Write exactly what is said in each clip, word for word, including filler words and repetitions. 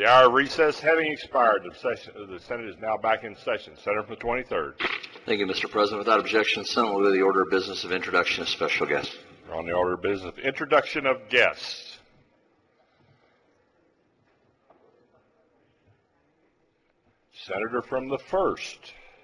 The hour of recess having expired, the, session, the Senate is now back in session. Senator from the twenty-third. Thank you, Mister President. Without objection, the Senate will go to the order of business of introduction of special guests. We're on the order of business of introduction of guests. Senator from the first.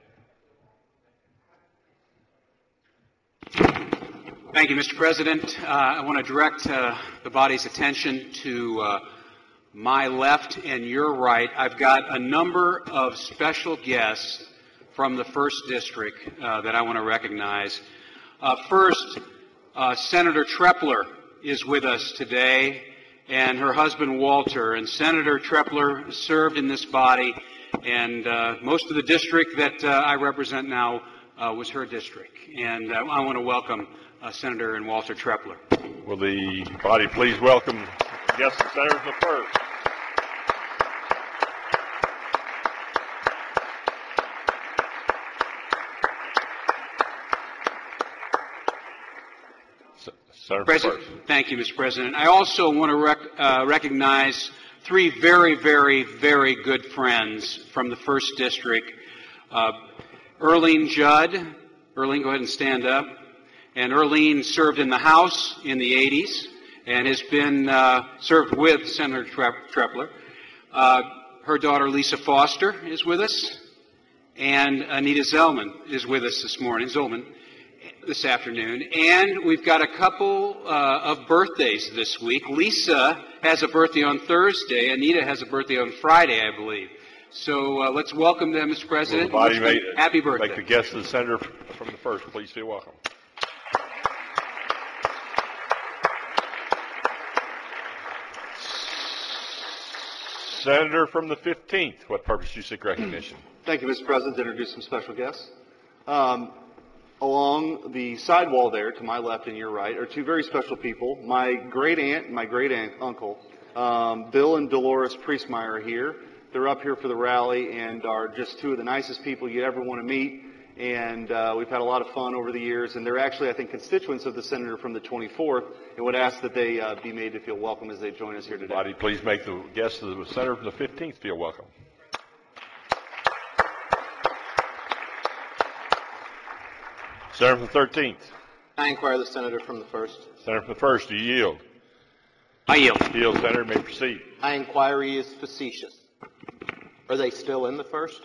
Thank you, Mister President. Uh, I want to direct uh, the body's attention to uh, my left and your right. I've got a number of special guests from the first district uh, that I want to recognize. Uh, first, uh, Senator Trepler is with us today, and her husband Walter. And Senator Trepler served in this body, and uh, most of the district that uh, I represent now uh, was her district. And uh, I want to welcome uh, Senator and Walter Trepler. Will the body please welcome guests and senators from the first. President, thank you, Mister President. I also want to rec uh, recognize three very, very, very good friends from the first district. Uh, Earlene Judd. Earlene, go ahead and stand up. And Earlene served in the House in the eighties and has been uh, served with Senator Trepler. Uh, her daughter Lisa Foster is with us, and Anita Zellman is with us this morning. Zellman. This afternoon, and we've got a couple uh, of birthdays this week. Lisa has a birthday on Thursday. Anita has a birthday on Friday, I believe. So uh, let's welcome them, Mister President. Well, the body make, Happy birthday. Make the guest of the senator from the first. Please feel welcome. Senator from the fifteenth. What purpose do you seek recognition? Thank you, Mister President. To introduce some special guests. Um, Along the side wall there, to my left and your right, are two very special people. My great aunt and my great aunt uncle, um, Bill and Dolores Priestmeyer, are here. They're up here for the rally and are just two of the nicest people you'd ever want to meet. And uh, we've had a lot of fun over the years. And they're actually, I think, constituents of the senator from the twenty-fourth, and would ask that they uh, be made to feel welcome as they join us here today. Body, please make the guests of the senator from the fifteenth feel welcome. Senator from the thirteenth. I inquire the senator from the first. Senator from the first, do you yield? I yield. Yield, Senator, may proceed. My inquiry is facetious. Are they still in the first?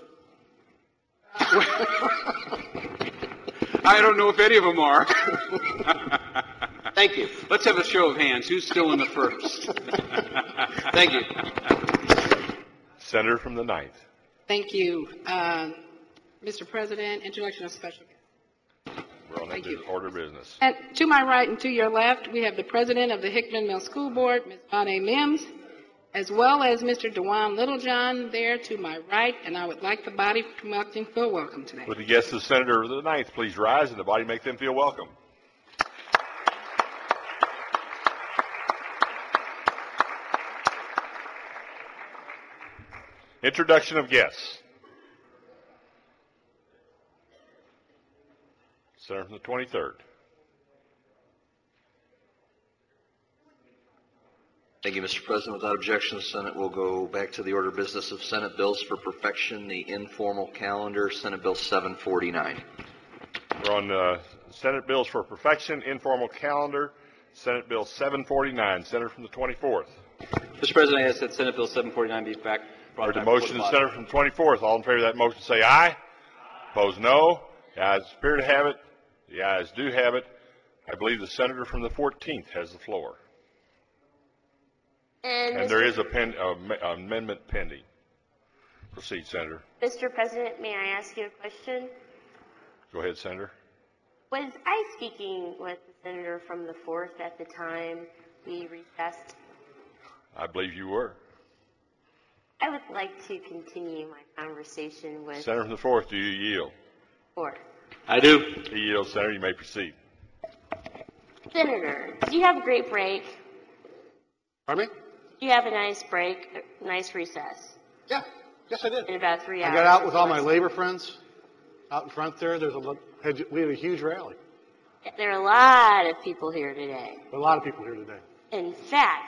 I don't know if any of them are. Thank you. Let's have a show of hands. Who's still in the first? Thank you. Senator from the ninth. Thank you. Uh, Mister President, introduction of special guests. We're on Thank the you. order of business. And to my right and to your left, we have the president of the Hickman Mill School Board, Miz Bonnie Mims, as well as Mister DeJuan Littlejohn there to my right, and I would like the body to make them feel welcome today. Would the guests of the senator of the ninth please rise and the body make them feel welcome? Introduction of guests. Senator from the twenty-third. Thank you, Mister President. Without objection, the Senate will go back to the order of business of Senate bills for perfection, the informal calendar, Senate Bill seven forty-nine. We're on uh, Senate bills for perfection, informal calendar, Senate Bill seven forty-nine. Senator from the twenty-fourth. Mister President, I ask that Senate Bill seven forty-nine be back. Heard the motion, the Senator from the twenty-fourth. All in favor of that motion say aye. Opposed, no. The ayes appear to have it. The ayes do have it. I believe the senator from the fourteenth has the floor. And, and there is a pen, uh, amendment pending. Proceed, Senator. Mister President, may I ask you a question? Go ahead, Senator. Was I speaking with the senator from the fourth at the time we recessed? I believe you were. I would like to continue my conversation with Senator from the fourth. Do you yield? fourth. I do. He yields, Senator. You may proceed. Senator, did you have a great break? Pardon me? Did you have a nice break, a nice recess? Yeah. Yes, I did. In about three I hours. got out with all my labor friends out in front there. There's a had, we had a huge rally. There are a lot of people here today. A lot of people here today. In fact,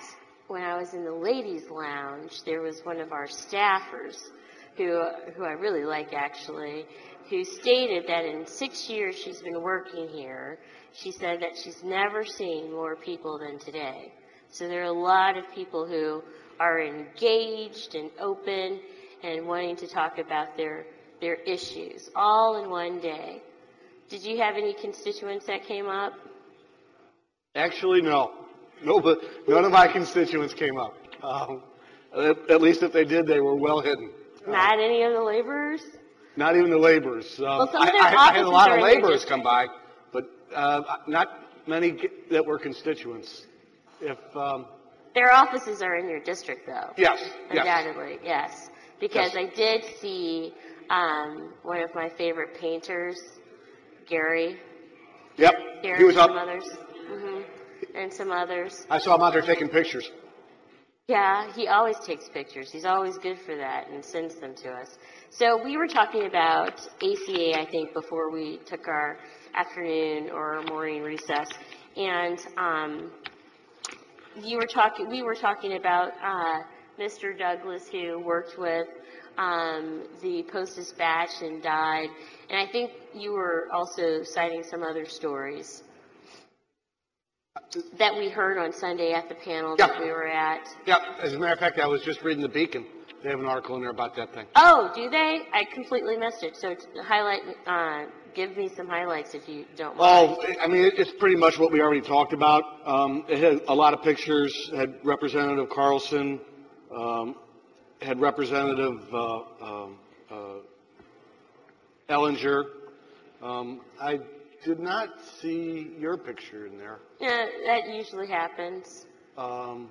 when I was in the ladies' lounge, there was one of our staffers, who who I really like actually, who stated that in six years she's been working here, she said that she's never seen more people than today. So there are a lot of people who are engaged and open and wanting to talk about their their issues, all in one day. Did you have any constituents that came up? Actually, no. No, but none of my constituents came up. Um, at, at least if they did, they were well hidden. Not any of the laborers? Not even the laborers. Um, Well, some of I, their I, I had a offices lot are of in your laborers district. come by, but uh, not many that were constituents. If um, Their offices are in your district, though. yes, yes, Undoubtedly, yes. Because Yes. I did see um, one of my favorite painters, Gary. yep, Gary he was and up. some others. hmm And some others. I saw him out there taking pictures. Yeah, he always takes pictures. He's always good for that and sends them to us. So we were talking about A C A, I think, before we took our afternoon or morning recess. And um, you were talking, we were talking about uh, Mister Douglas, who worked with um, the Post-Dispatch and died. And I think you were also citing some other stories that we heard on Sunday at the panel that Yeah. we were at. Yeah, as a matter of fact, I was just reading the Beacon. They have an article in there about that thing. Oh, do they? I completely missed it. So t- highlight, uh, give me some highlights if you don't mind. Oh, I mean, it- it's pretty much what we already talked about. Um, it had a lot of pictures. Had Representative Carlson, um, had Representative uh, um, uh, Ellinger. Um, I did not see your picture in there. Yeah, that usually happens. Um,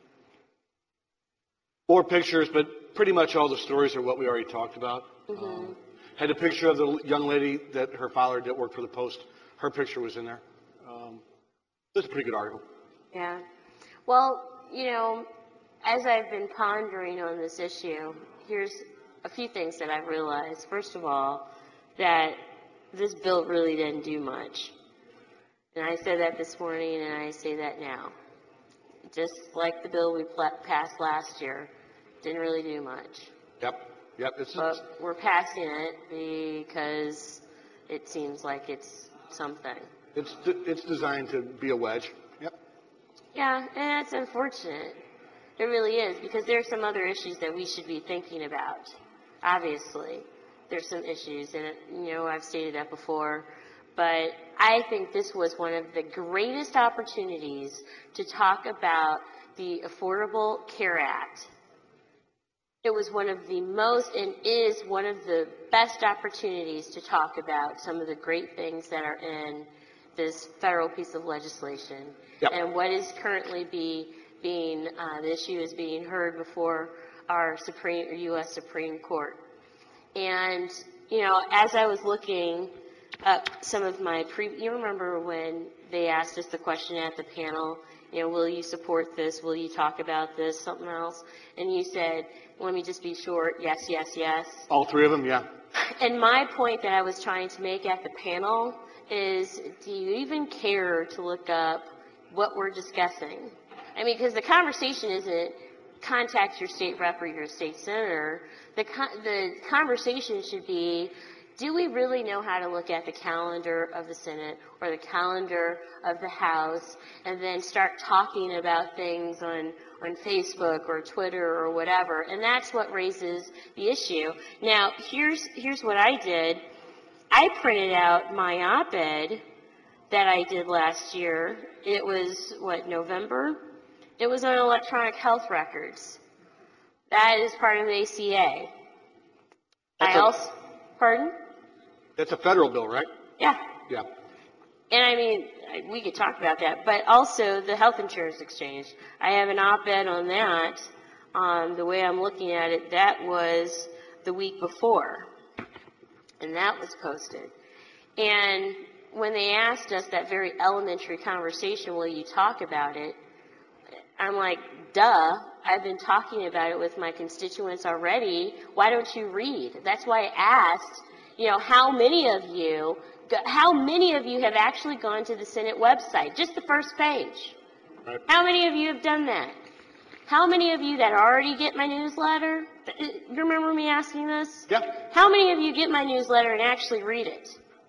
four pictures, but pretty much all the stories are what we already talked about. Mm-hmm. Um, had a picture of the young lady that her father did work for the Post. Her picture was in there. Um, it's a pretty good article. Yeah. Well, you know, as I've been pondering on this issue, here's a few things that I've realized. First of all, that this bill really didn't do much. And I said that this morning, and I say that now. Just like the bill we pla- passed last year, didn't really do much. Yep. Yep. It's, But we're passing it because it seems like it's something. it's it's designed to be a wedge. Yep. Yeah, and that's unfortunate. It really is, because there are some other issues that we should be thinking about. Obviously, there's some issues, and, you know, I've stated that before. But I think this was one of the greatest opportunities to talk about the Affordable Care Act. It was one of the most, and is one of the best opportunities to talk about some of the great things that are in this federal piece of legislation. Yep. And what is currently be, being, uh, the issue is being heard before our Supreme, or U S Supreme Court. And, you know, as I was looking up some of my pre, you remember when they asked us the question at the panel, you know, will you support this? Will you talk about this? Something else? And you said, let me just be short, yes, yes, yes. All three of them. Yeah. And my point that I was trying to make at the panel is, do you even care to look up what we're discussing? I mean, because the conversation isn't contact your state rep or your state senator. The, con- the conversation should be, do we really know how to look at the calendar of the Senate or the calendar of the House and then start talking about things on, on Facebook or Twitter or whatever? And that's what raises the issue. Now, here's, here's what I did. I printed out my op-ed that I did last year. It was, what, November? It was on electronic health records. That is part of the A C A. That's I a- also, pardon? That's a federal bill, right? Yeah. Yeah. And I mean, I- we could talk about that, but also the health insurance exchange. I have an op-ed on that. Um, the way I'm looking at it, that was the week before, and that was posted. And when they asked us that very elementary conversation, will you talk about it? I'm like, duh, I've been talking about it with my constituents already. Why don't you read? That's why I asked, you know, how many of you, how many of you have actually gone to the Senate website, just the first page? Right. How many of you have done that? How many of you that already get my newsletter, you remember me asking this? Yeah. How many of you get my newsletter and actually read it?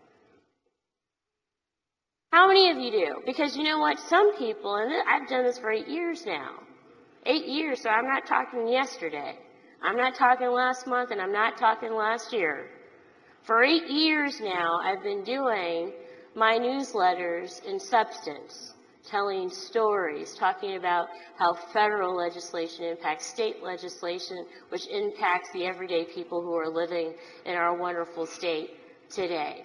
How many of you do? Because you know what? Some people, and I've done this for eight years now. Eight years, so I'm not talking yesterday. I'm not talking last month, and I'm not talking last year. For eight years now, I've been doing my newsletters in substance, telling stories, talking about how federal legislation impacts state legislation, which impacts the everyday people who are living in our wonderful state today.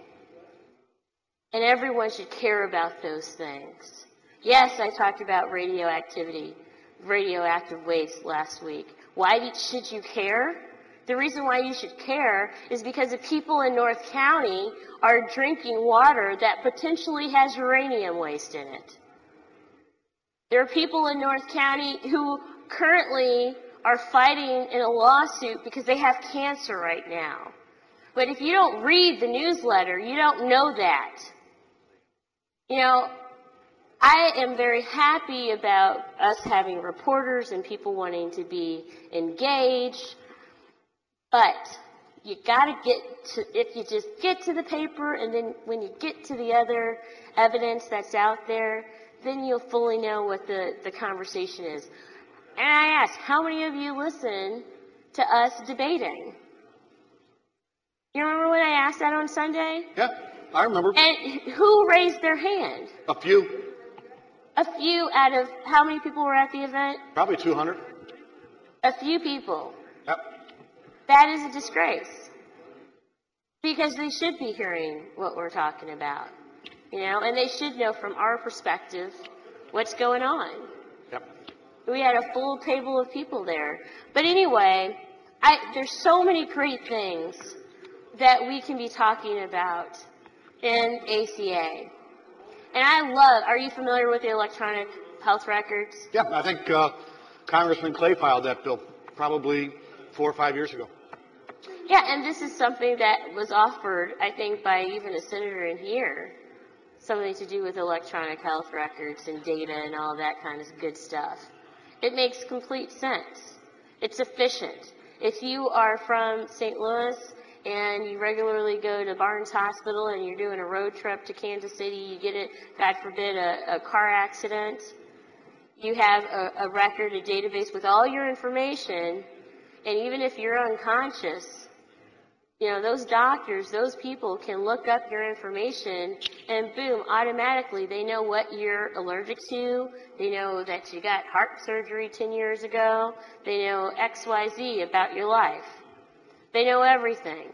And everyone should care about those things. Yes, I talked about radioactivity, radioactive waste last week. Why did, should you care? The reason why you should care is because the people in North County are drinking water that potentially has uranium waste in it. There are people in North County who currently are fighting in a lawsuit because they have cancer right now. But if you don't read the newsletter, you don't know that. You know, I am very happy about us having reporters and people wanting to be engaged, but you gotta get to, if you just get to the paper and then when you get to the other evidence that's out there, then you'll fully know what the, the conversation is. And I ask, how many of you listen to us debating? You remember when I asked that on Sunday? Yeah, I remember. And who raised their hand? A few. A few out of how many people were at the event? Probably two hundred. A few people. Yep. That is a disgrace. Because they should be hearing what we're talking about. You know, and they should know from our perspective what's going on. Yep. We had a full table of people there. But anyway, I, there's so many great things that we can be talking about in A C A. And I love, are you familiar with the electronic health records? Yeah, I think uh, Congressman Clay filed that bill probably four or five years ago. Yeah, and this is something that was offered, I think, by even a senator in here. Something to do with electronic health records and data and all that kind of good stuff. It makes complete sense. It's efficient. If you are from Saint Louis and you regularly go to Barnes Hospital and you're doing a road trip to Kansas City, you get it, God forbid, a, a car accident, you have a, a record, a database with all your information, and even if you're unconscious, you know, those doctors, those people can look up your information and boom, automatically they know what you're allergic to. They know that you got heart surgery ten years ago. They know X Y Z about your life. They know everything.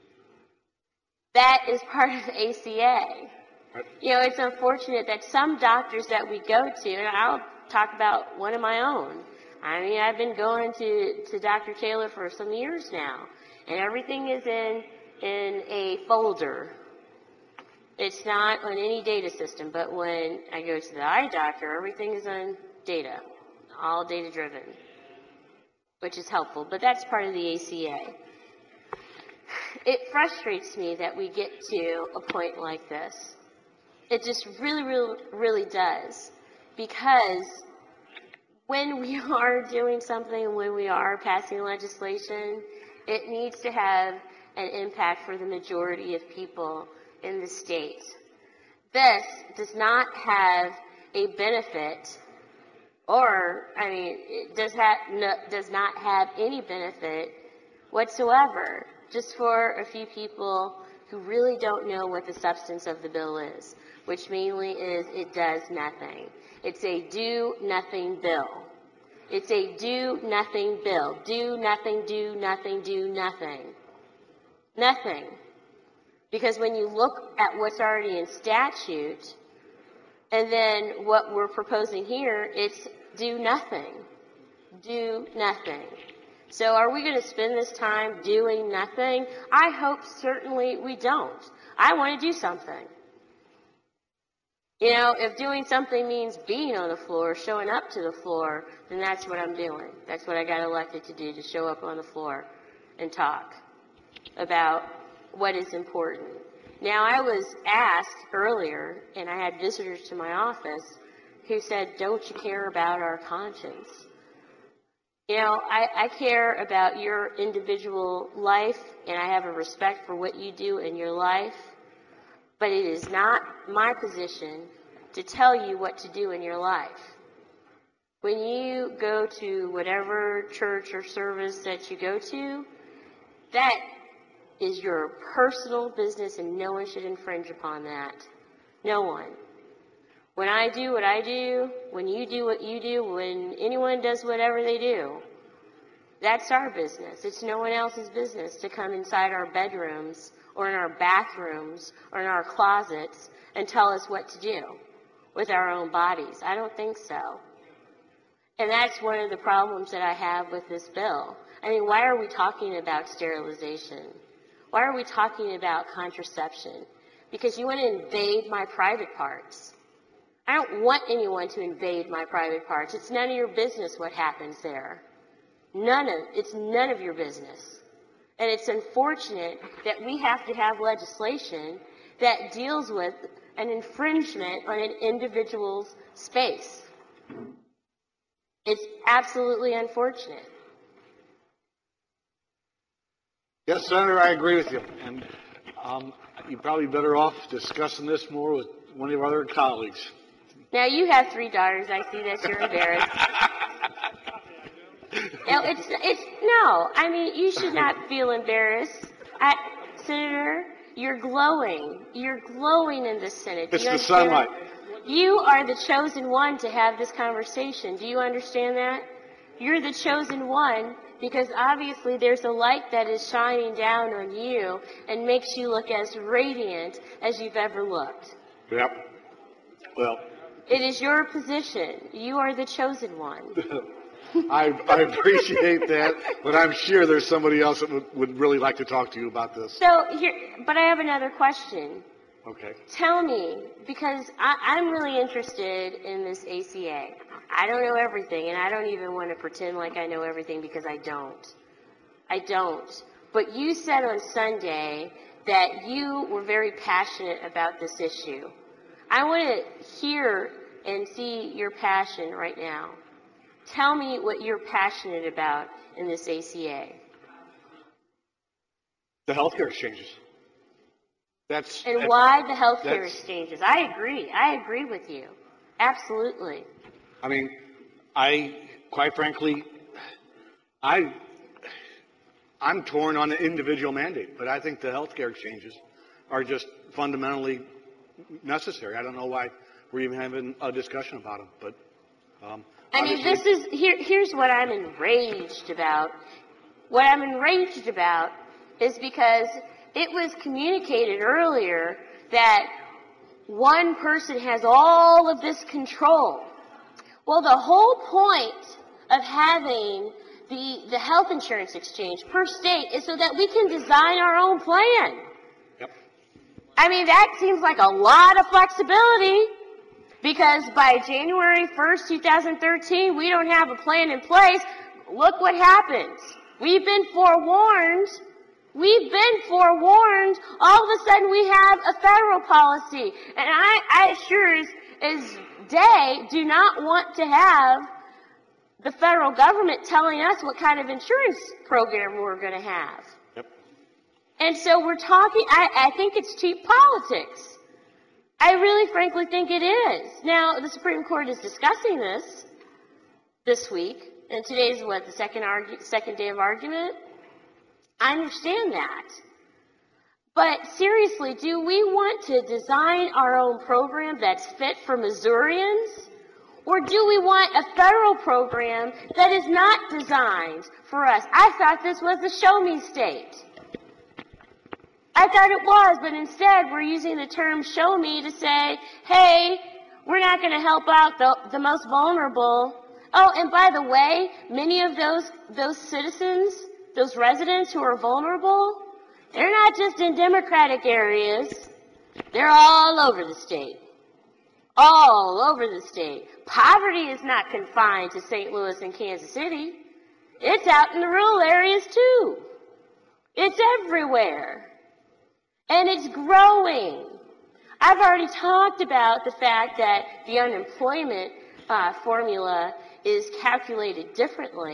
That is part of A C A. You know, it's unfortunate that some doctors that we go to, and I'll talk about one of my own. I mean, I've been going to, to Doctor Taylor for some years now. And everything is in in a folder. It's not on any data system, but when I go to the eye doctor, everything is on data, all data driven, which is helpful, but that's part of the A C A. It frustrates me that we get to a point like this. It just really, really, really does, because when we are doing something, when we are passing legislation, it needs to have an impact for the majority of people in the state. This does not have a benefit, or, I mean, it does, have, no, does not have any benefit whatsoever, just for a few people who really don't know what the substance of the bill is, which mainly is it does nothing. It's a do-nothing bill. It's a do-nothing bill. Do nothing, do nothing, do nothing. Nothing. Because when you look at what's already in statute, and then what we're proposing here, it's do nothing. Do nothing. So are we going to spend this time doing nothing? I hope certainly we don't. I want to do something. You know, if doing something means being on the floor, showing up to the floor, then that's what I'm doing. That's what I got elected to do, to show up on the floor and talk about what is important. Now, I was asked earlier, and I had visitors to my office who said, don't you care about our conscience? You know, I, I care about your individual life, and I have a respect for what you do in your life, but it is not my position to tell you what to do in your life. When you go to whatever church or service that you go to, that is your personal business, and no one should infringe upon that. No one. When I do what I do, when you do what you do, when anyone does whatever they do, that's our business. It's no one else's business to come inside our bedrooms or in our bathrooms or in our closets and tell us what to do with our own bodies. I don't think so. And that's one of the problems that I have with this bill. I mean, why are we talking about sterilization? Why are we talking about contraception? Because you want to invade my private parts. I don't want anyone to invade my private parts. It's none of your business what happens there. None of, it's none of your business. And it's unfortunate that we have to have legislation that deals with an infringement on an individual's space. It's absolutely unfortunate. Yes, Senator, I agree with you. And um, you're probably better off discussing this more with one of your other colleagues. Now, you have three daughters. I see that you're embarrassed. No, it's, it's, no, I mean, you should not feel embarrassed. I, Senator, you're glowing. You're glowing in the Senate. It's you the sunlight. You are the chosen one to have this conversation. Do you understand that? You're the chosen one because obviously there's a light that is shining down on you and makes you look as radiant as you've ever looked. Yep. Well. It is your position. You are the chosen one. I, I appreciate that, but I'm sure there's somebody else that would, would really like to talk to you about this. So here, but I have another question. Okay. Tell me, because I, I'm really interested in this A C A. I don't know everything, and I don't even want to pretend like I know everything because I don't. I don't. But you said on Sunday that you were very passionate about this issue. I want to hear and see your passion right now. Tell me what you're passionate about in this A C A. The healthcare exchanges. That's and that's, why the healthcare exchanges? I agree. I agree with you. Absolutely. I mean, I quite frankly, I I'm torn on the individual mandate, but I think the healthcare exchanges are just fundamentally necessary. I don't know why we're even having a discussion about them, but. Um, I mean, this is, here, here's what I'm enraged about. What I'm enraged about is because it was communicated earlier that one person has all of this control. Well, the whole point of having the, the health insurance exchange per state is so that we can design our own plan. Yep. I mean, that seems like a lot of flexibility. Because by January first, two thousand thirteen, we don't have a plan in place. Look what happens. We've been forewarned. We've been forewarned. All of a sudden, we have a federal policy. And I, I sure as, as day do not want to have the federal government telling us what kind of insurance program we're going to have. Yep. And so we're talking, I, I think it's cheap politics. I really frankly think it is. Now, the Supreme Court is discussing this this week, and today's what, the second argu- second day of argument? I understand that. But seriously, do we want to design our own program that's fit for Missourians? Or do we want a federal program that is not designed for us? I thought this was a show me state. I thought it was, but instead we're using the term show me to say, hey, we're not going to help out the, the most vulnerable. Oh, and by the way, many of those, those citizens, those residents who are vulnerable, they're not just in Democratic areas. They're all over the state. All over the state. Poverty is not confined to Saint Louis and Kansas City. It's out in the rural areas too. It's everywhere. And it's growing. I've already talked about the fact that the unemployment uh, formula is calculated differently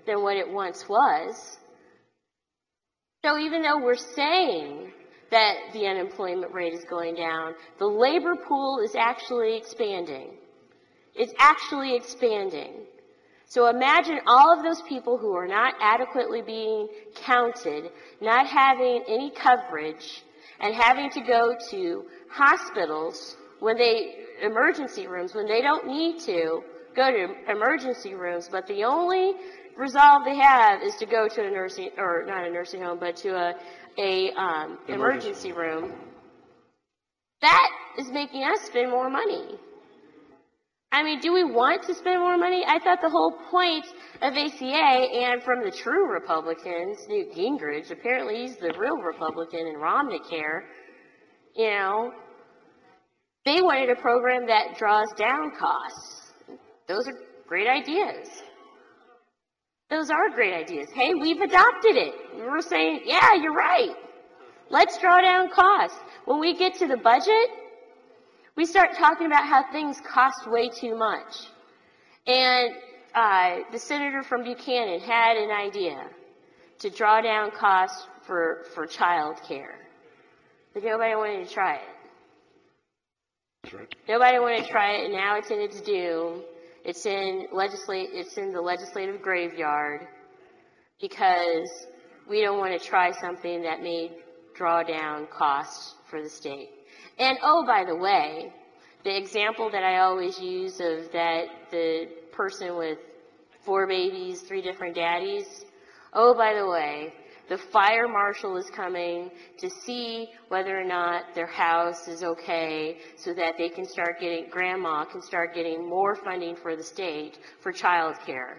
than what it once was. So even though we're saying that the unemployment rate is going down, the labor pool is actually expanding. It's actually expanding. So imagine all of those people who are not adequately being counted, not having any coverage, and having to go to hospitals when they, emergency rooms, when they don't need to go to emergency rooms, but the only resolve they have is to go to a nursing, or not a nursing home, but to a, a um, emergency room. That is making us spend more money. I mean, do we want to spend more money? I thought the whole point of A C A, and from the true Republicans, Newt Gingrich, apparently he's the real Republican in Romneycare, you know, they wanted a program that draws down costs. Those are great ideas. Those are great ideas. Hey, we've adopted it. We're saying, yeah, you're right. Let's draw down costs. When we get to the budget, we start talking about how things cost way too much. And uh, the senator from Buchanan had an idea to draw down costs for, for child care. But nobody wanted to try it. That's right. Nobody wanted to try it, and now it's in its doom. It's in legislate. It's in the legislative graveyard because we don't want to try something that may draw down costs for the state. And oh, by the way, the example that I always use of that the person with four babies, three different daddies. Oh, by the way, the fire marshal is coming to see whether or not their house is okay so that they can start getting, grandma can start getting more funding for the state for child care.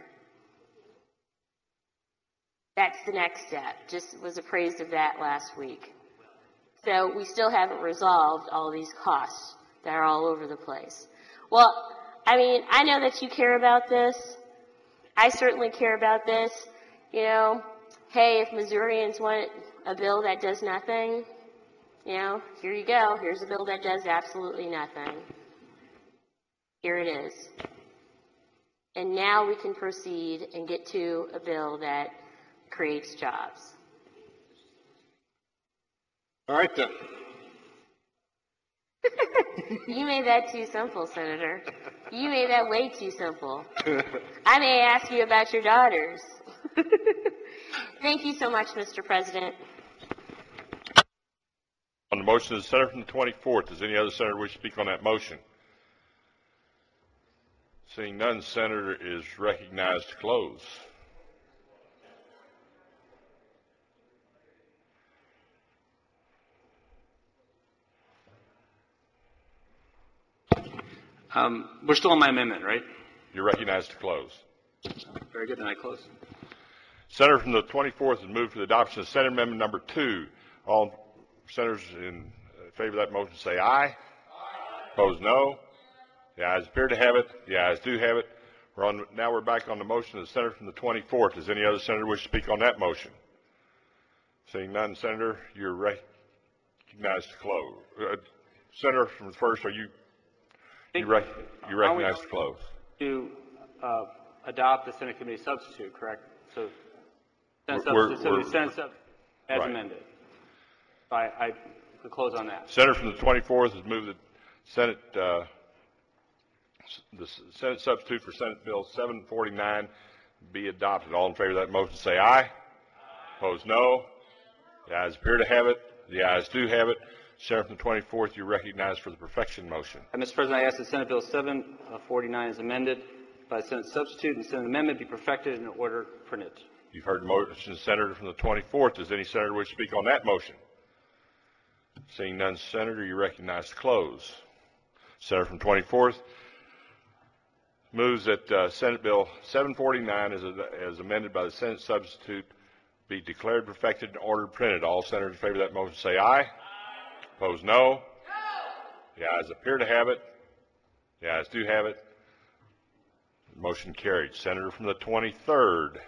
That's the next step. Just was appraised of that last week. So we still haven't resolved all these costs that are all over the place. Well, I mean, I know that you care about this. I certainly care about this. You know, hey, if Missourians want a bill that does nothing, you know, here you go. Here's a bill that does absolutely nothing. Here it is. And now we can proceed and get to a bill that creates jobs. All right, then. You made that too simple, Senator. You made that way too simple. I may ask you about your daughters. Thank you so much, Mister President. On the motion of the senator from the twenty-fourth, does any other senator wish to speak on that motion? Seeing none, senator is recognized to close. Um, we're still on my amendment, right? You're recognized to close. Very good, then I close. Senator from the twenty-fourth has moved for the adoption of Senate Amendment Number two. All senators in favor of that motion say aye. Aye. Opposed, no. The ayes appear to have it. The ayes do have it. We're on, now we're back on the motion of the senator from the twenty-fourth. Does any other senator wish to speak on that motion? Seeing none, Senator, you're recognized to close. Uh, Senator from the first, are you you, rec you recognized to close? To uh, adopt the Senate committee substitute, correct? So, Senate We're, substitute, we're, so the Senate sub as right. amended. I, I could close on that. Senator from the twenty-fourth has moved the Senate uh, the Senate substitute for Senate Bill seven forty-nine be adopted. All in favor of that motion say aye. Aye. Opposed, no. The ayes appear to have it. The ayes do have it. Senator from the twenty-fourth, you're recognized for the perfection motion. Uh, Mister President, I ask that Senate Bill seven forty-nine is amended by Senate substitute and Senate amendment be perfected in order printed. You've heard the motion, Senator from the twenty-fourth. Does any senator wish to speak on that motion? Seeing none, Senator, you're recognized to close. Senator from twenty-fourth moves that uh, Senate Bill seven forty-nine, as, as amended by the Senate substitute, be declared perfected and ordered printed. All senators in favor of that motion say aye. Aye. Opposed, no. No. The ayes appear to have it. The ayes do have it. Motion carried. Senator from the twenty-third.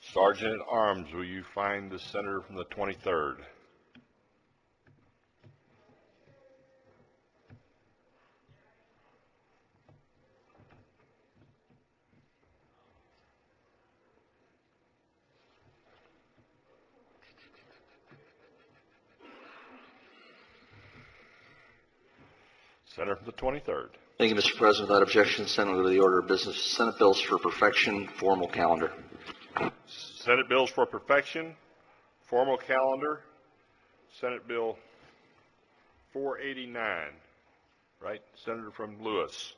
Sergeant at Arms, will you find the senator from the twenty-third? Senator from the twenty-third. Thank you, Mister President. Without objection, the Senate will go to the order of business. Senate bills for perfection, formal calendar. Senate bills for perfection, formal calendar. Senate Bill four eighty-nine. Right? Senator from Lewis.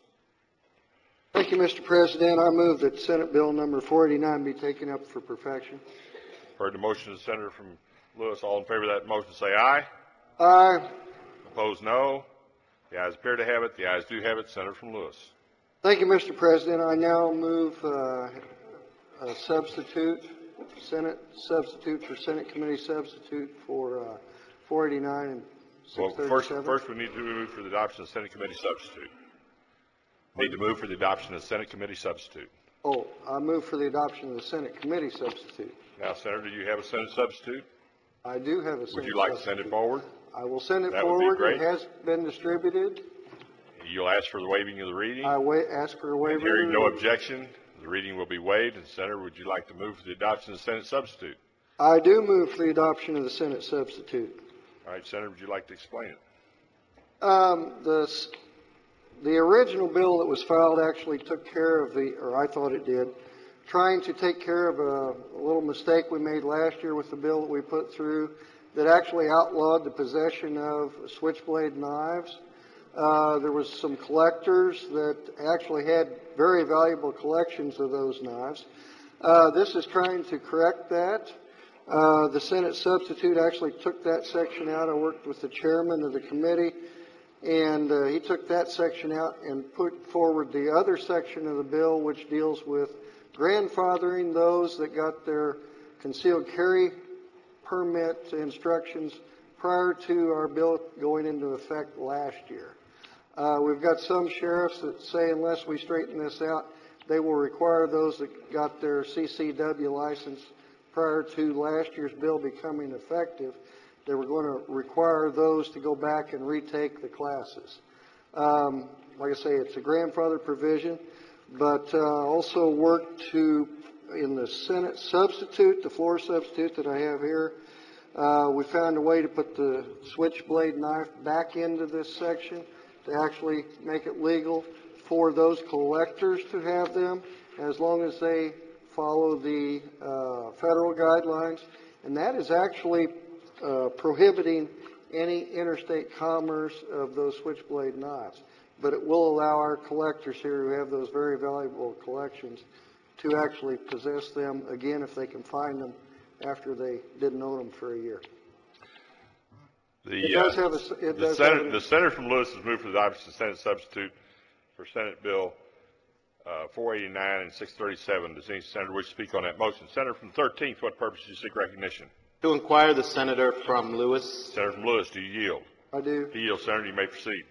Thank you, Mister President. I move that Senate Bill number four eighty-nine be taken up for perfection. Heard the motion of the Senator from Lewis. All in favor of that motion say aye. Aye. Opposed, no. The ayes appear to have it. The ayes do have it. Senator from Lewis. Thank you, Mister President. I now move uh, a substitute, Senate substitute for Senate Committee substitute for uh, four eighty-nine and Well, six first, thirty-seven. first we need to move for the adoption of Senate Committee substitute. Need to move for the adoption of Senate Committee substitute. Oh, I move for the adoption of the Senate Committee substitute. Now, Senator, do you have a Senate substitute? I do have a Senate Would you like to substitute. send it forward? I will send it That would be forward. great. It has been distributed. You'll ask for the waiving of the reading. I wa- ask for a waiver. Hearing no objection, the reading will be waived. And Senator, would you like to move for the adoption of the Senate substitute? I do move for the adoption of the Senate substitute. All right, Senator, would you like to explain it? Um, the, s- the original bill that was filed actually took care of the, or I thought it did, trying to take care of a, a little mistake we made last year with the bill that we put through that actually outlawed the possession of switchblade knives. Uh, there was some collectors that actually had very valuable collections of those knives. Uh, this is trying to correct that. Uh, the Senate substitute actually took that section out. I worked with the chairman of the committee, and uh, he took that section out and put forward the other section of the bill, which deals with grandfathering those that got their concealed carry permit instructions prior to our bill going into effect last year. Uh, we've got some sheriffs that say unless we straighten this out, they will require those that got their C C W license prior to last year's bill becoming effective. They were going to require those to go back and retake the classes. Um, like I say, it's a grandfather provision, but uh, also worked to, in the Senate substitute, the floor substitute that I have here, uh, we found a way to put the switchblade knife back into this section to actually make it legal for those collectors to have them, as long as they follow the uh, federal guidelines. And that is actually uh, prohibiting any interstate commerce of those switchblade knives. But it will allow our collectors here who have those very valuable collections to actually possess them again if they can find them after they didn't own them for a year. The, It does uh, have a- it the, does Senate, have a- the Senator from Lewis has moved for the adoption of Senate substitute for Senate Bill uh, four eighty-nine and six thirty-seven. Does any senator wish to speak on that motion? Senator from the thirteenth, what purpose do you seek recognition? To inquire the senator from Lewis. Senator from Lewis, do you yield? I do. You yield, Senator. You may proceed.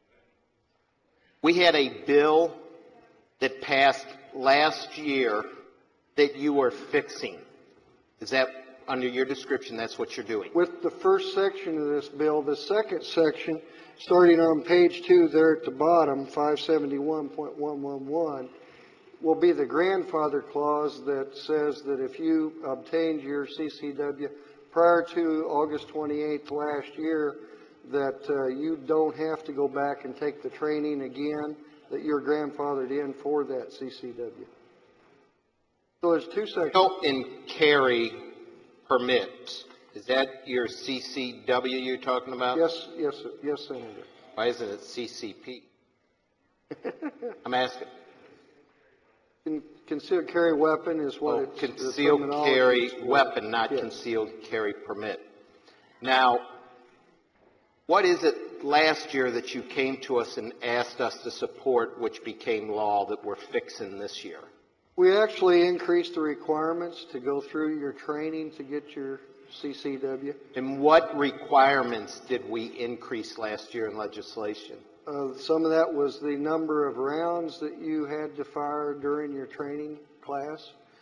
We had a bill that passed last year that you were fixing. Is that, under your description, that's what you're doing? With the first section of this bill, the second section, starting on page two there at the bottom, five seventy-one point one one one, will be the grandfather clause that says that if you obtained your C C W prior to August twenty-eighth last year, that uh, you don't have to go back and take the training again, that you're grandfathered in for that C C W. So there's two sections. Conceal and carry permit. Is that your C C W you're talking about? Yes, yes, sir. Yes, Senator. Why isn't it C C P? I'm asking. Con- Concealed carry weapon is what Oh, it's. the concealed terminology carry is for. weapon, not Yes. concealed carry permit. Now, what is it last year that you came to us and asked us to support, which became law, that we're fixing this year? We actually increased the requirements to go through your training to get your C C W. And what requirements did we increase last year in legislation? Uh, some of that was the number of rounds that you had to fire during your training class.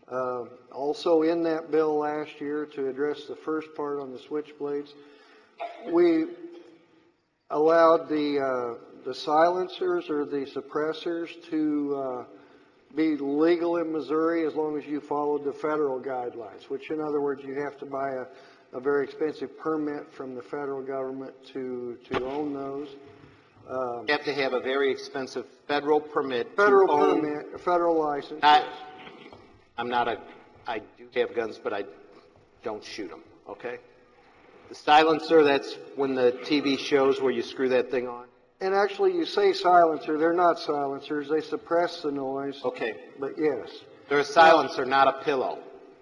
Uh, also in that bill last year, to address the first part on the switchblades, we allowed the uh, the silencers or the suppressors to uh, be legal in Missouri as long as you followed the federal guidelines, which in other words, you have to buy a, a very expensive permit from the federal government to, to own those. Um, You have to have a very expensive federal permit federal to own. permit, a federal license. I, yes. I'm not a, I do have guns, but I don't shoot them, okay? The silencer, that's when the T V shows where you screw that thing on. And actually, you say silencer, they're not silencers, they suppress the noise. Okay. But yes. They're a silencer, not a pillow.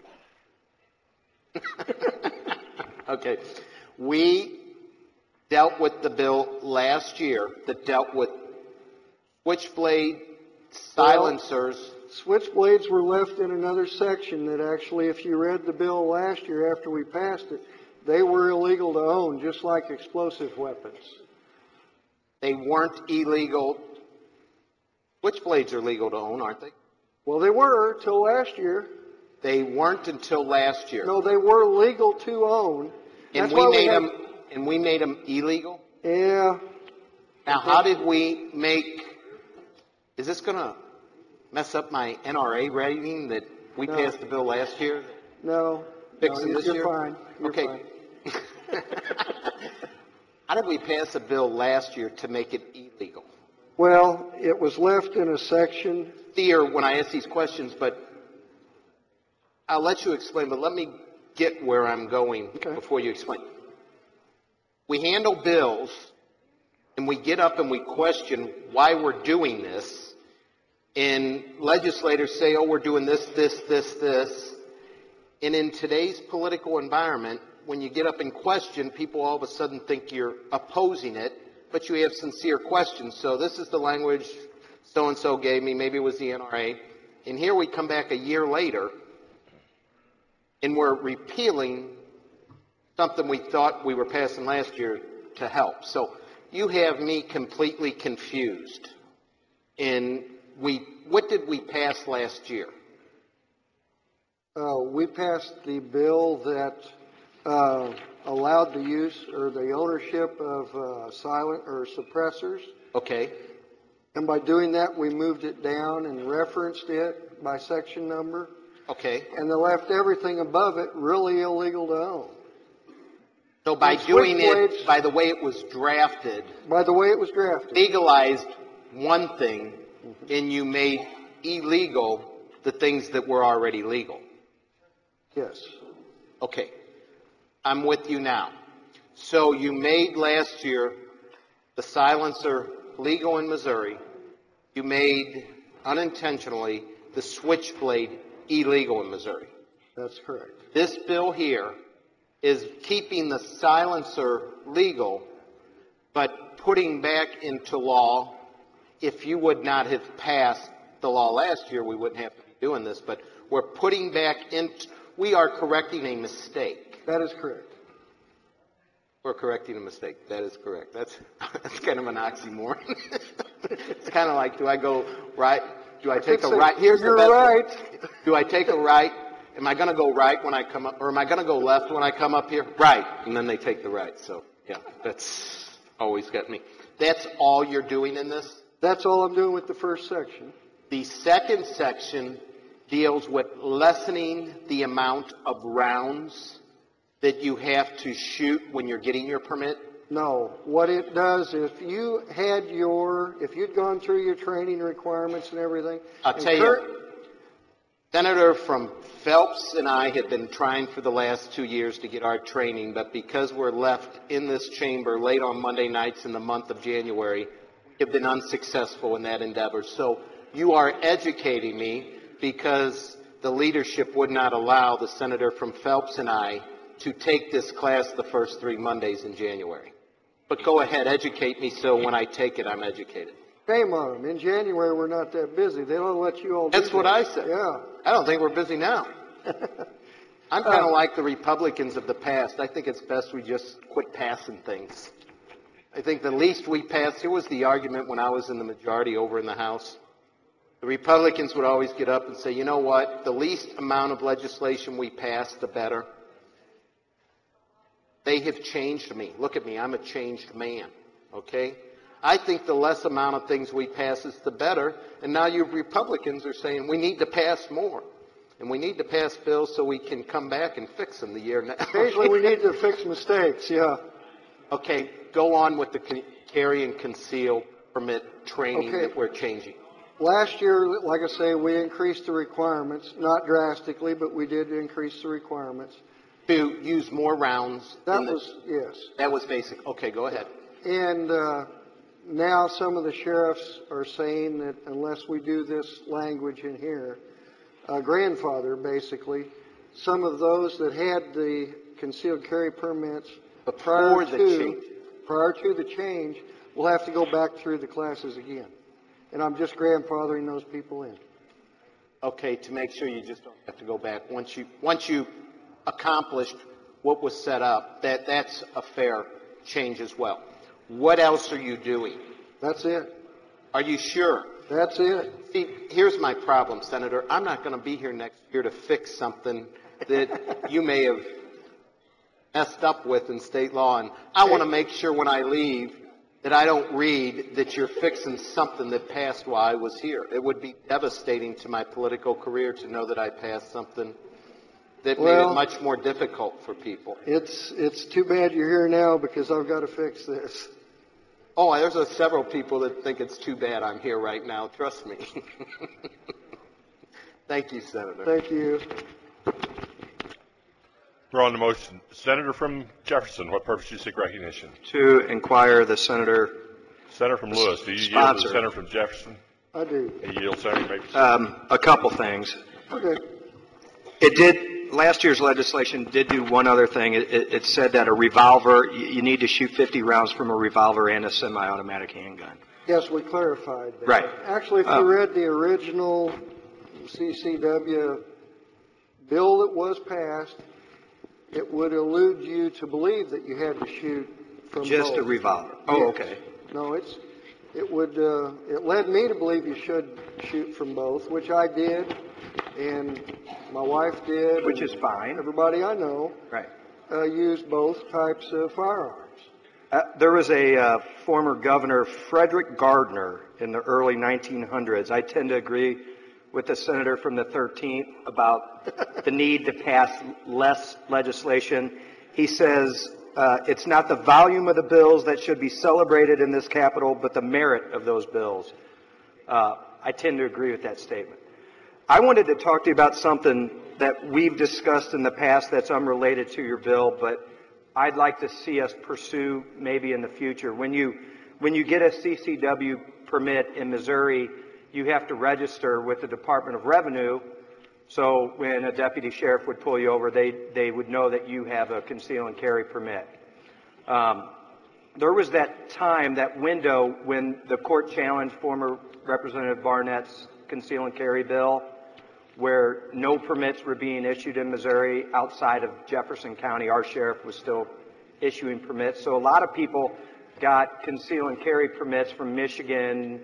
Okay. We dealt with the bill last year that dealt with switchblade silencers. Well, switchblades were left in another section that actually, if you read the bill last year after we passed it, they were illegal to own, just like explosive weapons. They weren't illegal. Switchblades are legal to own, aren't they? Well, they were till last year. They weren't until last year. No, they were legal to own. And That's we why made had- them. And we made them illegal. Yeah. Now, how did we make? Is this going to mess up my N R A rating that we No. passed the bill last year? No. Fix no, it you're, this you're year? fine. You're Okay. fine. How did we pass a bill last year to make it illegal? Well, it was left in a section. Fear when I ask these questions, but I'll let you explain. But let me get where I'm going Okay. before you explain. We handle bills, and we get up and we question why we're doing this. And legislators say, oh, we're doing this, this, this, this. And in today's political environment, when you get up and question, people all of a sudden think you're opposing it, but you have sincere questions. So this is the language so-and-so gave me. Maybe it was the N R A. And here we come back a year later, and we're repealing something we thought we were passing last year to help. So you have me completely confused. And we, what did we pass last year? Uh, we passed the bill that uh, allowed the use or the ownership of uh, silent or suppressors. Okay. And by doing that, we moved it down and referenced it by section number. Okay. And they left everything above it really illegal to own. So by And doing switchblades- it, by the way it was drafted, By the way it was drafted. legalized one thing, and you made illegal the things that were already legal. Yes. Okay. I'm with you now. So you made last year the silencer legal in Missouri. You made unintentionally the switchblade illegal in Missouri. That's correct. This bill here is keeping the silencer legal, but putting back into law. If you would not have passed the law last year, we wouldn't have to be doing this, but we're putting back in, we are correcting a mistake. That is correct. We're correcting a mistake. That is correct. That's, that's kind of an oxymoron. It's kind of like, do I go right? Do I take a say, right? Here's you're the best right. one. Do I take a right? Am I going to go right when I come up, or am I going to go left when I come up here? Right. And then they take the right. So, yeah, that's always got me. That's all you're doing in this? That's all I'm doing with the first section. The second section deals with lessening the amount of rounds that you have to shoot when you're getting your permit. No. What it does, if you had your, if you'd gone through your training requirements and everything. I'll and tell cur- you, Senator from Phelps and I have been trying for the last two years to get our training, but because we're left in this chamber late on Monday nights in the month of January, we have been unsuccessful in that endeavor. So you are educating me because the leadership would not allow the Senator from Phelps and I to take this class the first three Mondays in January. But go ahead, educate me so when I take it, I'm educated. Shame on them. In January, we're not that busy. They don't let you all do That's what that. I said. Yeah. I don't think we're busy now. I'm kind of like the Republicans of the past. I think it's best we just quit passing things. I think the least we pass, here was the argument when I was in the majority over in the House. The Republicans would always get up and say, you know what, the least amount of legislation we pass, the better. They have changed me. Look at me, I'm a changed man, okay? I think the less amount of things we pass is the better, and now you Republicans are saying we need to pass more. And we need to pass bills so we can come back and fix them the year now. Occasionally we need to fix mistakes, yeah. Okay, go on with the con- carry and conceal permit training Okay. that we're changing. Last year, like I say, we increased the requirements, not drastically, but we did increase the requirements. To use more rounds. That in the- was, yes. That was basic. Okay, go ahead. And uh, now some of the sheriffs are saying that unless we do this language in here, uh, grandfather basically, some of those that had the concealed carry permits prior Before the to, change. prior to the change will have to go back through the classes again. And I'm just grandfathering those people in. Okay, to make sure you just don't have to go back. Once you once you accomplished what was set up, that, that's a fair change as well. What else are you doing? That's it. Are you sure? That's it. See, here's my problem, Senator. I'm not going to be here next year to fix something that you may have messed up with in state law, and I want to make sure when I leave that I don't read that you're fixing something that passed while I was here. It would be devastating to my political career to know that I passed something that made Well, it much more difficult for people. It's it's too bad you're here now because I've got to fix this. Oh, there's uh, several people that think it's too bad I'm here right now. Trust me. Thank you, Senator. Thank you. We're on the motion. Senator from Jefferson, what purpose do you seek recognition? To inquire the senator. Senator from Lewis, do you yield to Sponsor. the senator from Jefferson? I do. You yield, Senator. Maybe. Um, a couple things. Okay. It did, last year's legislation did do one other thing. It, it, it said that a revolver, you, you need to shoot fifty rounds from a revolver and a semi-automatic handgun. Yes, we clarified that. Right. Actually, if you Uh, read the original C C W bill that was passed, it would elude you to believe that you had to shoot from Just both. a revolver. Oh, Yes. okay. No, it's, it would, uh, it led me to believe you should shoot from both, which I did, and my wife did. Which and is fine. Everybody I know, Right. uh, used both types of firearms. Uh, there was a uh, former governor, Frederick Gardner, in the early nineteen hundreds. I tend to agree with the senator from the thirteenth about the need to pass less legislation. He says uh, it's not the volume of the bills that should be celebrated in this Capitol, but the merit of those bills. Uh, I tend to agree with that statement. I wanted to talk to you about something that we've discussed in the past that's unrelated to your bill, but I'd like to see us pursue maybe in the future. When you when you get a C C W permit in Missouri, you have to register with the Department of Revenue. So when a deputy sheriff would pull you over, they they would know that you have a conceal and carry permit. Um, there was that time, that window, when the court challenged former Representative Barnett's conceal and carry bill, where no permits were being issued in Missouri outside of Jefferson County. Our sheriff was still issuing permits. So a lot of people got conceal and carry permits from Michigan.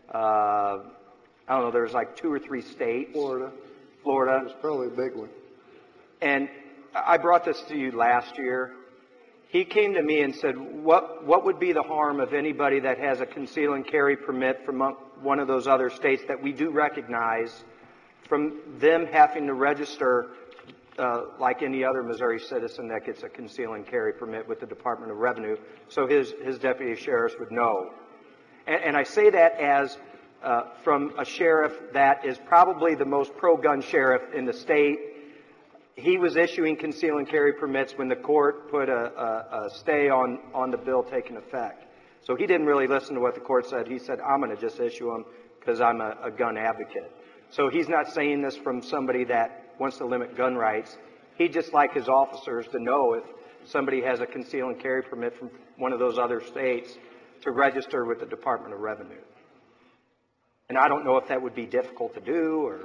Uh, I don't know, there was like two or three states. Florida. Florida. It was probably a big one. And I brought this to you last year. He came to me and said, what, what would be the harm of anybody that has a conceal and carry permit from one of those other states that we do recognize, from them having to register uh, like any other Missouri citizen that gets a conceal and carry permit with the Department of Revenue, so his, his deputy sheriffs would know. And, and I say that as uh, from a sheriff that is probably the most pro-gun sheriff in the state. He was issuing conceal and carry permits when the court put a, a, a stay on, on the bill taking effect. So he didn't really listen to what the court said. He said, I'm going to just issue them because I'm a, a gun advocate. So he's not saying this from somebody that wants to limit gun rights. He'd just like his officers to know if somebody has a conceal and carry permit from one of those other states to register with the Department of Revenue. And I don't know if that would be difficult to do or...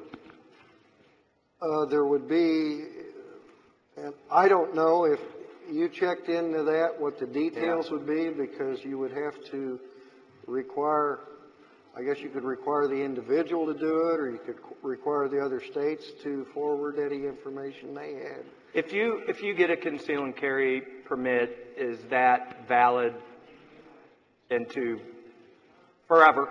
Uh, there would be, and I don't know if you checked into that, what the details Yeah. would be, because you would have to require I guess you could require the individual to do it, or you could qu- require the other states to forward any information they had. If you, if you get a conceal and carry permit, is that valid into forever?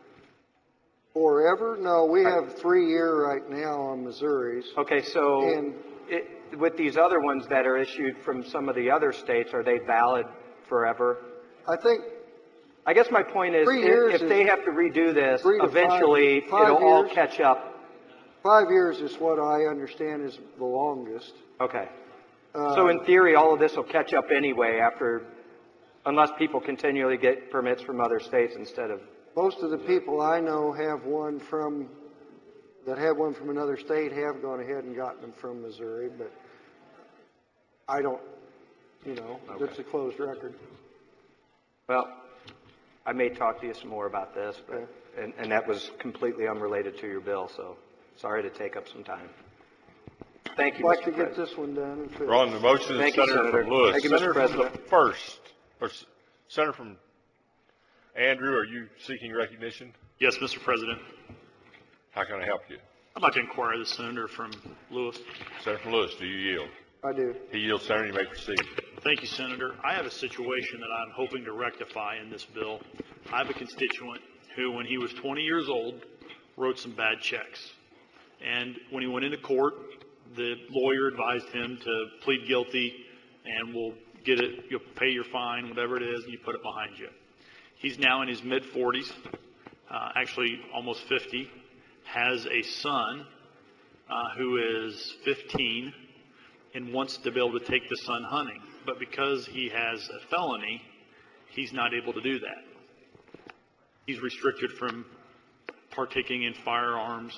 Forever? No, we have three year right now on Missouri's. Okay, so And it, with these other ones that are issued from some of the other states, are they valid forever? I think I guess my point is, Three if, years if is they have to redo this, three to five- eventually five it'll all years. catch up. five years is what I understand is the longest. Okay. Uh, So in theory, all of this will catch up anyway after, unless people continually get permits from other states instead of. Most of the people I know have one from, that have one from another state have gone ahead and gotten them from Missouri, but I don't, you know, Okay. it's a closed record. Well, I may talk to you some more about this, but, Okay. and, and that was completely unrelated to your bill, so sorry to take up some time. Thank you, I'd like Mister to get President. this one done. and We're on the motion of the Thank you, Senator Senator. from Lewis. Thank you, Mister Senator from the President. first, or S- Senator from Andrew, are you seeking recognition? Yes, Mister President. How can I help you? I'd like to inquire the senator from Lewis. Senator from Lewis, do you yield? I do. He yields, Senator. You may proceed. Thank you, Senator. I have a situation that I'm hoping to rectify in this bill. I have a constituent who, when he was twenty years old, wrote some bad checks. And when he went into court, the lawyer advised him to plead guilty and we'll get it, you'll pay your fine, whatever it is, and you put it behind you. He's now in his mid forties, uh, actually almost fifty, has a son uh, who is fifteen and wants to be able to take the son hunting. But because he has a felony, he's not able to do that. He's restricted from partaking in firearms.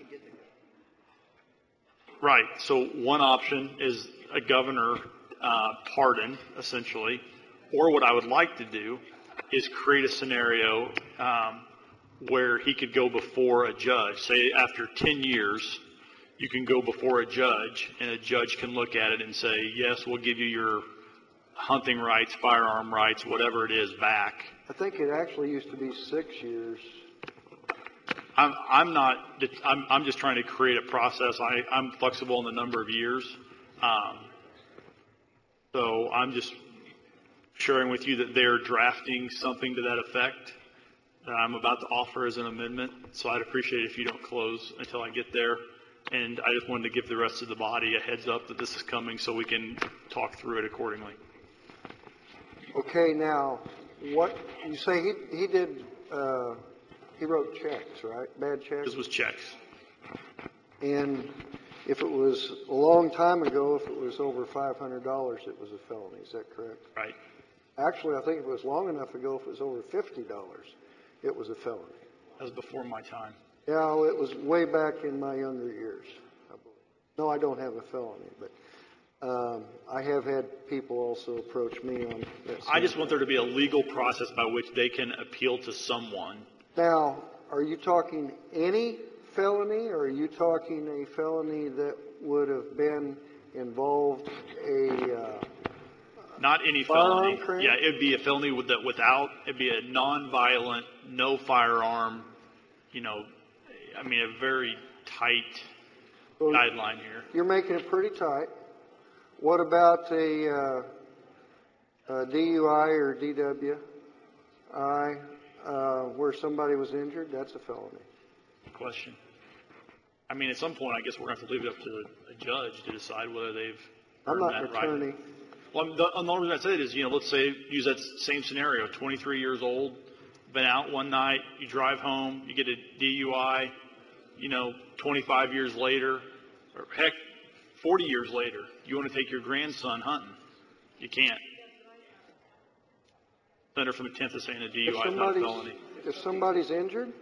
Right. So one option is a governor uh, pardon, essentially. Or what I would like to do is create a scenario um, where he could go before a judge. Say after ten years, you can go before a judge, and a judge can look at it and say, yes, we'll give you your hunting rights, firearm rights, whatever it is, back. I think it actually used to be six years. I'm, I'm not, I'm, I'm just trying to create a process. I, I'm flexible in the number of years. Um, so I'm just sharing with you that they're drafting something to that effect that I'm about to offer as an amendment. So I'd appreciate it if you don't close until I get there. And I just wanted to give the rest of the body a heads up that this is coming so we can talk through it accordingly. Okay, now, what, you say he, he did, uh, he wrote checks, right? Bad checks? This was checks. And if it was a long time ago, if it was over five hundred dollars, it was a felony, is that correct? Right. Actually, I think if it was long enough ago, if it was over fifty dollars, it was a felony. That was before my time. Yeah, well, it was way back in my younger years, I believe. No, I don't have a felony, but um, I have had people also approach me on that. I just want there to be a legal process by which they can appeal to someone. Now, are you talking any felony, or are you talking a felony that would have been involved a uh, Not any firearm felony. crime? Yeah, it'd be a felony with that without. It'd be a non-violent, no firearm. You know, I mean, a very tight Well, guideline here. You're making it pretty tight. What about a, uh, a D U I or D W I uh, where somebody was injured? That's a felony. Question. I mean, at some point, I guess we're going to have to leave it up to a judge to decide whether they've I'm earned not that an right. attorney. Well, I'm- the, the only reason I say it is, you know, let's say, use that same scenario, twenty-three years old, been out one night, you drive home, you get a D U I, you know, twenty-five years later, or heck, forty years later, you want to take your grandson hunting. You can't. Senator from the tenth is saying a D If U I is not a somebody's, felony. if somebody's injured,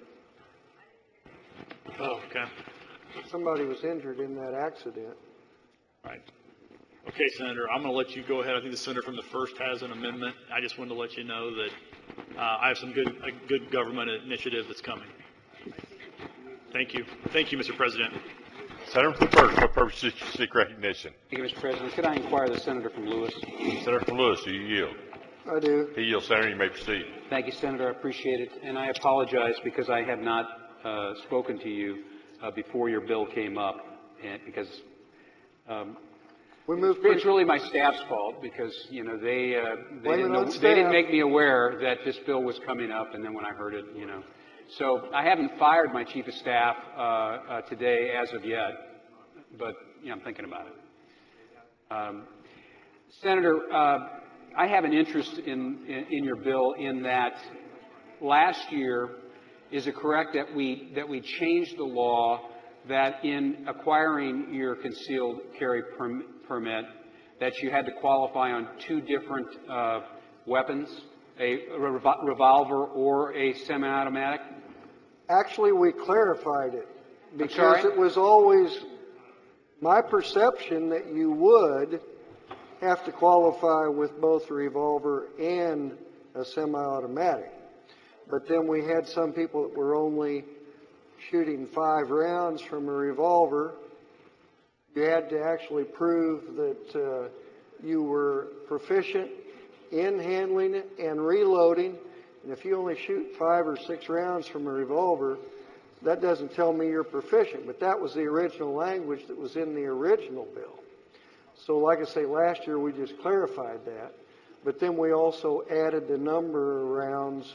Oh, okay. if somebody was injured in that accident, Right. Okay, Senator, I'm going to let you go ahead. I think the senator from the first has an amendment. I just wanted to let you know that uh, I have some good, a good government initiative that's coming. Thank you. Thank you, Mister President. Senator from the first, what purpose did you seek recognition? Thank you, Mister President. Could I inquire the senator from Lewis? Senator from Lewis, do you yield? I do. He yields, Senator. You may proceed. Thank you, Senator. I appreciate it. And I apologize because I have not uh, spoken to you uh, before your bill came up, and because um, we moved it's really my staff's fault because, you know, they, uh, they, didn't know, staff. they didn't make me aware that this bill was coming up, and then when I heard it, you know. So I haven't fired my chief of staff uh, uh, today as of yet, but, you know, I'm thinking about it. Um, Senator, uh, I have an interest in, in, in your bill in that last year, is it correct that we, that we changed the law that in acquiring your concealed carry perm, permit, that you had to qualify on two different uh, weapons, a rev- revolver or a semi-automatic? Actually, we clarified it because it was always my perception that you would have to qualify with both a revolver and a semi-automatic. But then we had some people that were only shooting five rounds from a revolver. You had to actually prove that uh, you were proficient in handling it and reloading. And if you only shoot five or six rounds from a revolver, that doesn't tell me you're proficient. But that was the original language that was in the original bill. So like I say, last year we just clarified that. But then we also added the number of rounds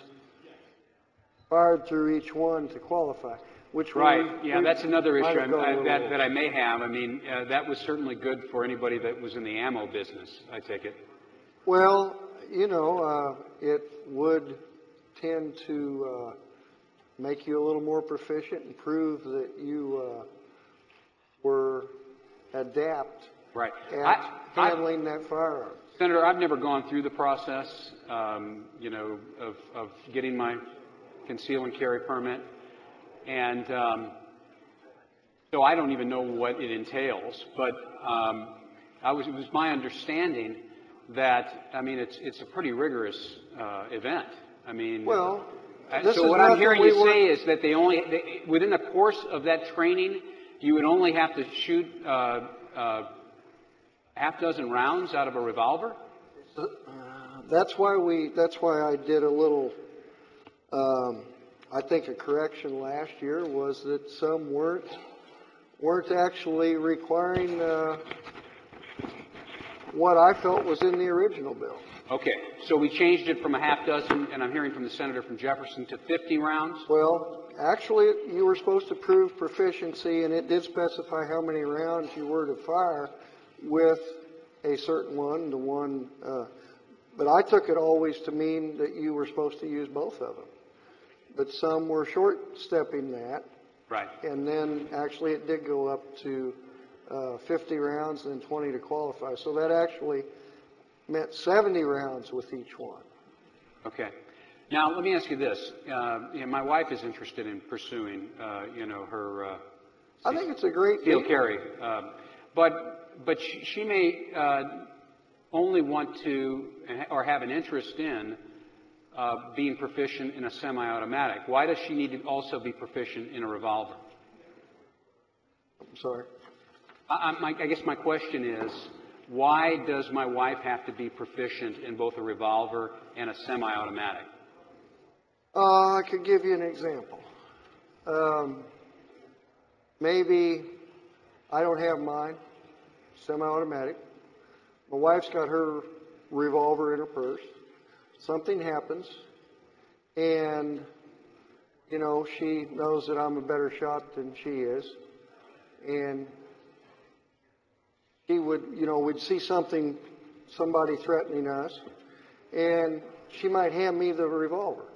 fired through each one to qualify. Which right. We, yeah, we, that's another issue I, I, that, little... that I may have. I mean, uh, that was certainly good for anybody that was in the ammo business, I take it. Well, you know, uh, it would tend to uh, make you a little more proficient and prove that you uh, were adept right. at I, handling I, that firearm. Senator, I've never gone through the process, um, you know, of, of getting my conceal and carry permit. And um, so I don't even know what it entails, but um, I was, it was my understanding that, I mean, it's, it's a pretty rigorous uh, event. I mean, well, uh, so what I'm hearing you say is that they only, they, within the course of that training, you would only have to shoot uh, uh, half dozen rounds out of a revolver? Uh, that's why we, that's why I did a little, um, I think a correction last year was that some weren't weren't actually requiring uh, what I felt was in the original bill. Okay, so we changed it from a half dozen, and I'm hearing from the senator from Jefferson, to fifty rounds? Well, actually, you were supposed to prove proficiency, and it did specify how many rounds you were to fire with a certain one, the one, uh, but I took it always to mean that you were supposed to use both of them. But some were short-stepping that. Right. And then actually it did go up to uh, fifty rounds and then twenty to qualify. So that actually meant seventy rounds with each one. Okay. Now, let me ask you this. Uh, you know, my wife is interested in pursuing, uh, you know, her... Uh, I think it's a great Conceal deal. carry. Uh, but, but she, she may uh, only want to, or have an interest in, Uh, being proficient in a semi-automatic. Why does she need to also be proficient in a revolver? I'm sorry. I, I, my, I guess my question is, why does my wife have to be proficient in both a revolver and a semi-automatic? Uh, I could give you an example. Um, maybe I don't have mine, semi-automatic. My wife's got her revolver in her purse. Something happens, and, you know, she knows that I'm a better shot than she is, and she would, you know, we'd see something, somebody threatening us, and she might hand me the revolver.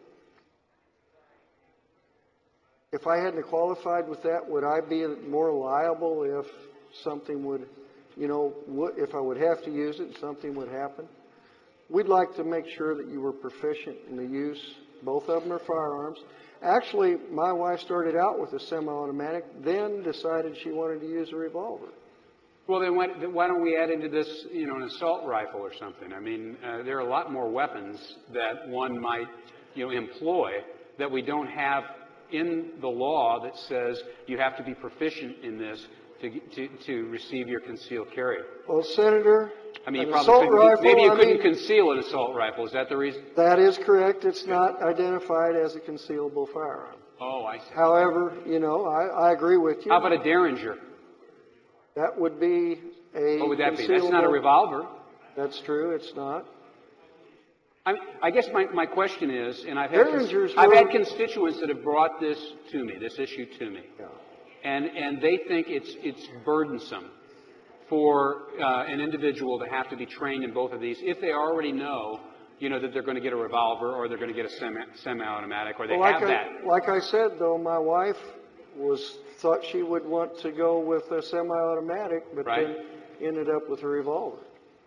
If I hadn't qualified with that, would I be more liable if something would, you know, if I would have to use it and something would happen? We'd like to make sure that you were proficient in the use. Both of them are firearms. Actually, my wife started out with a semi-automatic, then decided she wanted to use a revolver. Well, then why, then why don't we add into this, you know, an assault rifle or something? I mean, uh, there are a lot more weapons that one might, you know, employ that we don't have in the law that says you have to be proficient in this to, to, to receive your concealed carry? Well, Senator, I mean, you an probably assault couldn't, rifle, maybe you I couldn't mean, conceal an assault rifle. Is that the reason? that is correct. It's not identified as a concealable firearm. Oh, I see. However, you know, I, I agree with you. How about a Derringer? That would be a What would that be? That's not a concealable- revolver. That's true. It's not. I, I guess my, my question is, and I've had, Derringers I've were- had constituents that have brought this to me, this issue to me, Yeah. and, and they think it's, it's burdensome for uh, an individual to have to be trained in both of these if they already know, you know, that they're going to get a revolver or they're going to get a semi, semi-automatic or they Well, like have I, that. Like I said, though, my wife was thought she would want to go with a semi-automatic, but Right. then ended up with a revolver.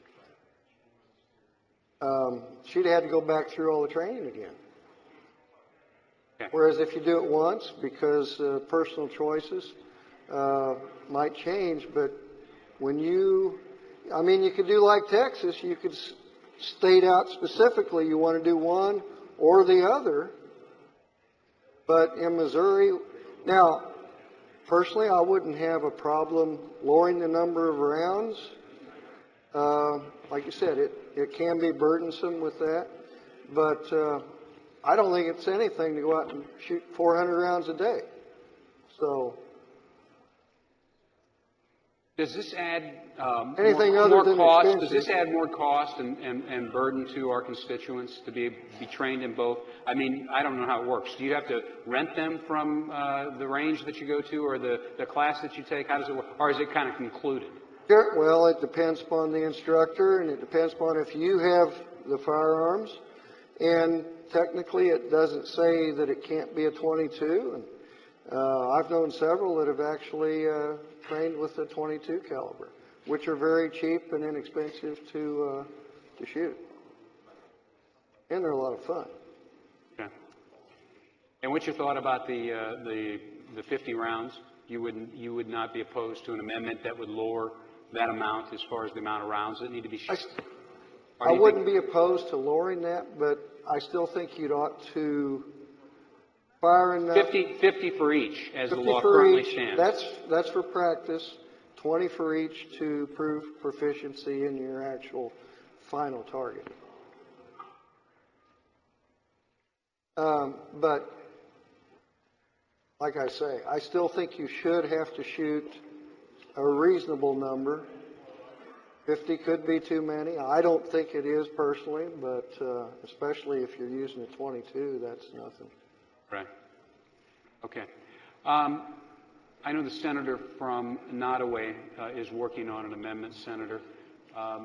Um, she'd had to go back through all the training again. Okay. Whereas if you do it once, because uh, personal choices uh, might change, but when you, I mean, you could do like Texas, you could s- state out specifically you want to do one or the other. But in Missouri, now, personally, I wouldn't have a problem lowering the number of rounds. Uh, like you said, it, it can be burdensome with that, but uh, I don't think it's anything to go out and shoot four hundred rounds a day. So Does this add um, Anything more, other more than cost? expenses. Does this add more cost and, and, and burden to our constituents to be be trained in both? I mean, I don't know how it works. Do you have to rent them from uh, the range that you go to, or the, the class that you take? How does it work? Or is it kind of concluded? Sure. Well, it depends upon the instructor, and it depends upon if you have the firearms. And technically, it doesn't say that it can't be a twenty-two. And uh, I've known several that have actually uh, trained with a twenty-two caliber, which are very cheap and inexpensive to uh, to shoot, and they're a lot of fun. Okay. And what's your thought about the uh, the the fifty rounds? You would you would not be opposed to an amendment that would lower that amount as far as the amount of rounds that need to be I, shot? I wouldn't be opposed to lowering that, but I still think you'd ought to fire enough. fifty, fifty for each, as the fifty law for currently each. stands. That's, that's for practice, twenty for each to prove proficiency in your actual final target. Um, but, like I say, I still think you should have to shoot a reasonable number. fifty could be too many. I don't think it is personally, but uh, especially if you're using a twenty-two, that's nothing. Right. Okay. Um, I know the senator from Nottoway uh, is working on an amendment, Senator. Um,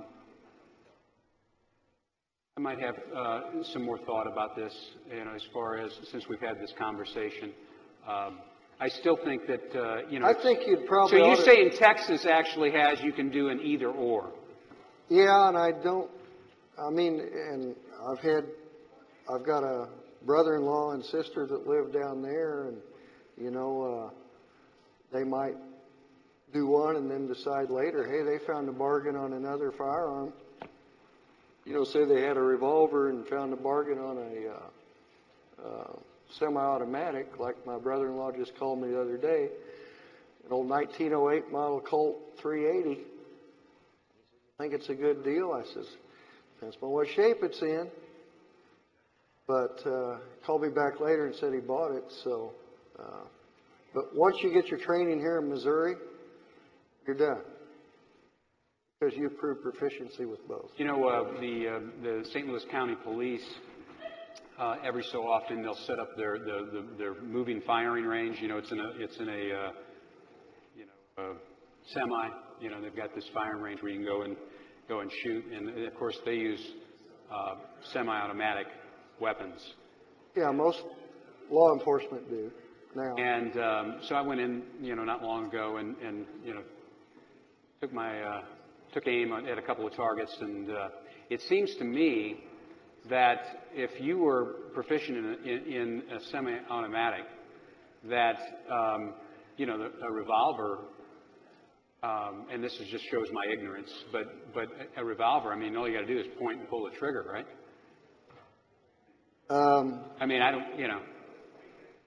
I might have uh, some more thought about this, you know, as far as since we've had this conversation. Um, I still think that, uh, you know. I think you'd probably. So you ought to- say in Texas actually has you can do an either or. Yeah, and I don't, I mean, and I've had, I've got a brother-in-law and sister that live down there, and, you know, uh, they might do one and then decide later, hey, they found a bargain on another firearm. You know, say they had a revolver and found a bargain on a uh, uh, semi-automatic, like my brother-in-law just called me the other day, an old nineteen oh eight model Colt three eighty. I think it's a good deal. I says, depends on what shape it's in. But uh, called me back later and said he bought it. So, uh, but once you get your training here in Missouri, you're done because you've proved proficiency with both. You know, uh, the uh, the Saint Louis County Police, uh, every so often they'll set up their the, the, their moving firing range. You know, it's in a it's in a uh, you know uh, semi. You know, they've got this firing range where you can go and go and shoot, and of course they use uh, semi-automatic weapons. Yeah, most law enforcement do now. And um, so I went in, you know, not long ago, and, and you know, took my uh, took aim at a couple of targets, and uh, it seems to me that if you were proficient in a, in, in a semi-automatic, that um, you know, the, a revolver. Um, and this is just shows my ignorance, but but a revolver, I mean, all you got to do is point and pull the trigger, right? Um, I mean, I don't, you know.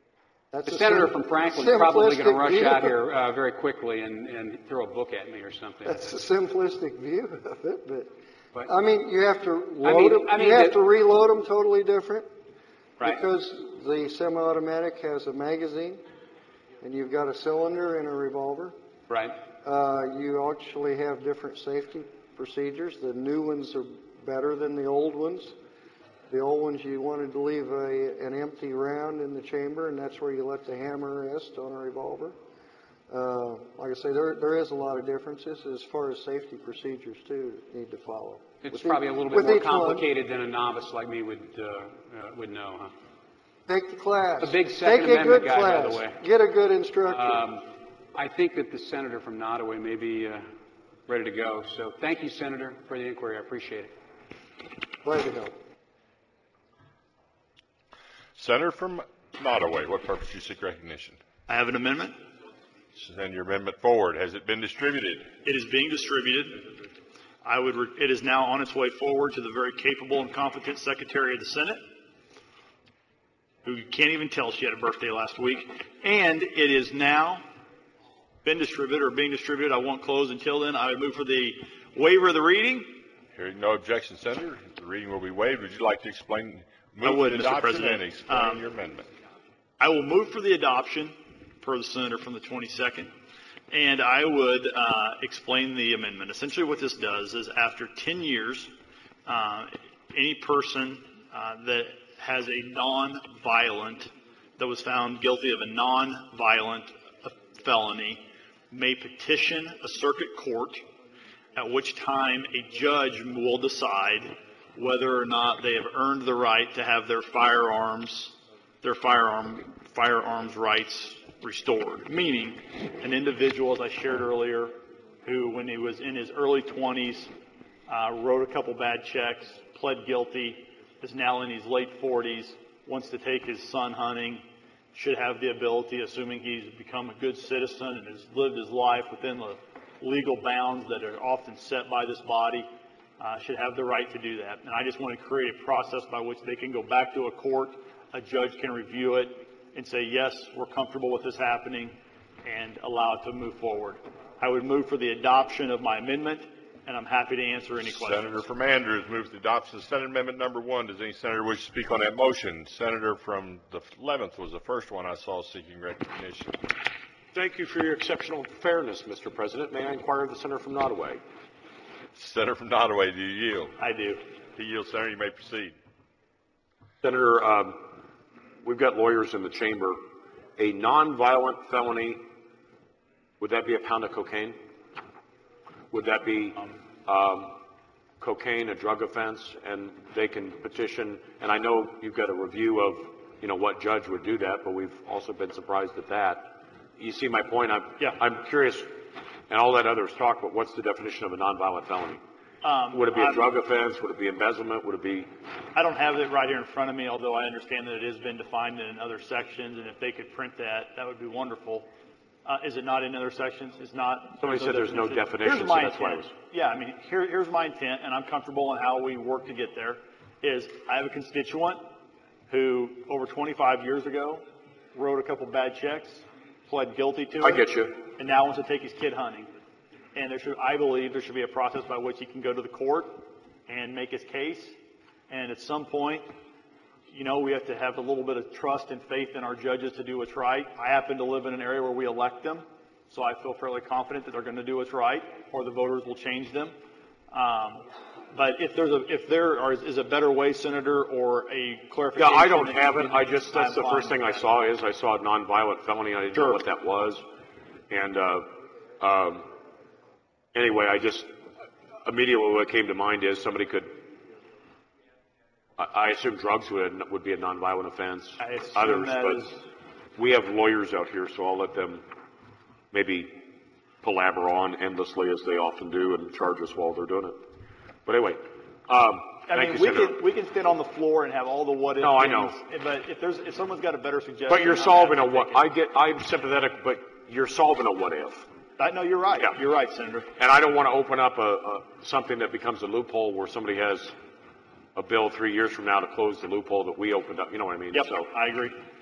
That's The a senator sim- from Franklin is probably going to simplistic rush view. out here uh, very quickly and, and throw a book at me or something. That's a simplistic view of it, but, But- I mean, you have to I load mean- them, I mean, you have the- to reload them totally different. Right. Because the semi-automatic has a magazine, and you've got a cylinder and a revolver. Right. Uh, you actually have different safety procedures. The new ones are better than the old ones. The old ones, you wanted to leave a, an empty round in the chamber, and that's where you let the hammer rest on a revolver. Uh, like I say, there, there is a lot of differences as far as safety procedures, too, that need to follow. It's With probably each- a little bit with more each one. complicated than a novice like me would uh, uh, would know, huh? Take the class. A big Second Take a Amendment good guy, class. by the way. Get a good instructor. Um, I think that the senator from Nottoway may be uh, ready to go. So thank you, Senator, for the inquiry. I appreciate it. Glad to help. Senator from Nottoway, what purpose do you seek recognition? I have an amendment. Send your amendment forward. Has it been distributed? It is being distributed. I would, re- it is now on its way forward to the very capable and competent Secretary of the Senate, who you can't even tell she had a birthday last week. And it is now been distributed or being distributed. I won't close until then. I would move for the waiver of the reading. Hearing no objection, Senator, the reading will be waived. Would you like to explain? I would, move Mister the adoption President. and explain Um, your amendment. I will move for the adoption, per the senator from the twenty-second, and I would uh, explain the amendment. Essentially what this does is after ten years, uh, any person uh, that has a non-violent, that was found guilty of a non-violent felony may petition a circuit court, at which time a judge will decide whether or not they have earned the right to have their firearms, their firearm, firearms rights restored. Meaning, an individual, as I shared earlier, who when he was in his early twenties, uh, wrote a couple bad checks, pled guilty, is now in his late forties, wants to take his son hunting, should have the ability, assuming he's become a good citizen and has lived his life within the legal bounds that are often set by this body, uh, should have the right to do that. And I just want to create a process by which they can go back to a court, a judge can review it and say, yes, we're comfortable with this happening, and allow it to move forward. I would move for the adoption of my amendment, and I'm happy to answer any questions. Senator from Andrews moves the adoption of Senate Amendment number one. Does any senator wish to speak on that motion? Senator from the eleventh was the first one I saw seeking recognition. Thank you for your exceptional fairness, Mister President. May I inquire of the senator from Nottoway? Senator from Nottoway, do you yield? I do. He yields, Senator. You may proceed. Senator, um, we've got lawyers in the chamber. A nonviolent felony, would that be a pound of cocaine? Would that be um, cocaine, a drug offense, and they can petition? And I know you've got a review of, you know, what judge would do that, but we've also been surprised at that. You see my point? I'm, yeah. I'm curious, and all that others talk, but what's the definition of a nonviolent felony? Um, Would it be a I'm- drug offense? Would it be embezzlement? Would it be? I don't have it right here in front of me, although I understand that it has been defined in other sections, and if they could print that, that would be wonderful. Uh, is it not in other sections? It's not. Somebody said there's no definition, Here's so my that's why I intent. was- Yeah, I mean, here, here's my intent, and I'm comfortable in how we work to get there, is I have a constituent who, over twenty-five years ago, wrote a couple bad checks, pled guilty to it. I get you. And now wants to take his kid hunting. And there should, I believe there should be a process by which he can go to the court and make his case. And at some point, you know, we have to have a little bit of trust and faith in our judges to do what's right. I happen to live in an area where we elect them, so I feel fairly confident that they're going to do what's right, or the voters will change them. Um, but if there's a, if there are, is a better way, Senator, or a clarification. Yeah, I don't have it. I just, that's I'm the first fine thing I with that. saw is I saw a nonviolent felony. I didn't know Sure. what that was. And, uh, um, anyway, I just, immediately what came to mind is somebody could, I, I assume drugs would, would be a nonviolent offense. I assume Others, that but is- we have lawyers out here, so I'll let them maybe palaver on endlessly as they often do and charge us while they're doing it. But anyway, um, I thank mean, you, we Senator. can, we can sit on the floor and have all the what if No, I things, know. But if there's, if someone's got a better suggestion. But you're I'm solving a happy to what, take I get, I'm sympathetic, but you're solving a what if. it. I, no, you're right. Yeah. You're right, Senator. And I don't want to open up a, a, something that becomes a loophole where somebody has a bill three years from now to close the loophole that we opened up, you know what I mean? Yep, So I agree.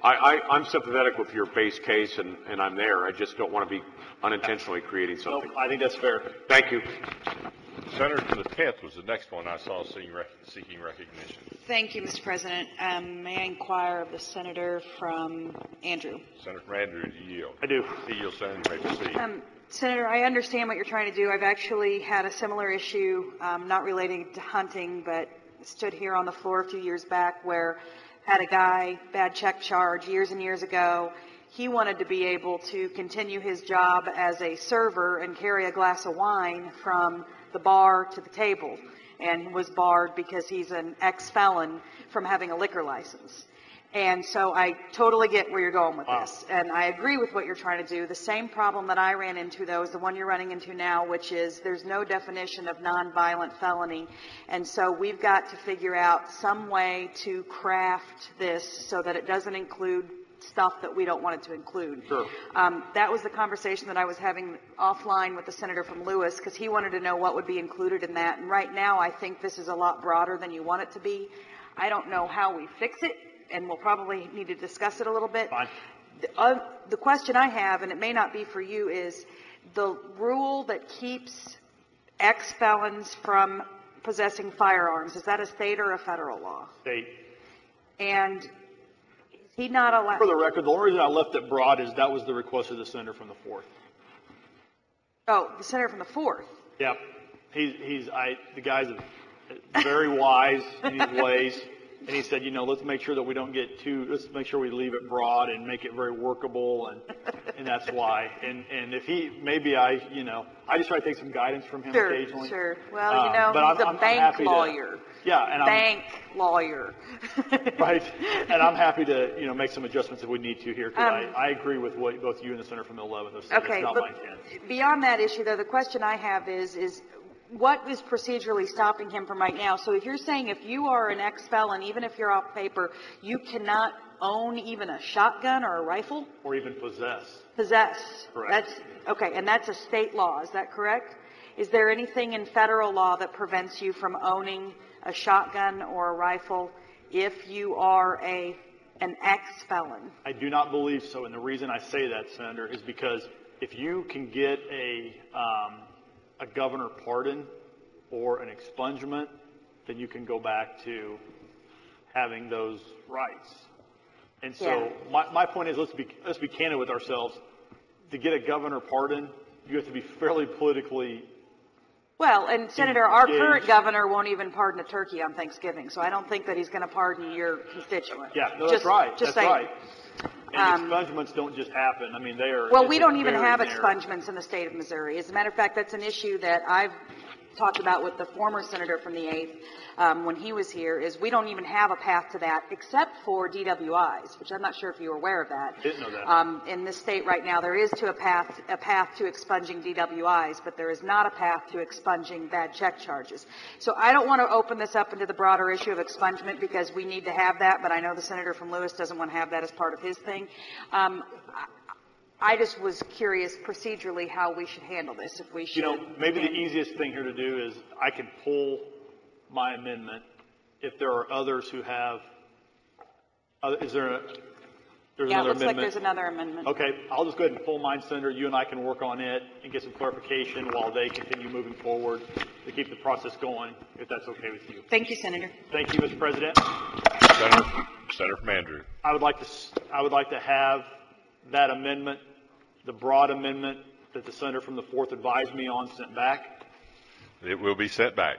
I, I, I'm sympathetic with your base case, and, and I'm there. I just don't want to be unintentionally creating something. I think that's fair. Thank you. Senator from the tenth was the next one I saw seeking, rec- seeking recognition. Thank you, Mister President. Um, may I inquire of the senator from Andrew? Senator from Andrew, do you yield? I do. You yield, Senator. You may proceed. Um, Senator, I understand what you're trying to do. I've actually had a similar issue, um, not relating to hunting, but stood here on the floor a few years back where had a guy, bad check charge years and years ago. He wanted to be able to continue his job as a server and carry a glass of wine from the bar to the table, and was barred because he's an ex-felon from having a liquor license. And so I totally get where you're going with this, and I agree with what you're trying to do. The same problem that I ran into, though, is the one you're running into now, which is there's no definition of nonviolent felony, and so we've got to figure out some way to craft this so that it doesn't include stuff that we don't want it to include. Sure. Um, that was the conversation that I was having offline with the senator from Lewis, because he wanted to know what would be included in that, and right now I think this is a lot broader than you want it to be. I don't know how we fix it, and we'll probably need to discuss it a little bit. Fine. The, uh, the question I have, and it may not be for you, is the rule that keeps ex-felons from possessing firearms, is that a state or a federal law? State. And is he not allowed? For the record, the only reason I left it broad is that was the request of the senator from the fourth. Oh, the senator from the fourth. Yep. He's, he's, I, the guy's very wise in his ways. And he said, you know, let's make sure that we don't get too, let's make sure we leave it broad and make it very workable, and and that's why. And and if he, maybe I, you know, I just try to take some guidance from him Sure, occasionally. sure. Well, Uh, you know, but he's I'm- a I'm bank happy to- lawyer. Yeah, and I'm, Bank lawyer. right. And I'm happy to, you know, make some adjustments if we need to here, because Um, I, I agree with what both you and the senator from the eleventh have said. Okay, It's not but my intent. beyond that issue, though, the question I have is, is what is procedurally stopping him from right now? So if you're saying if you are an ex-felon, even if you're off paper, you cannot own even a shotgun or a rifle? Or even possess. Possess. Correct. That's, okay, and that's a state law, is that correct? Is there anything in federal law that prevents you from owning a shotgun or a rifle if you are a an ex-felon? I do not believe so, and the reason I say that, Senator, is because if you can get a um, a governor pardon or an expungement, then you can go back to having those rights. And so Yeah. my, my point is, let's be let's be candid with ourselves. To get a governor pardon, you have to be fairly politically. Well, and Senator, our Engaged. current governor won't even pardon a turkey on Thanksgiving, so I don't think that he's going to pardon your constituent. Yeah, no, that's Just- right. Just that's saying. right. And Um, expungements don't just happen. I mean, they are. Well, it's we a don't even very have narrow- expungements in the state of Missouri. As a matter of fact, that's an issue that I've talked about with the former senator from the eighth um, when he was here, is we don't even have a path to that except for D W Is, which I'm not sure if you were aware of that. Didn't know that. Um, in this state right now, there is to a path a path to expunging D W Is, but there is not a path to expunging bad check charges. So I don't want to open this up into the broader issue of expungement because we need to have that, but I know the senator from Lewis doesn't want to have that as part of his thing. Um, I I just was curious procedurally how we should handle this, if we should. You know, maybe the easiest thing here to do is I can pull my amendment if there are others who have, uh, is there a, there's Yeah, it another looks like amendment? there's another amendment. Okay, I'll just go ahead and pull mine, Senator. You and I can work on it and get some clarification while they continue moving forward to keep the process going, if that's okay with you. Thank you, Senator. Thank you, Mister President. Senator, Senator from Andrew. I would like to, s- I would like to have that amendment, the broad amendment that the senator from the fourth advised me on, sent back. It will be sent back.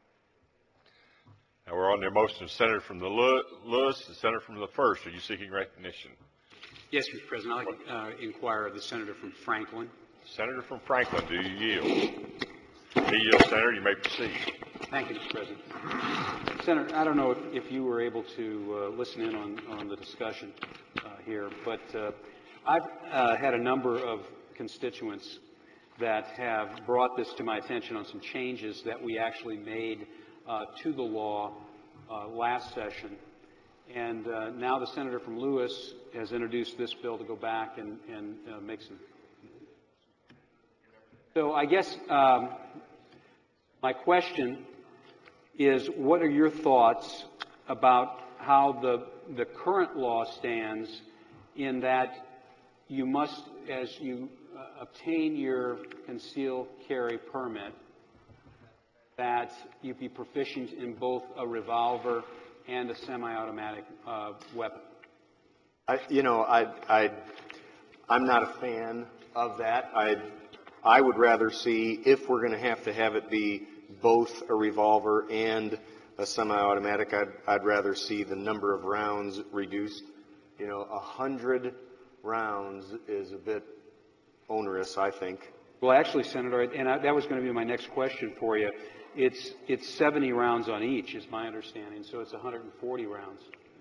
Now we're on the motion of Senator from the Lew- Lewis and Senator from the first. Are you seeking recognition? Yes, Mister President. I'd like to uh, inquire of the senator from Franklin. Senator from Franklin, do you yield? You yield, Senator. You may proceed. Thank you, Mister President. Senator, I don't know if, if you were able to uh, listen in on, on the discussion uh, here, but uh, I've uh, had a number of constituents that have brought this to my attention on some changes that we actually made uh, to the law uh, last session. And uh, now the senator from Lewis has introduced this bill to go back and, and uh, make some. So I guess um, my question is, what are your thoughts about how the, the current law stands in that you must, as you uh, obtain your concealed carry permit, that you be proficient in both a revolver and a semi-automatic uh, weapon. I, you know, I, I, I'm not a fan of that. I, I would rather see, if we're going to have to have it be both a revolver and a semi-automatic, I'd, I'd rather see the number of rounds reduced. You know, a hundred rounds is a bit onerous, I think. Well, actually, Senator, and I, that was going to be my next question for you. It's it's seventy rounds on each, is my understanding, so it's one hundred forty rounds.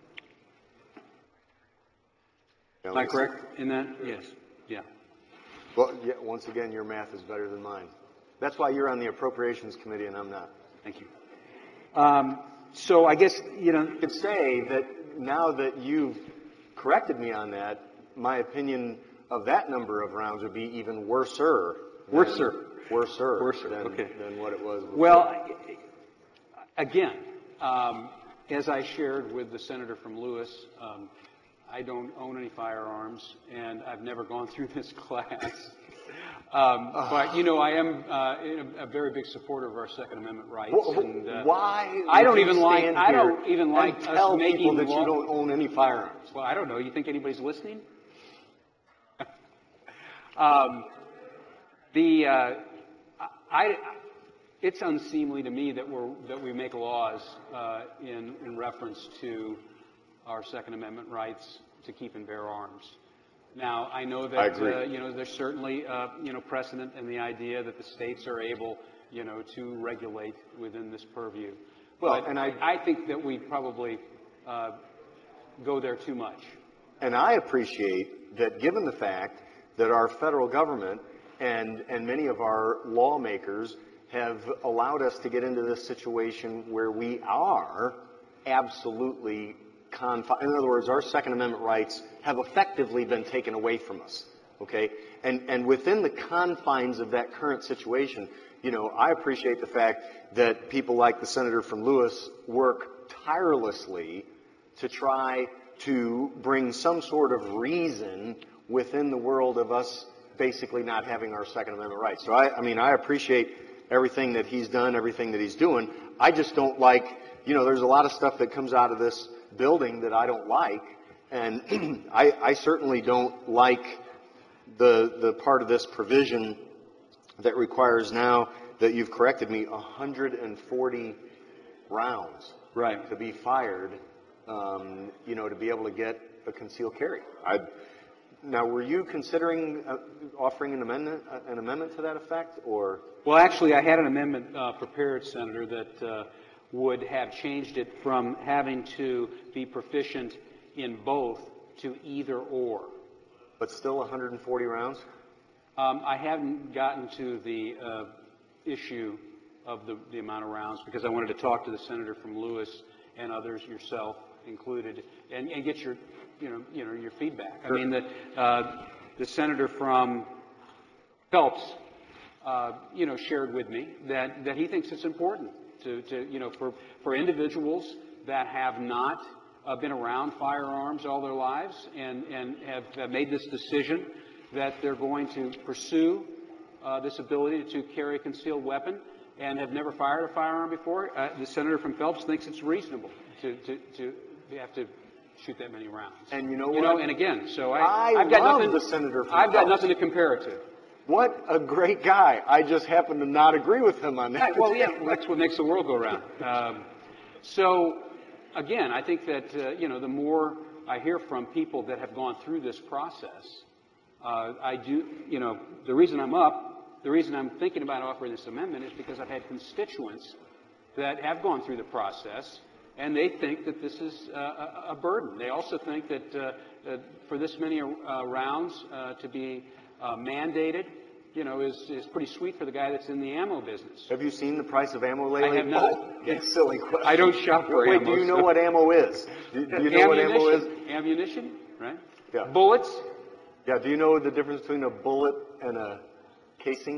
Am I correct in that? Yes. Yeah. Well, yeah, once again, your math is better than mine. That's why you're on the Appropriations Committee and I'm not. Thank you. Um, so I guess, you know... You could say that now that you've corrected me on that, my opinion of that number of rounds would be even worser. Worser. Worser. Worser, than, okay. than what it was before. Well, again, um, as I shared with the senator from Lewis, um, I don't own any firearms, and I've never gone through this class. Um, but, you know, I am uh, a very big supporter of our Second Amendment rights. And, uh, Why? I don't even like. I don't even like us tell making people that law. You don't own any firearms. Well, I don't know. You think anybody's listening? um, the uh, I. It's unseemly to me that we're that we make laws uh, in in reference to our Second Amendment rights to keep and bear arms. Now, I know that, I agree. Uh, you know, there's certainly, uh, you know, precedent in the idea that the states are able, you know, to regulate within this purview. Well, but and I, I think that we probably uh, go there too much. And I appreciate that given the fact that our federal government and, and many of our lawmakers have allowed us to get into this situation where we are absolutely confined. In other words, our Second Amendment rights have effectively been taken away from us, okay? And, and within the confines of that current situation, you know, I appreciate the fact that people like the senator from Lewis work tirelessly to try to bring some sort of reason within the world of us basically not having our Second Amendment rights. So, I, I mean, I appreciate everything that he's done, everything that he's doing. I just don't like, you know, there's a lot of stuff that comes out of this building that I don't like, and I, I certainly don't like the the part of this provision that requires now that you've corrected me one hundred forty rounds right to be fired, um, you know, to be able to get a concealed carry. I, now, were you considering uh, offering an amendment uh, an amendment to that effect, or? Well, actually, I had an amendment uh, prepared, Senator, that uh, would have changed it from having to be proficient in both to either or. But still one hundred forty rounds? Um, I haven't gotten to the uh, issue of the, the amount of rounds because I wanted to talk to the senator from Lewis and others, yourself included, and, and get your, you know, you know, your feedback. Sure. I mean, the uh, the senator from Phelps, uh, you know, shared with me that that he thinks it's important to, to you know, for for individuals that have not uh, been around firearms all their lives and and have, have made this decision that they're going to pursue uh, this ability to carry a concealed weapon and have never fired a firearm before. Uh, the senator from Phelps thinks it's reasonable to to, to have to shoot that many rounds. And you know you what? know, and again, so I, I I've got love nothing. the senator from I've got Phelps. nothing to compare it to. What a great guy! I just happen to not agree with him on that. Right, well, yeah, that's what makes the world go round. Um, so, again, I think that uh, you know, the more I hear from people that have gone through this process, uh, I do. You know, the reason I'm up, the reason I'm thinking about offering this amendment is because I've had constituents that have gone through the process, and they think that this is uh, a, a burden. They also think that uh, uh, for this many uh, rounds uh, to be uh, mandated, you know, is, is pretty sweet for the guy that's in the ammo business. Have you seen the price of ammo lately? I have not. Oh, it's silly question. I don't shop for Wait, ammo. do you know so- what ammo is? Do, do you know what ammo is? Ammunition, right? Yeah. Bullets. Yeah. Do you know the difference between a bullet and a casing?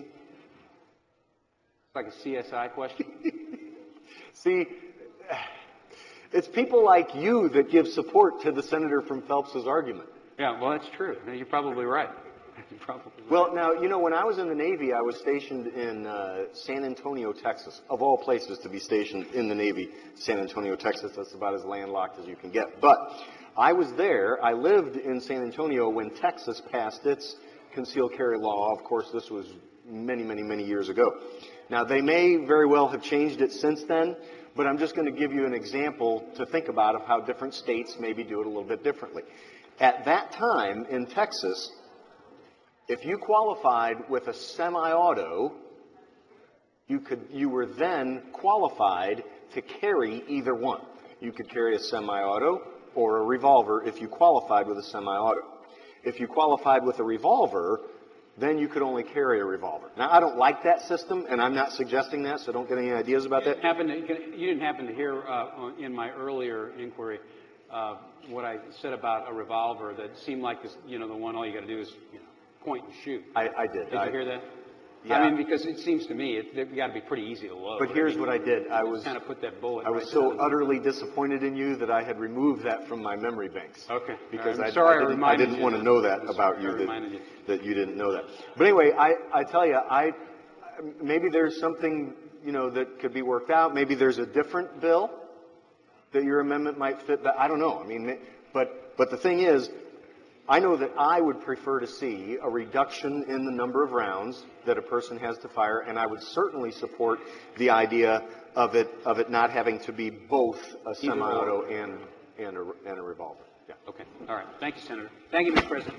It's like a C S I question. See, it's people like you that give support to the senator from Phelps's argument. Yeah, well, that's true. You're probably right. You're probably right. Well, now, you know, when I was in the Navy, I was stationed in uh, San Antonio, Texas. Of all places to be stationed in the Navy, San Antonio, Texas, that's about as landlocked as you can get. But I was there. I lived in San Antonio when Texas passed its concealed carry law. Of course, this was many, many, many years ago. Now, they may very well have changed it since then, but I'm just going to give you an example to think about of how different states maybe do it a little bit differently. At that time in Texas, if you qualified with a semi-auto, you could, you were then qualified to carry either one. You could carry a semi-auto or a revolver if you qualified with a semi-auto. If you qualified with a revolver, then you could only carry a revolver. Now, I don't like that system, and I'm not suggesting that, so don't get any ideas about that. Happen to, you didn't happen to hear uh, in my earlier inquiry uh, what I said about a revolver that seemed like this, you know, the one all you got to do is, you know, point and shoot. I, I did. Did I, you hear that? Yeah. I mean, because it seems to me it, it got to be pretty easy to load. But here's I mean, what I did. I was kind of put that bullet. I was right so down. utterly disappointed in you that I had removed that from my memory banks. Okay. Because I'm I, sorry I I didn't, I reminded didn't you want to that. know that I'm about sorry you I that, reminded you. that you didn't know that. But anyway, I, I tell you, I maybe there's something, you know, that could be worked out. Maybe there's a different bill that your amendment might fit. That I don't know. I mean, but but the thing is, I know that I would prefer to see a reduction in the number of rounds that a person has to fire, and I would certainly support the idea of it of it not having to be both a semi-auto and and a, and a revolver. Yeah. Okay. All right. Thank you, Senator. Thank you, Mister President.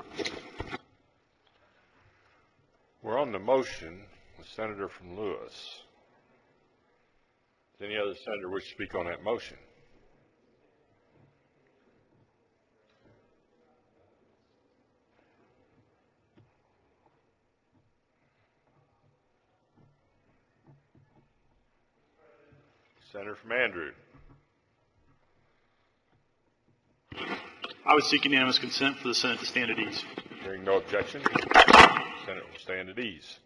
We're on the motion with Senator from Lewis. Does any other senator wish to speak on that motion? Senator from Andrew. I would seek unanimous consent for the Senate to stand at ease. Hearing no objection, the Senate will stand at ease.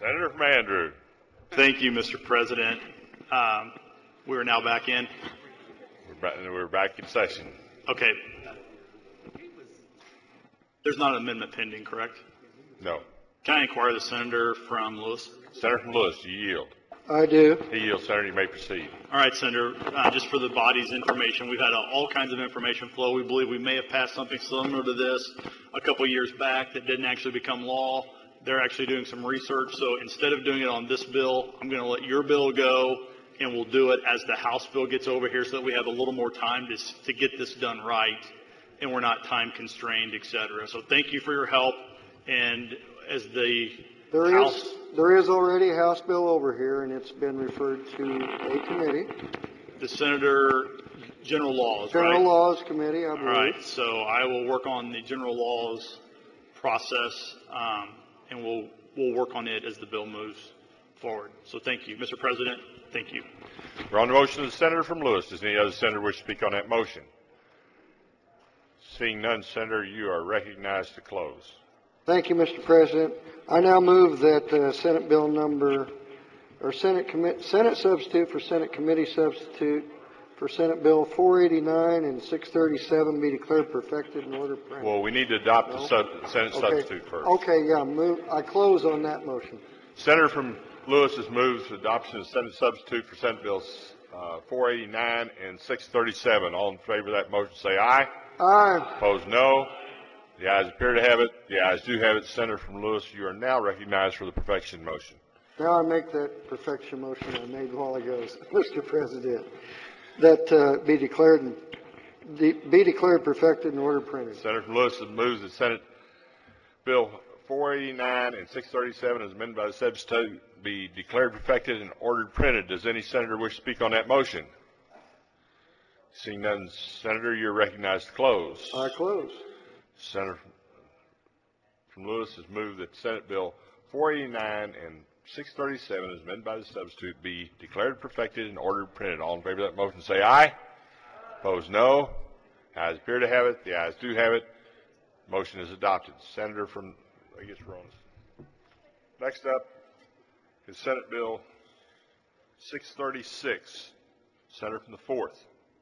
Senator from Andrew. Thank you, Mister President. Um, we are now back in. We're back, we're back in session. Okay. There's not an amendment pending, correct? No. Can I inquire the senator from Lewis? Senator from Lewis, you yield. I do. He yields, Senator. You may proceed. All right, Senator. Uh, just for the body's information, we've had uh, all kinds of information flow. We believe we may have passed something similar to this a couple years back that didn't actually become law. They're actually doing some research. So instead of doing it on this bill, I'm going to let your bill go, and we'll do it as the House bill gets over here so that we have a little more time to, to get this done right, and we're not time constrained, et cetera. So thank you for your help. And as the There House... is, there is already a House bill over here, and it's been referred to a committee. The Senator General Laws, General right? Laws Committee, I All believe. right, so I will work on the general laws process, um, and we'll we'll work on it as the bill moves forward. So thank you, Mister President. Thank you. We're on the motion of the senator from Lewis. Does any other senator wish to speak on that motion? Seeing none, Senator, you are recognized to close. Thank you, Mister President. I now move that uh, Senate Bill number, or Senate Commi- Senate substitute for Senate Committee substitute for Senate Bill four eighty-nine and six thirty-seven be declared perfected and ordered printed. Well, we need to adopt No? the sub, Senate Okay. substitute first. Okay, yeah, move, I close on that motion. Senator from Lewis has moved to adoption of Senate substitute for Senate Bills uh, four eighty-nine and six thirty-seven. All in favor of that motion say aye. Aye. Opposed, no. The ayes appear to have it. The ayes do have it. Senator from Lewis, you are now recognized for the perfection motion. Now I make that perfection motion I made a while ago, Mister President, that uh, be declared and de- be declared perfected and ordered printed. Senator from Lewis has moved that Senate Bill four eighty-nine and six thirty-seven as amended by the substitute be declared perfected and ordered printed. Does any senator wish to speak on that motion? Seeing none, Senator, you're recognized to close. I close. Senator from Lewis has moved that Senate Bill four eighty-nine and six thirty-seven as amended by the substitute be declared perfected and ordered printed. All in favor of that motion say aye. Opposed, no. Ayes appear to have it. The ayes do have it. Motion is adopted. Senator from, I guess we're on. Next up is Senate Bill six thirty-six. Senator from the fourth.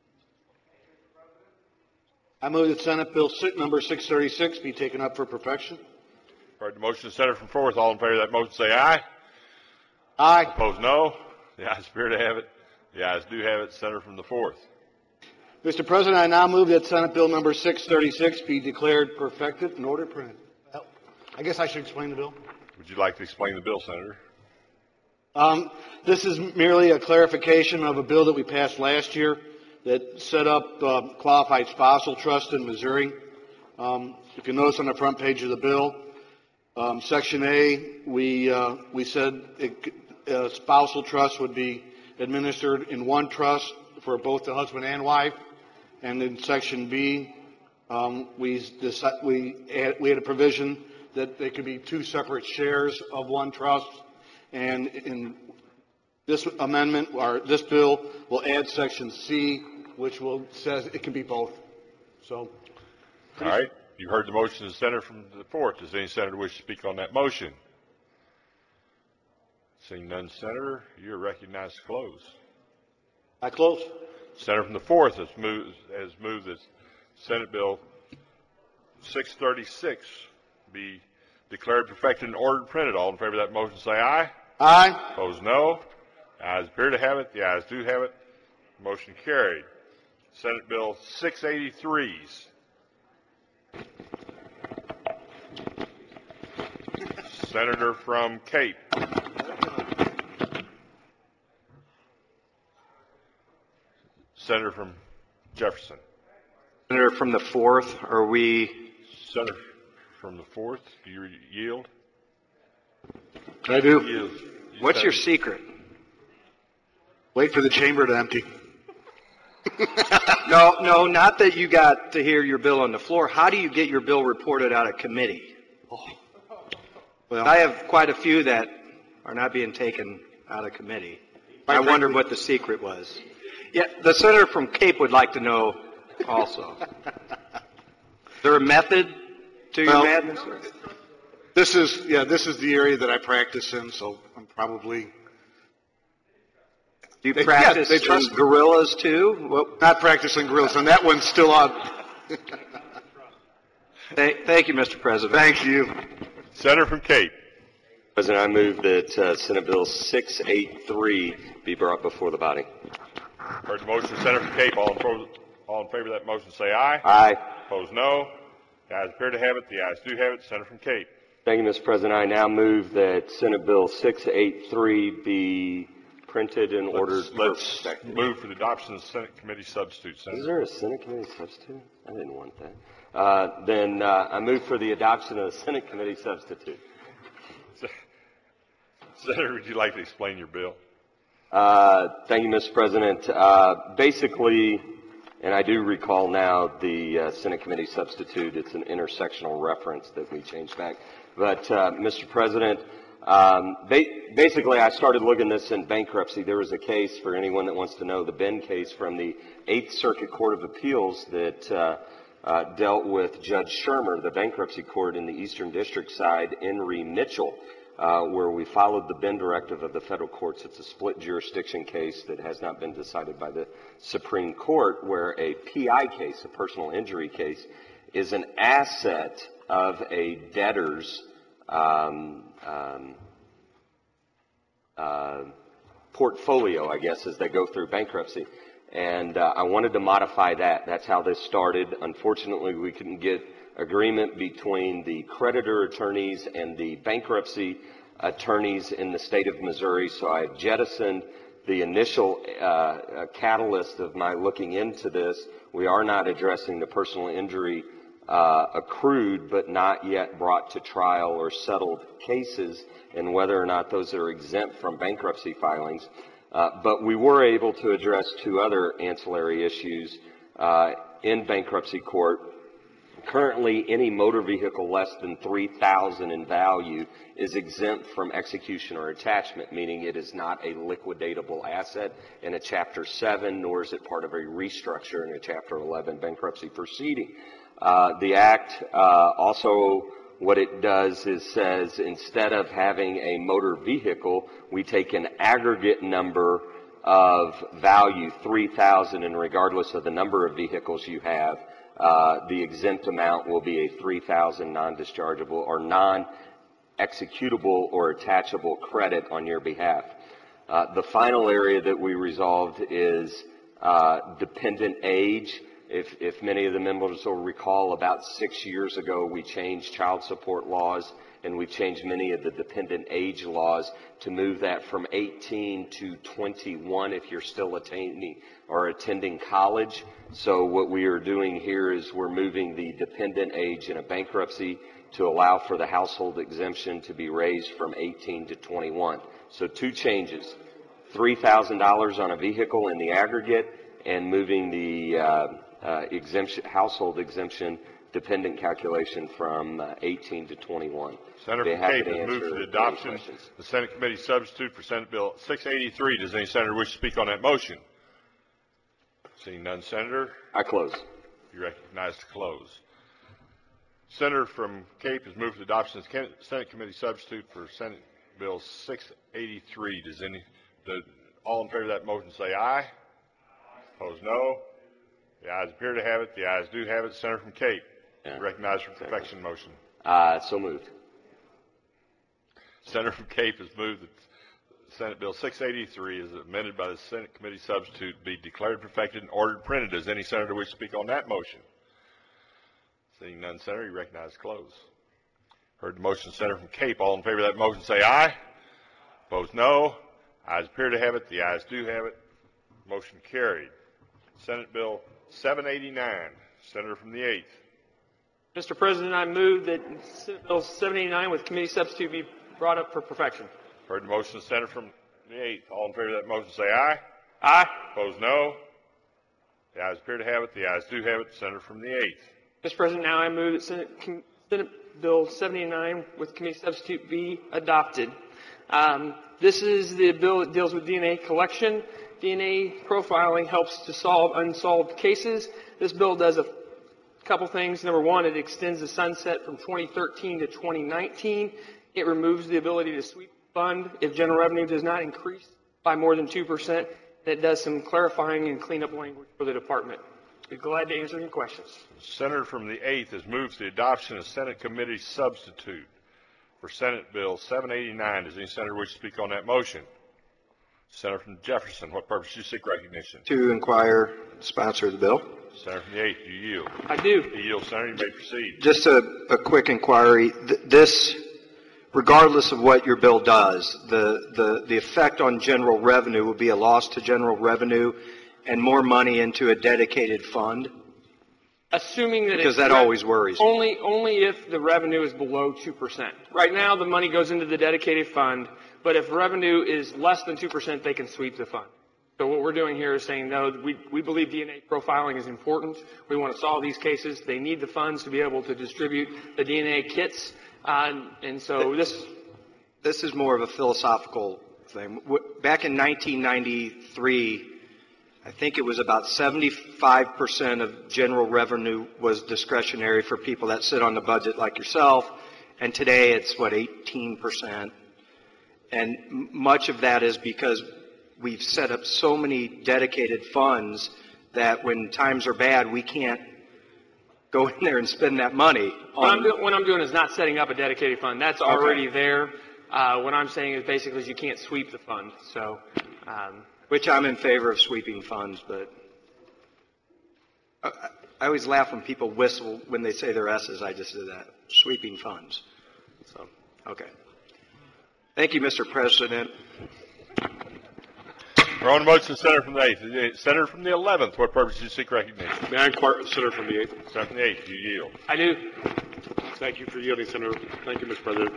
I move that Senate Bill si- number six thirty-six be taken up for perfection. Heard the motion of Senator from fourth. All in favor of that motion say aye. Aye. Opposed, no. The ayes appear to have it. The ayes do have it. Senator from the fourth. Mister President, I now move that Senate Bill number six thirty-six be declared perfected and ordered printed. Well, I guess I should explain the bill. Would you like to explain the bill, Senator? Um, this is merely a clarification of a bill that we passed last year that set up uh, qualified spousal trust in Missouri. Um, if you notice on the front page of the bill, um, Section A, we uh, we said it, uh, spousal trust would be administered in one trust for both the husband and wife, and in Section B, um, we deci- we had, we had a provision that there could be two separate shares of one trust, and in this amendment or this bill will add Section C, which will says it can be both. So, all right. You heard the motion of the senator from the fourth. Does any senator wish to speak on that motion? Seeing none, Senator, you're recognized to close. I close. Senator from the fourth has moved, has moved that Senate Bill six thirty-six be declared perfected and ordered printed. All in favor of that motion say aye. Aye. Opposed, no. The ayes appear to have it. The ayes do have it. Motion carried. Senate Bill six eighty-threes. Senator from Cape. Senator from Jefferson. Senator from the fourth, are we? Senator from the fourth, do you yield? I do. Yield. What's Senator. your secret? Wait for the chamber to empty. No, no, not that you got to hear your bill on the floor. How do you get your bill reported out of committee? Oh. Well, I have quite a few that are not being taken out of committee. I wondered what the secret was. Yeah, the senator from Cape would like to know also. Is there a method to your Well, madness? This is, yeah, this is the area that I practice in, so I'm probably. Do you They- practice yeah, they trust in gorillas too? Well, Not practicing gorillas, and that one's still on. thank, thank you, Mister President. Thank you. Senator from Cape. President, I move that uh, Senate Bill six eighty-three be brought before the body. Heard the motion, Senator from Cape. All in, favor, all in favor of that motion say aye. Aye. Opposed, no. The ayes appear to have it. The ayes do have it. Senator from Cape. Thank you, Mister President. I now move that Senate Bill six eighty-three be printed and ordered. Let's, let's move for the adoption of the Senate Committee substitute. Senator. Is there a Senate Committee substitute? I didn't want that. Uh, then uh, I move for the adoption of the Senate Committee substitute. Senator, would you like to explain your bill? Uh, thank you, Mister President. Uh, basically, and I do recall now the uh, Senate Committee substitute. It's an intersectional reference that we changed back. But, uh, Mister President, um, ba- basically I started looking at this in bankruptcy. There was a case, for anyone that wants to know, the Ben case from the Eighth Circuit Court of Appeals that uh, uh, dealt with Judge Shermer, the bankruptcy court in the Eastern District side, Henry Mitchell. Uh, where we followed the Ben directive of the federal courts. It's a split jurisdiction case that has not been decided by the Supreme Court, where a P I case, a personal injury case, is an asset of a debtor's um, um, uh, portfolio, I guess, as they go through bankruptcy. And uh, I wanted to modify that. That's how this started. Unfortunately, we couldn't get agreement between the creditor attorneys and the bankruptcy attorneys in the state of Missouri, so I jettisoned the initial uh, uh, catalyst of my looking into this. We are not addressing the personal injury uh, accrued but not yet brought to trial or settled cases, and whether or not those are exempt from bankruptcy filings. Uh, but we were able to address two other ancillary issues uh, in bankruptcy court. Currently, any motor vehicle less than three thousand dollars in value is exempt from execution or attachment, meaning it is not a liquidatable asset in a Chapter seven, nor is it part of a restructure in a Chapter eleven bankruptcy proceeding. Uh, the Act uh, also, what it does is says instead of having a motor vehicle, we take an aggregate number of value, three thousand dollars, and regardless of the number of vehicles you have, Uh, the exempt amount will be a three thousand dollars non-dischargeable or non-executable or attachable credit on your behalf. Uh, the final area that we resolved is uh, dependent age. If, if many of the members will recall, about six years ago we changed child support laws, and we changed many of the dependent age laws to move that from eighteen to twenty-one if you're still attaining or attending college. So what we are doing here is we're moving the dependent age in a bankruptcy to allow for the household exemption to be raised from eighteen to twenty-one. So two changes, three thousand dollars on a vehicle in the aggregate, and moving the uh, uh, exemption, household exemption dependent calculation from uh, eighteen to twenty-one. Senator from Cape has moved for the adoption of the Senate Committee substitute for Senate Bill six eighty-three. Does any senator wish to speak on that motion? Seeing none, Senator. I close. You recognize to close. Senator from Cape has moved for the adoption of the Senate Committee substitute for Senate Bill six eighty-three. Does any, does, all in favor of that motion say aye? Opposed, no. The ayes appear to have it. The ayes do have it. Senator from Cape. Yeah. Recognized for perfection motion. Uh, so moved. Senator from Cape has moved that Senate Bill six eighty-three, as amended by the Senate Committee substitute, be declared perfected and ordered printed. Does any senator wish to speak on that motion? Seeing none, Senator, you recognize close. Heard the motion, Senator from Cape. All in favor of that motion say aye. Opposed, no. Ayes appear to have it. The ayes do have it. Motion carried. Senate Bill seven eighty-nine, Senator from the eighth. Mister President, I move that Senate Bill seven eighty-nine with committee substitute be brought up for perfection. Heard the motion, Senator from the eighth. All in favor of that motion say aye. Aye. Opposed, no. The ayes appear to have it. The ayes do have it. Senator from the eighth. Mister President, now I move that Senate, Senate Bill seven eighty-nine with committee substitute be adopted. Um, this is the bill that deals with D N A collection. D N A profiling helps to solve unsolved cases. This bill does a A couple things. Number one, it extends the sunset from twenty thirteen to twenty nineteen. It removes the ability to sweep the fund if general revenue does not increase by more than two percent. And it does some clarifying and cleanup language for the department. Be glad to answer any questions. Senator from the eighth has moved the adoption of Senate Committee Substitute for Senate Bill seven eighty-nine. Does any senator wish to speak on that motion? Senator from Jefferson, what purpose do you seek recognition? To inquire, sponsor of the bill. Senator from the eighth, you yield. I do. You yield, Senator. You may proceed. Just a, a quick inquiry. Th- this, regardless of what your bill does, the, the, the effect on general revenue will be a loss to general revenue and more money into a dedicated fund? Assuming that because it's that always worries me. Only, only if the revenue is below two percent. Right now, the money goes into the dedicated fund, but if revenue is less than two percent, they can sweep the fund. So what we're doing here is saying, no, we, we believe D N A profiling is important. We want to solve these cases. They need the funds to be able to distribute the D N A kits. Uh, and so this... This is more of a philosophical thing. Back in nineteen ninety-three, I think it was about seventy-five percent of general revenue was discretionary for people that sit on the budget like yourself. And today it's, what, eighteen percent. And much of that is because we've set up so many dedicated funds that when times are bad, we can't go in there and spend that money. What I'm, do- what I'm doing is not setting up a dedicated fund. That's already okay. there. Uh, what I'm saying is basically is you can't sweep the fund. So, um, which I'm in favor of sweeping funds, but I, I always laugh when people whistle when they say their S's. I just did that. Sweeping funds. So, okay. Thank you, Mister President. We're on the motion, Senator from the eighth. Senator from the eleventh, what purpose do you seek recognition? May I inquire, Senator from the eighth? Senator from the eighth, you yield. I do. Thank you for yielding, Senator. Thank you, Mister President.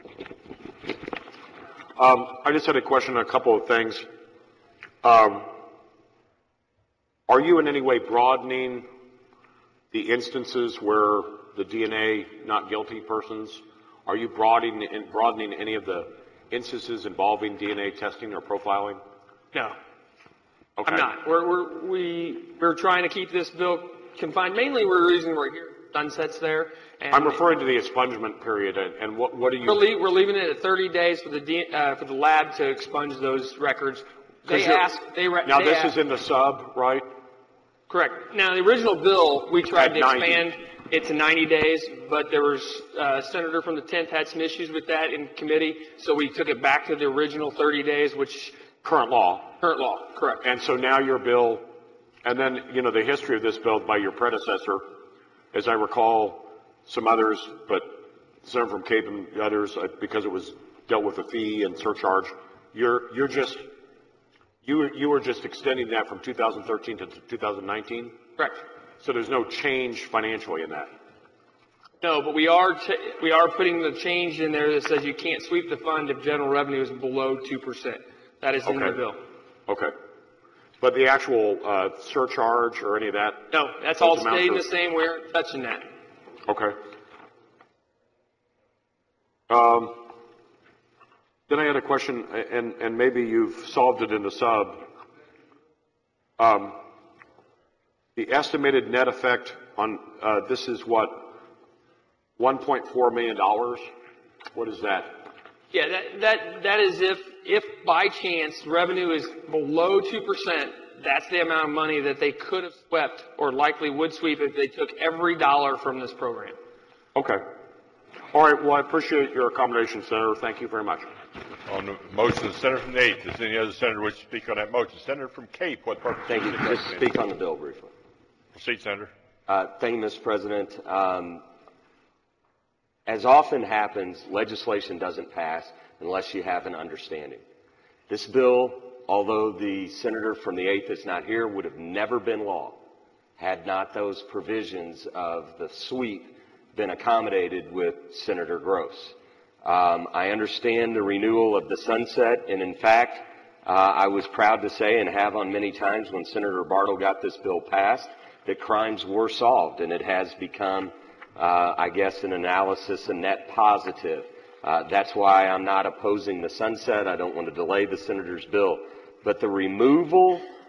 Um, I just had a question on a couple of things. Um, are you in any way broadening the instances where the D N A not guilty persons, are you broadening, broadening any of the instances involving D N A testing or profiling? No. Okay. I'm not. We're, we're, we, we're trying to keep this bill confined. Mainly we're the reason we're here. Sunsets there. And I'm referring to the expungement period, and, and what, what do you... We're, leave, we're leaving it at thirty days for the D, uh, for the lab to expunge those records. They ask... They re, now, they this ask, is in the sub, right? Correct. Now, the original bill, we tried At to ninety. expand it to ninety days, but there was uh, a senator from the tenth had some issues with that in committee, so we took it back to the original thirty days, which... Current law. Current law, correct. And so now your bill, and then, you know, the history of this bill by your predecessor, as I recall, some others, but some from Cape and others, uh, because it was dealt with a fee and surcharge, you're, you're just, you, you were just extending that from two thousand thirteen to two thousand nineteen? Correct. So there's no change financially in that? No, but we are, t- we are putting the change in there that says you can't sweep the fund if general revenue is below two percent. That is in Okay. the bill. Okay. But the actual uh, surcharge or any of that? No, that's those all amounts staying are- the same. We aren't touching that. Okay. Um, then I had a question, and, and maybe you've solved it in the sub. Um, the estimated net effect on, uh, this is what, one point four million dollars? What is that? Yeah, that, that, that is if, if by chance revenue is below two percent, that's the amount of money that they could have swept or likely would sweep if they took every dollar from this program. Okay. All right. Well, I appreciate your accommodation, Senator. Thank you very much. On the motion, the senator from the eighth. Does any other senator wish to speak on that motion? Senator from Cape, what purpose? Thank you. Just speak on the bill briefly. Proceed, Senator. Uh, thank you, Mister President. Um, as often happens, legislation doesn't pass unless you have an understanding. This bill, although the senator from the eighth is not here, would have never been law had not those provisions of the sweep been accommodated with Senator Gross. Um, I understand the renewal of the sunset, and in fact, uh, I was proud to say, and have on many times when Senator Bartle got this bill passed, that crimes were solved, and it has become, uh, I guess, an analysis, a net positive. Uh, that's why I'm not opposing the sunset. I don't want to delay the senator's bill. But the removal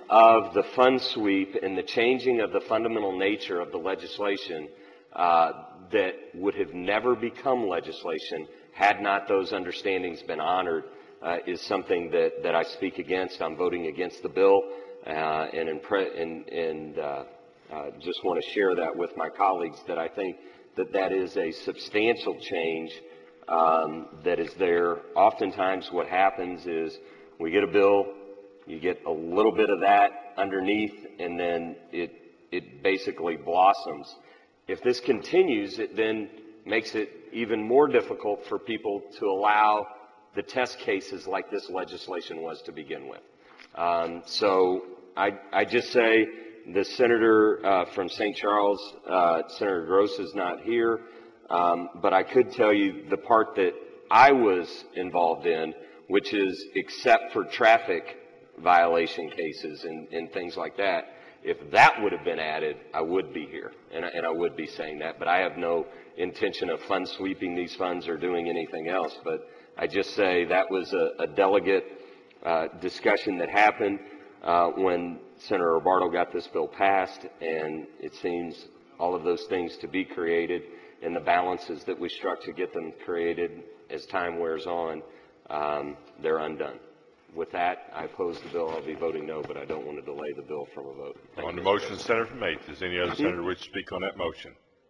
of the fund sweep and the changing of the fundamental nature of the legislation uh, that would have never become legislation had not those understandings been honored uh, is something that, that I speak against. I'm voting against the bill uh, and, in pre- and, and uh, uh, just want to share that with my colleagues that I think that that is a substantial change um, that is there. Oftentimes what happens is we get a bill, you get a little bit of that underneath, and then it, it basically blossoms. If this continues, it then makes it even more difficult for people to allow the test cases like this legislation was to begin with. Um, so I, I just say the senator uh, from Saint Charles, uh, Senator Gross, is not here, um, but I could tell you the part that I was involved in, which is except for traffic violation cases and, and things like that. If that would have been added, I would be here, and I, and I would be saying that. But I have no intention of fund sweeping these funds or doing anything else. But I just say that was a, a delegate uh, discussion that happened uh, when Senator Robardo got this bill passed, and it seems all of those things to be created and the balances that we struck to get them created as time wears on, um, they're undone. With that, I oppose the bill. I'll be voting no, but I don't want to delay the bill from a vote. Thank On you, the Mister motion, President. Senator from eighth, does any other senator wish to speak on that motion?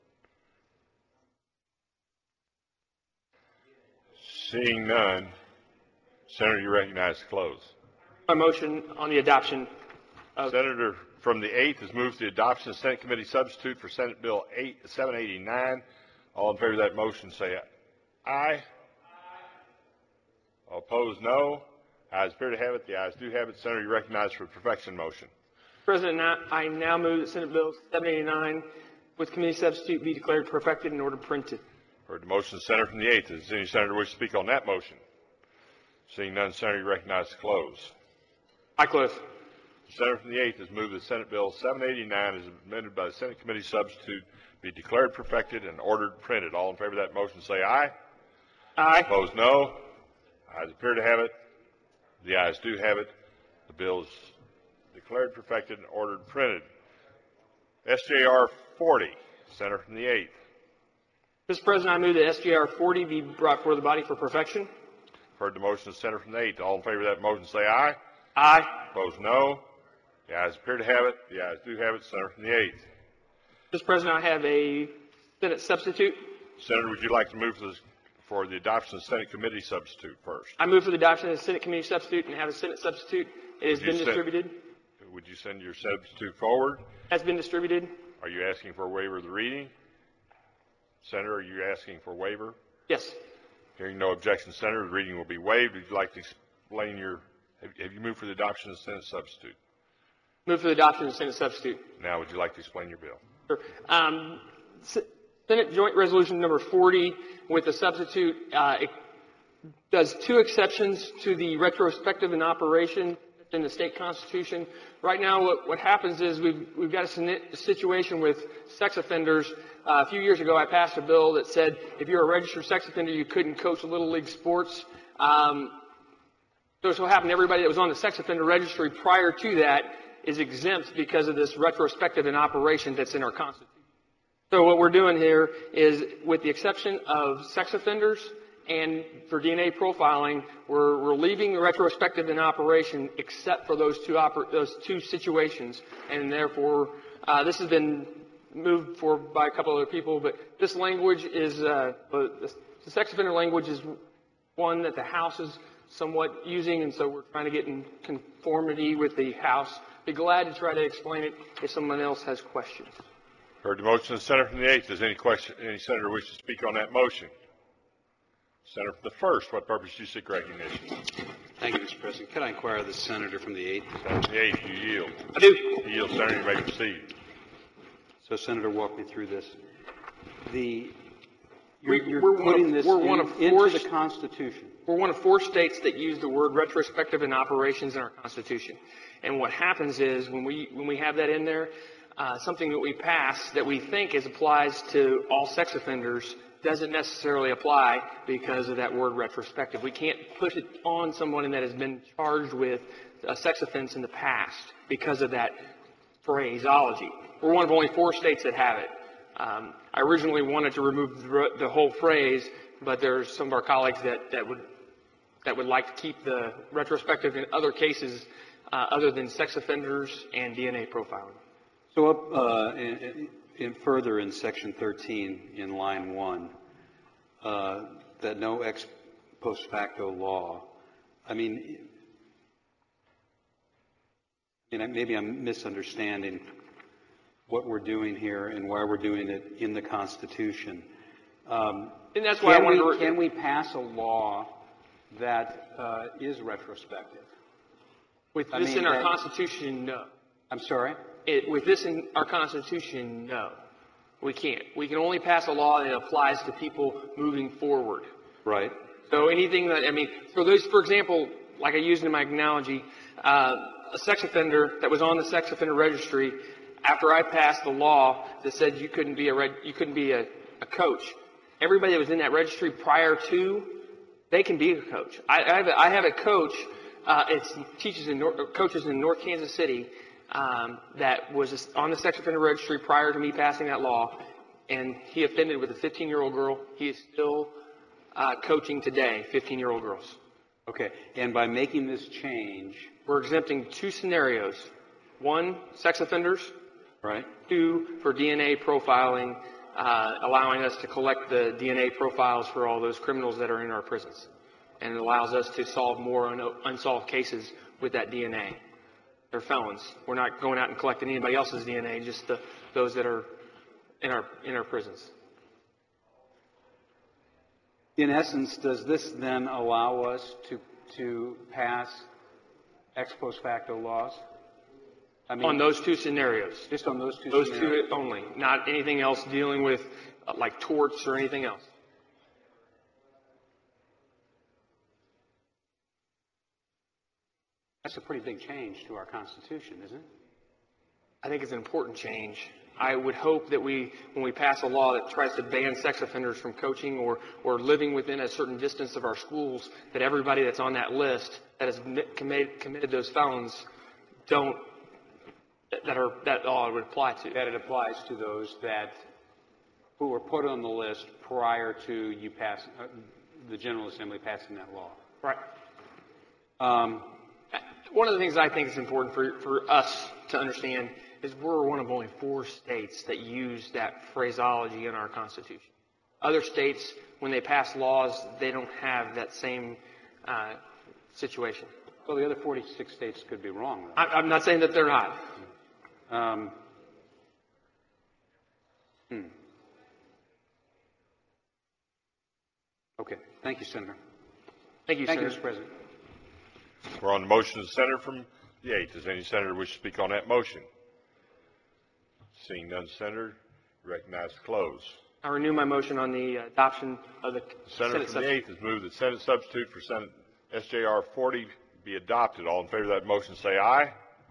Seeing none, Senator, you recognize to close. My motion on the adoption of... Senator from the eighth has moved the adoption of Senate Committee Substitute for Senate Bill seven eighty-nine. All in favor of that motion say aye. All opposed, no. Ayes appear to have it. The ayes do have it. Senator, you recognize for perfection motion. President, I now move that Senate Bill seven eighty-nine with committee substitute be declared perfected and ordered printed. Heard the motion, Senator from the eighth. Does any senator wish to speak on that motion? Seeing none, Senator, you recognize to close. I close. The senator from the eighth has moved that Senate Bill seven eighty-nine as amended by the Senate Committee Substitute be declared perfected and ordered printed. All in favor of that motion say aye. Aye. Opposed, no. Ayes appear to have it. The ayes do have it. The bill is declared perfected and ordered printed. S J R forty, Senator from the eighth. Mister President, I move that S J R forty be brought before the body for perfection. Heard the motion of Senator from the eighth. All in favor of that motion say aye. Aye. Opposed, no. The ayes appear to have it. The ayes do have it. Senator from the eighth. Mister President, I have a Senate substitute. Senator, would you like to move for the, for the adoption of Senate Committee Substitute first? I move for the adoption of the Senate Committee substitute and have a Senate substitute. It has Would you been send- distributed. Would you send your substitute forward? Has been distributed. Are you asking for a waiver of the reading? Senator, are you asking for a waiver? Yes. Hearing no objection, Senator, the reading will be waived. Would you like to explain your, have, have you moved for the adoption of the Senate substitute? Move for the adoption of the Senate substitute. Now, would you like to explain your bill? Sure. Um, S- Senate Joint Resolution number forty with the substitute, uh, it does two exceptions to the retrospective in operation in the state constitution. Right now, what, what happens is we've, we've got a, sin- a situation with sex offenders. Uh, a few years ago, I passed a bill that said if you're a registered sex offender, you couldn't coach Little League sports. Um, so what happened, everybody that was on the sex offender registry prior to that is exempt because of this retrospective in operation that's in our constitution. So what we're doing here is, with the exception of sex offenders and for D N A profiling, we're, we're leaving the retrospective in operation except for those two oper- those two situations, and therefore uh, this has been moved for by a couple other people. But this language is uh, the, the sex offender language is one that the House is somewhat using, and so we're trying to get in conformity with the House. Be glad to try to explain it if someone else has questions. Heard the motion of the Senator from the eighth. Does any question, any senator wish to speak on that motion? Senator from the first, what purpose do you seek recognition? Thank you, Mister President. Could I inquire of the senator from the eighth? Senator from the eighth, you yield. I do. You yield, Senator. You may proceed. So, Senator, walk me through this. The you're, We- you're we're one putting of- this we're in- one of into four the s- Constitution. We're one of four states that use the word retrospective in operations in our Constitution. And what happens is when we when we have that in there, uh, something that we pass that we think is applies to all sex offenders doesn't necessarily apply because of that word retrospective. We can't put it on someone that has been charged with a sex offense in the past because of that phraseology. We're one of only four states that have it. Um, I originally wanted to remove the, the whole phrase, but there's some of our colleagues that, that would that would like to keep the retrospective in other cases uh, other than sex offenders and D N A profiling. So up uh, in, in further in section thirteen in line one, uh, that no ex post facto law. I mean, you know, maybe I'm misunderstanding what we're doing here and why we're doing it in the Constitution. Um, and that's why I wanted we, to... Can we pass a law that uh, is retrospective? With I this mean, in our that, Constitution, no. I'm sorry? It, with this in our Constitution, no. We can't. We can only pass a law that applies to people moving forward. Right. So anything that, I mean, for those, for example, like I used in my analogy, uh, a sex offender that was on the sex offender registry, after I passed the law that said you couldn't be a reg, you couldn't be a, a coach, everybody that was in that registry prior to, they can be a coach. I, I have a, I have a coach. Uh, it's teaches in North, coaches in North Kansas City um, that was on the sex offender registry prior to me passing that law, and he offended with a fifteen-year-old girl. He is still uh, coaching today, fifteen-year-old girls. Okay. And by making this change, we're exempting two scenarios: one, sex offenders. Right. Two, for D N A profiling, uh, allowing us to collect the D N A profiles for all those criminals that are in our prisons. And it allows us to solve more un- unsolved cases with that D N A. They're felons. We're not going out and collecting anybody else's D N A, just the, those that are in our, in our prisons. In essence, does this then allow us to, to pass ex post facto laws? I mean, on those two scenarios. Just on those two Those scenarios. two only. Not anything else dealing with uh, like torts or anything else. That's a pretty big change to our Constitution, isn't it? I think it's an important change. I would hope that we, when we pass a law that tries to ban sex offenders from coaching or, or living within a certain distance of our schools, that everybody that's on that list that has committed, committed those felons don't that are that law would apply to. That it applies to those that who were put on the list prior to you pass uh, the General Assembly passing that law. Right. Um, one of the things I think is important for for us to understand is we're one of only four states that use that phraseology in our Constitution. Other states, when they pass laws, they don't have that same uh, situation. Well, the other forty-six states could be wrong, though. I, I'm not saying that they're not. Um, hmm. Okay. Thank you, Senator. Thank you, Thank Senator. you, Mister President. We're on the motion of the senator from the eighth. Does any senator wish to speak on that motion? Seeing none, Senator, recognize to close. I renew my motion on the adoption of the The senator Senate from the eighth has moved that Senate substitute for Senate S J R forty be adopted. All in favor of that motion say aye.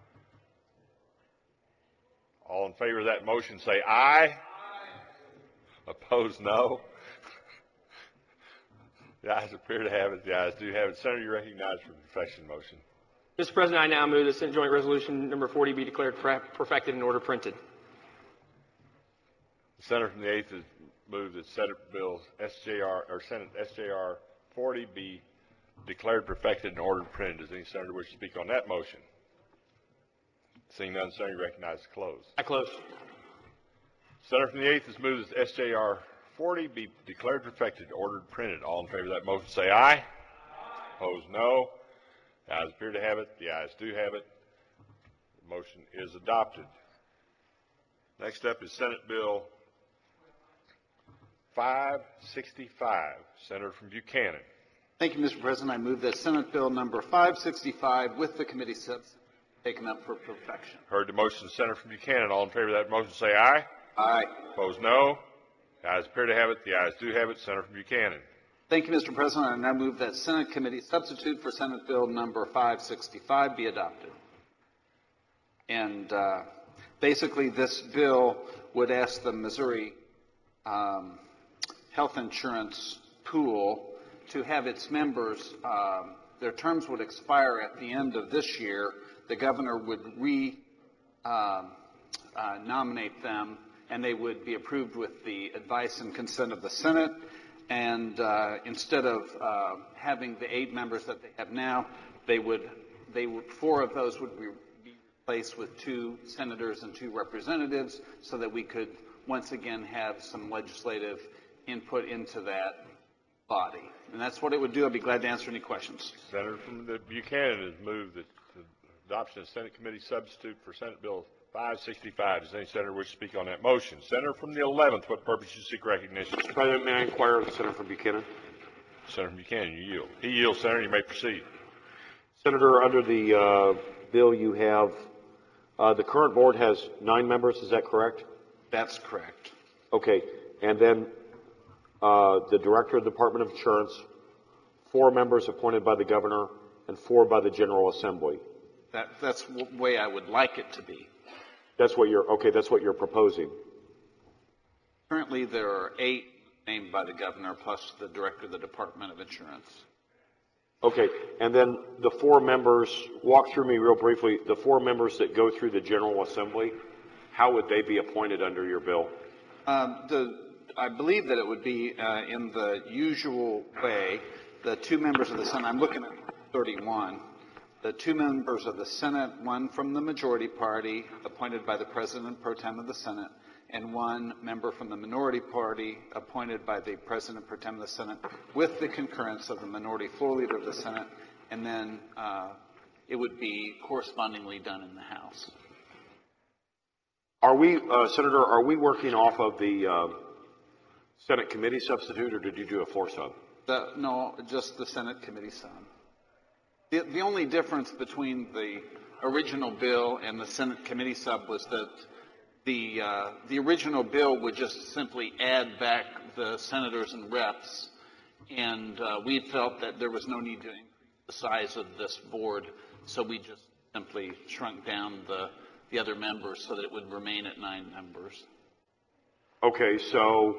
All in favor of that motion say aye. Aye. Opposed, no. The ayes appear to have it. The ayes do have it. Senator, you're recognized for the perfection motion. Mister President, I now move that Senate Joint Resolution number forty be declared perfected and order printed. The senator from the eighth has moved that Senate Bill S J R or Senate S J R forty be declared perfected and ordered printed. Does any senator wish to speak on that motion? Seeing none, Senator, you recognize to close. I close. Senator from the eighth has moved that S J R forty be declared perfected, ordered, printed. All in favor of that motion say aye. Aye. Opposed, no. The ayes appear to have it. The ayes do have it. The motion is adopted. Next up is Senate Bill five sixty-five. Senator from Buchanan. Thank you, Mister President. I move that Senate Bill number five sixty-five with the committee substitute taken up for perfection. Heard the motion, Senator from Buchanan. All in favor of that motion say aye. Aye. Opposed, no. The ayes appear to have it. The ayes do have it. Senator from Buchanan. Thank you, Mister President. I now move that Senate committee substitute for Senate Bill number five sixty-five be adopted. And uh, basically, this bill would ask the Missouri um, health insurance pool to have its members, um, their terms would expire at the end of this year. The governor would re um, uh, nominate them, and they would be approved with the advice and consent of the Senate. And uh, instead of uh, having the eight members that they have now, they would, they would, four of those would be replaced with two senators and two representatives, so that we could once again have some legislative input into that body. And that's what it would do. I'd be glad to answer any questions. Senator from the Buchanan has moved that the adoption of Senate Committee substitute for Senate Bill five sixty-five. Does any senator wish to speak on that motion? Senator from the eleventh, what purpose you seek recognition? Mister President, may I inquire of the Senator from Buchanan? Senator from Buchanan, you yield. He yields, Senator. You may proceed. Senator, under the uh, bill you have, uh, the current board has nine members. Is that correct? That's correct. Okay. And then uh, the Director of the Department of Insurance, four members appointed by the governor, and four by the General Assembly. That, that's the way I would like it to be. That's what you're, okay, that's what you're proposing. Currently, there are eight named by the governor, plus the Director of the Department of Insurance. Okay, and then the four members, walk through me real briefly, the four members that go through the General Assembly, how would they be appointed under your bill? Um, the, I believe that it would be uh, in the usual way. The two members of the Senate, I'm looking at thirty-one, the two members of the Senate, one from the majority party appointed by the President pro tem of the Senate, and one member from the minority party appointed by the President pro tem of the Senate with the concurrence of the minority floor leader of the Senate, and then uh, it would be correspondingly done in the House. Are we, uh, Senator, are we working off of the uh, Senate committee substitute, or did you do a four sub? The, no, just the Senate committee sub. The, the only difference between the original bill and the Senate committee sub was that the uh, the original bill would just simply add back the senators and reps, and uh, we felt that there was no need to increase the size of this board, so we just simply shrunk down the the other members so that it would remain at nine members. Okay, so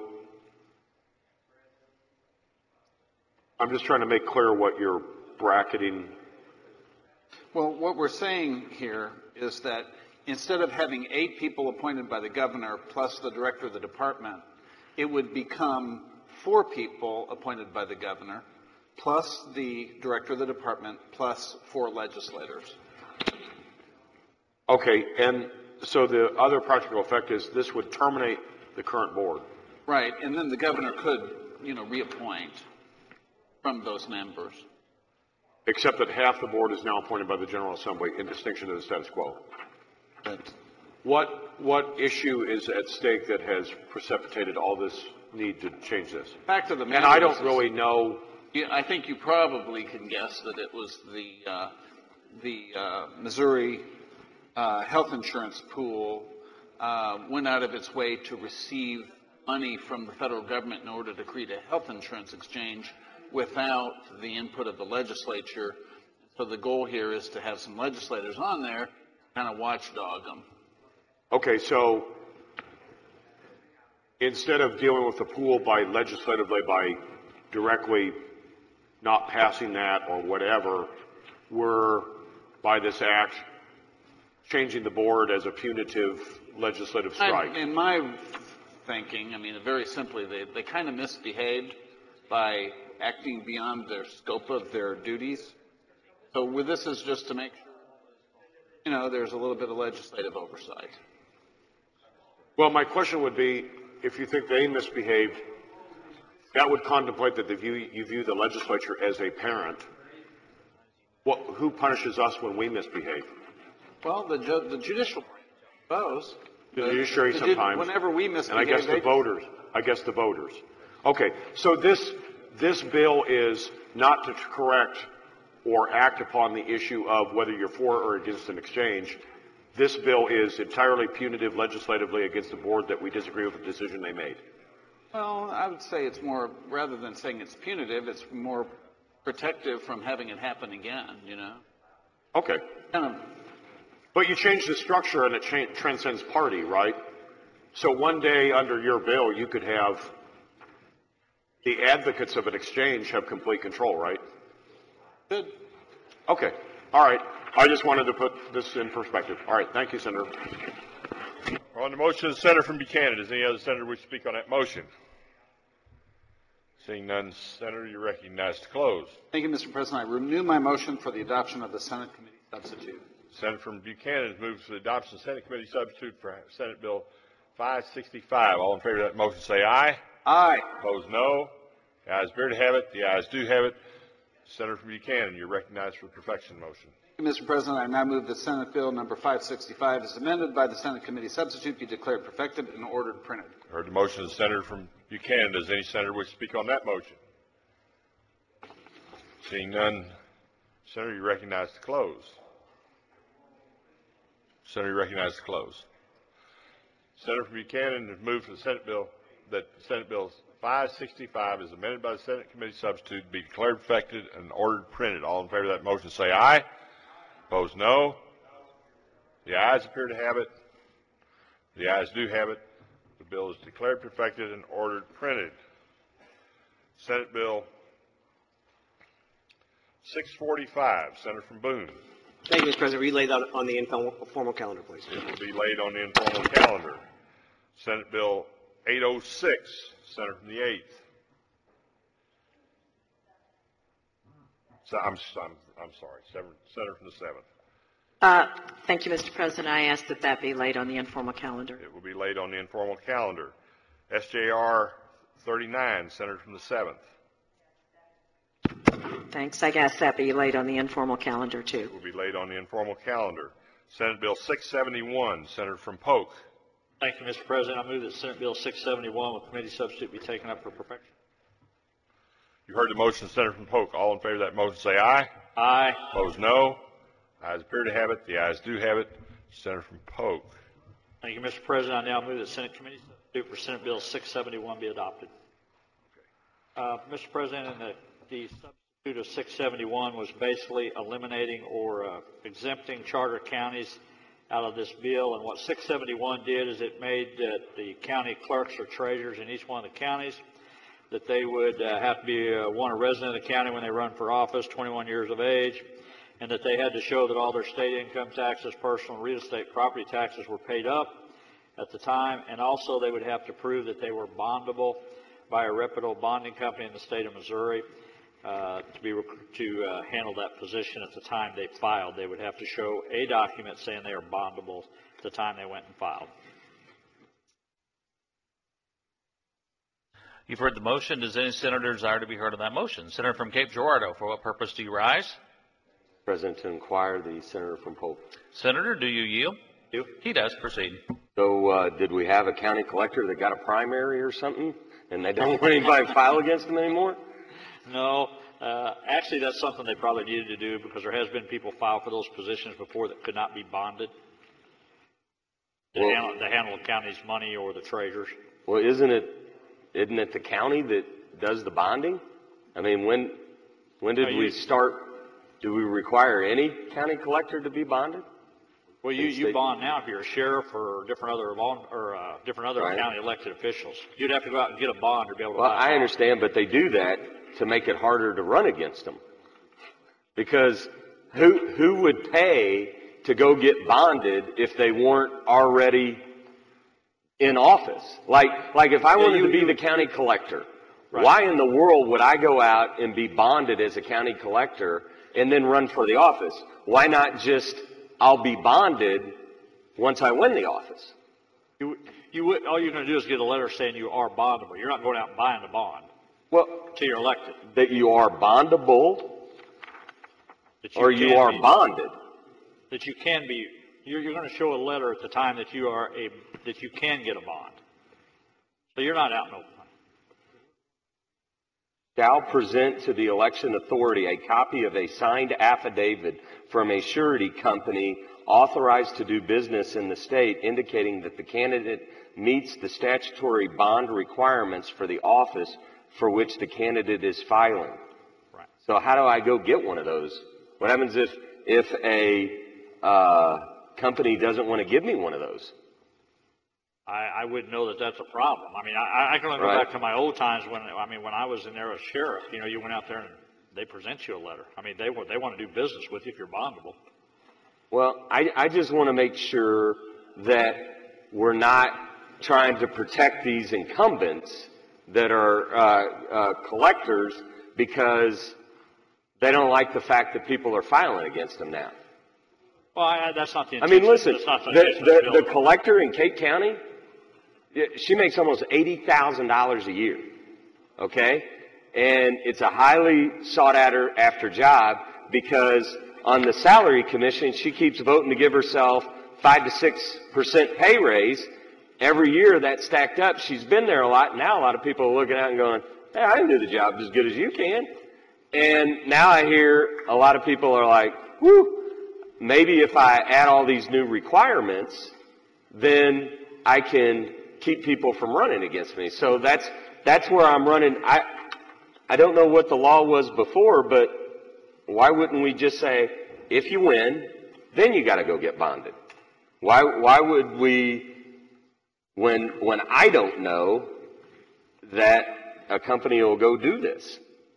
I'm just trying to make clear what you're bracketing. Well, what we're saying here is that instead of having eight people appointed by the governor plus the director of the department, it would become four people appointed by the governor plus the director of the department plus four legislators. Okay, and so the other practical effect is this would terminate the current board. Right, and then the governor could, you know, reappoint from those members. Except that half the board is now appointed by the General Assembly in distinction to the status quo. But what what issue is at stake that has precipitated all this need to change this? Back to the and I don't really know. Yeah, I think you probably can guess that it was the uh, the uh, Missouri uh, health insurance pool uh, went out of its way to receive money from the federal government in order to create a health insurance exchange without the input of the legislature. So the goal here is to have some legislators on there, kind of watchdog them. Okay, so instead of dealing with the pool by legislatively, by directly not passing that or whatever, we're, by this act, changing the board as a punitive legislative strike. I, in my thinking, I mean, very simply, they, they kind of misbehaved by acting beyond their scope of their duties. So with this is just to make sure, you know, there's a little bit of legislative oversight. Well, my question would be, if you think they misbehaved, that would contemplate that the view, you view the legislature as a parent. What, who punishes us when we misbehave? Well, the, ju- the judicial branch, suppose. The judiciary the, sometimes. Whenever we misbehave, and I guess the voters. I guess the voters. Okay, so this this bill is not to correct or act upon the issue of whether you're for or against an exchange. This bill is entirely punitive legislatively against the board that we disagree with the decision they made. Well, I would say it's more, rather than saying it's punitive, it's more protective from having it happen again, you know? Okay. Kind of. But you change the structure and it cha- transcends party, right? So one day under your bill, you could have The advocates of an exchange have complete control, right? Good. Okay. All right. I just wanted to put this in perspective. All right. Thank you, Senator. On the motion of the senator from Buchanan, does any other senator wish to speak on that motion? Seeing none, Senator, you're recognized to close. Thank you, Mister President. I renew my motion for the adoption of the Senate Committee substitute. Senator from Buchanan moves for the adoption of the Senate Committee substitute for Senate Bill five sixty-five. All in favor of that motion say aye. Aye. Opposed, no. The ayes appear to have it. The ayes do have it. Senator from Buchanan, you're recognized for the perfection motion. Mister President, I now move that Senate Bill number five sixty-five as amended by the Senate Committee substitute be declared perfected and ordered printed. Heard the motion of the senator from Buchanan. Does any senator wish to speak on that motion? Seeing none, Senator, you recognize to close. Senator, you recognize to close. Senator from Buchanan has moved for the Senate bill that Senate Bill five sixty-five is amended by the Senate Committee substitute be declared perfected and ordered printed. All in favor of that motion say aye. Opposed, no. The ayes appear to have it. The ayes do have it. The bill is declared perfected and ordered printed. Senate Bill six forty-five, Senator from Boone. Thank you, Mister President. Relay that on the informal calendar, please. It will be laid on the informal calendar. Senate Bill eight oh six, Senator from the eighth. So I'm, I'm, I'm sorry, Senator from the seventh. Uh, thank you, Mister President. I ask that that be laid on the informal calendar. It will be laid on the informal calendar. S J R thirty-nine, Senator from the seventh. Thanks. I ask that be laid on the informal calendar, too. It will be laid on the informal calendar. Senate Bill six seventy-one, Senator from Polk. Thank you, Mister President. I move that Senate Bill six seventy-one with committee substitute be taken up for perfection. You heard the motion, Senator from Polk. All in favor of that motion say aye. Aye. Opposed, no. Ayes appear to have it. The ayes do have it. Senator from Polk. Thank you, Mister President. I now move that Senate Committee substitute for Senate Bill six seventy-one be adopted. Uh, Mister President, and the, the substitute of six seventy-one was basically eliminating or uh, exempting charter counties out of this bill. And what six seventy-one did is it made that the county clerks or treasurers in each one of the counties that they would uh, have to be uh, one a resident of the county when they run for office, twenty-one years of age, and that they had to show that all their state income taxes, personal and real estate property taxes were paid up at the time, and also they would have to prove that they were bondable by a reputable bonding company in the state of Missouri uh, to be to uh, handle that position at the time they filed. They would have to show a document saying they are bondable at the time they went and filed. You've heard the motion. Does any senator desire to be heard on that motion? Senator from Cape Girardeau, for what purpose do you rise? President, to inquire the senator from Polk. Senator, do you yield? You. He does. Proceed. So uh, did we have a county collector that got a primary or something, and they don't want anybody to file against them anymore? No. Uh, actually, that's something they probably needed to do because there has been people file for those positions before that could not be bonded to, well, handle, to handle the county's money or the treasurers. Well, isn't it isn't it the county that does the bonding? I mean, when when did no, we you, start? Do we require any county collector to be bonded? Well, you, you bond now if you're a sheriff or different other law or uh, different other right. county elected officials. You'd have to go out and get a bond to be able to. Well, buy I understand, but they do that to make it harder to run against them. Because who who would pay to go get bonded if they weren't already in office? Like like if I wanted yeah, you, to be you, the county collector, right. Why in the world would I go out and be bonded as a county collector and then run for the office? Why not just I'll be bonded once I win the office? You you would all you're going to do is get a letter saying you are bondable. You're not going out and buying a bond. Well, until you're elected. That you are bondable, that you or you are be, bonded. That you can be. You're, you're going to show a letter at the time that you are a that you can get a bond. So you're not out in open. Shall present to the election authority a copy of a signed affidavit from a surety company authorized to do business in the state, indicating that the candidate meets the statutory bond requirements for the office for which the candidate is filing. Right. So how do I go get one of those? What happens if if a uh, company doesn't want to give me one of those? I, I wouldn't know that that's a problem. I mean, I, I can only go Right. back to my old times when, I mean, when I was in there as sheriff, you know, you went out there and they present you a letter. I mean, they want, they want to do business with you if you're bondable. Well, I, I just want to make sure that we're not trying to protect these incumbents that are uh, uh, collectors because they don't like the fact that people are filing against them now. Well, I, that's not the I intention. mean, listen, That's not the, the, intention of the the, bill. the collector in Cape County, yeah, she makes almost eighty thousand dollars a year, okay? And it's a highly sought after, after job because on the salary commission, she keeps voting to give herself five to six percent pay raise. Every year that's stacked up. She's been there a lot. Now a lot of people are looking out and going, hey, I can do the job as good as you can. And now I hear a lot of people are like, whoo, maybe if I add all these new requirements, then I can keep people from running against me. So that's that's where I'm running. I I don't know what the law was before, but why wouldn't we just say, if you win, then you got to go get bonded? Why why would we, when when I don't know that a company will go do this?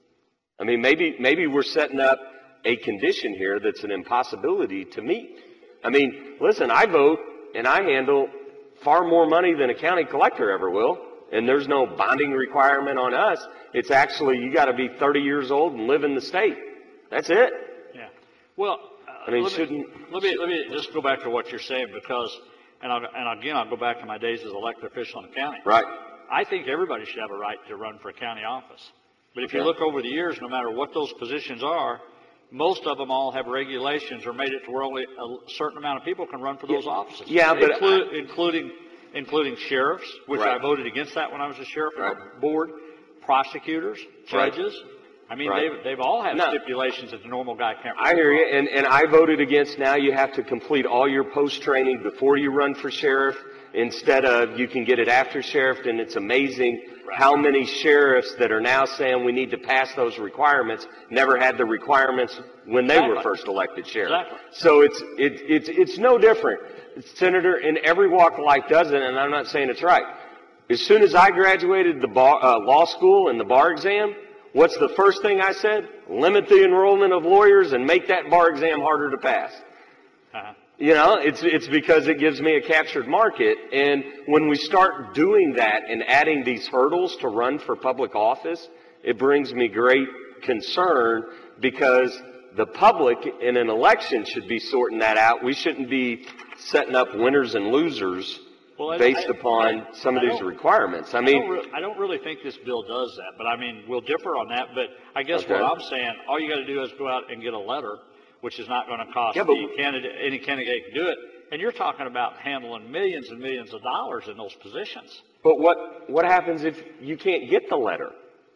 I mean, maybe maybe we're setting up a condition here that's an impossibility to meet. I mean, listen, I vote and I handle far more money than a county collector ever will, and there's no bonding requirement on us. It's actually, you got to be thirty years old and live in the state. That's it. Yeah. Well, uh, I mean, let, shouldn't, me, let me let me just go back to what you're saying because, and I'll, and again, I'll go back to my days as elected official in the county. Right. I think everybody should have a right to run for a county office. But if you Okay. look over the years, no matter what those positions are, most of them all have regulations or made it to where only a certain amount of people can run for those offices. Yeah, but Inclu- including including sheriffs, which Right. I voted against that when I was a sheriff on Right. the board, prosecutors, Right. judges. I mean, Right. they've they've all had No. stipulations that the normal guy can't. I hear you, and, and I voted against now you have to complete all your post-training before you run for sheriff instead of you can get it after sheriff, and it's amazing how many sheriffs that are now saying we need to pass those requirements never had the requirements when they were Exactly. first elected sheriff. Exactly. So it's, it, it's, it's no different. Senator, in every walk of life does it, and I'm not saying it's right. As soon as I graduated the bar, uh, law school and the bar exam, what's the first thing I said? Limit the enrollment of lawyers and make that bar exam harder to pass. Uh-huh. You know, it's, it's because it gives me a captured market. And when we start doing that and adding these hurdles to run for public office, it brings me great concern because the public in an election should be sorting that out. We shouldn't be setting up winners and losers Well, I- based I- upon I- some of I these don't- requirements. I I mean, don't, re- I don't really think this bill does that, but I mean, we'll differ on that. But I guess Okay. what I'm saying, all you got to do is go out and get a letter, which is not going to cost Yeah, but- the candidate, any candidate can do it. And you're talking about handling millions and millions of dollars in those positions. But what what happens if you can't get the letter?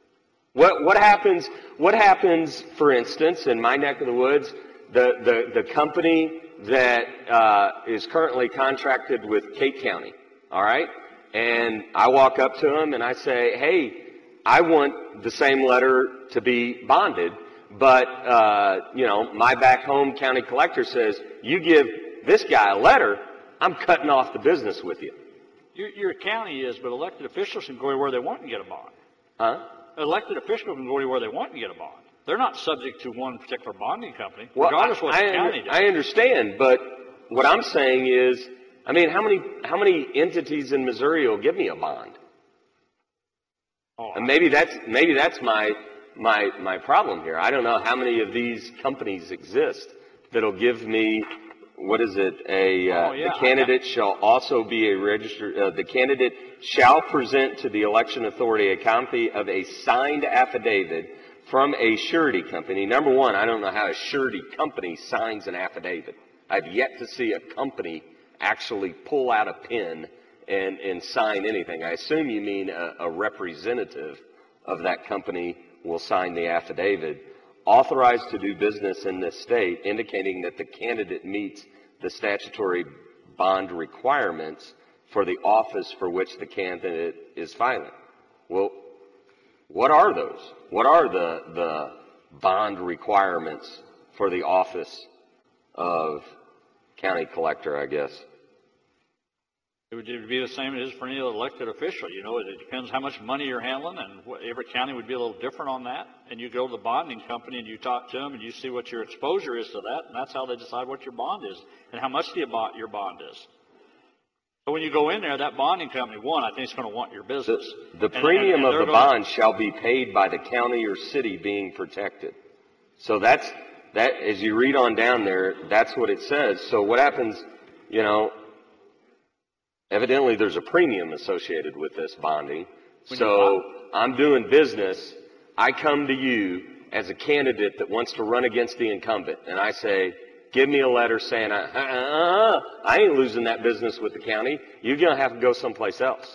What what happens? What happens, for instance, in my neck of the woods, the the, the company that uh, is currently contracted with Cape County, all right? And I walk up to them and I say, hey, I want the same letter to be bonded, but uh, you know, my back home county collector says, you give this guy a letter, I'm cutting off the business with you. Your, your county is, but elected officials can go where they want and get a bond. Huh? Elected officials can go where they want and get a bond. They're not subject to one particular bonding company, Well, regardless of what I, the I, county does. I understand, but what I'm saying is, I mean, how many how many entities in Missouri will give me a bond? Oh, And maybe that's maybe that's my my my problem here. I don't know how many of these companies exist that'll give me, what is it? A uh, Oh, yeah, the candidate shall also be a registered. Uh, the candidate shall present to the election authority a copy of a signed affidavit from a surety company. Number one, I don't know how a surety company signs an affidavit. I've yet to see a company actually pull out a pen and, and sign anything. I assume you mean a, a representative of that company will sign the affidavit. Authorized to do business in this state, indicating that the candidate meets the statutory bond requirements for the office for which the candidate is filing. Well, what are those? What are the, the bond requirements for the office of county collector, I guess? It would, it would be the same as for any elected official. You know, it, it depends how much money you're handling, and what, every county would be a little different on that. And you go to the bonding company and you talk to them and you see what your exposure is to that, and that's how they decide what your bond is and how much the, your bond is. So when you go in there, that bonding company, one, I think is going to want your business. The, the and, premium and, and of the gonna, bond shall be paid by the county or city being protected. So that's, that, as you read on down there, that's what it says. So what happens, you know, evidently there's a premium associated with this bonding. So I'm doing business. I come to you as a candidate that wants to run against the incumbent, and I say, give me a letter saying, uh, uh, uh, I ain't losing that business with the county. You're going to have to go someplace else.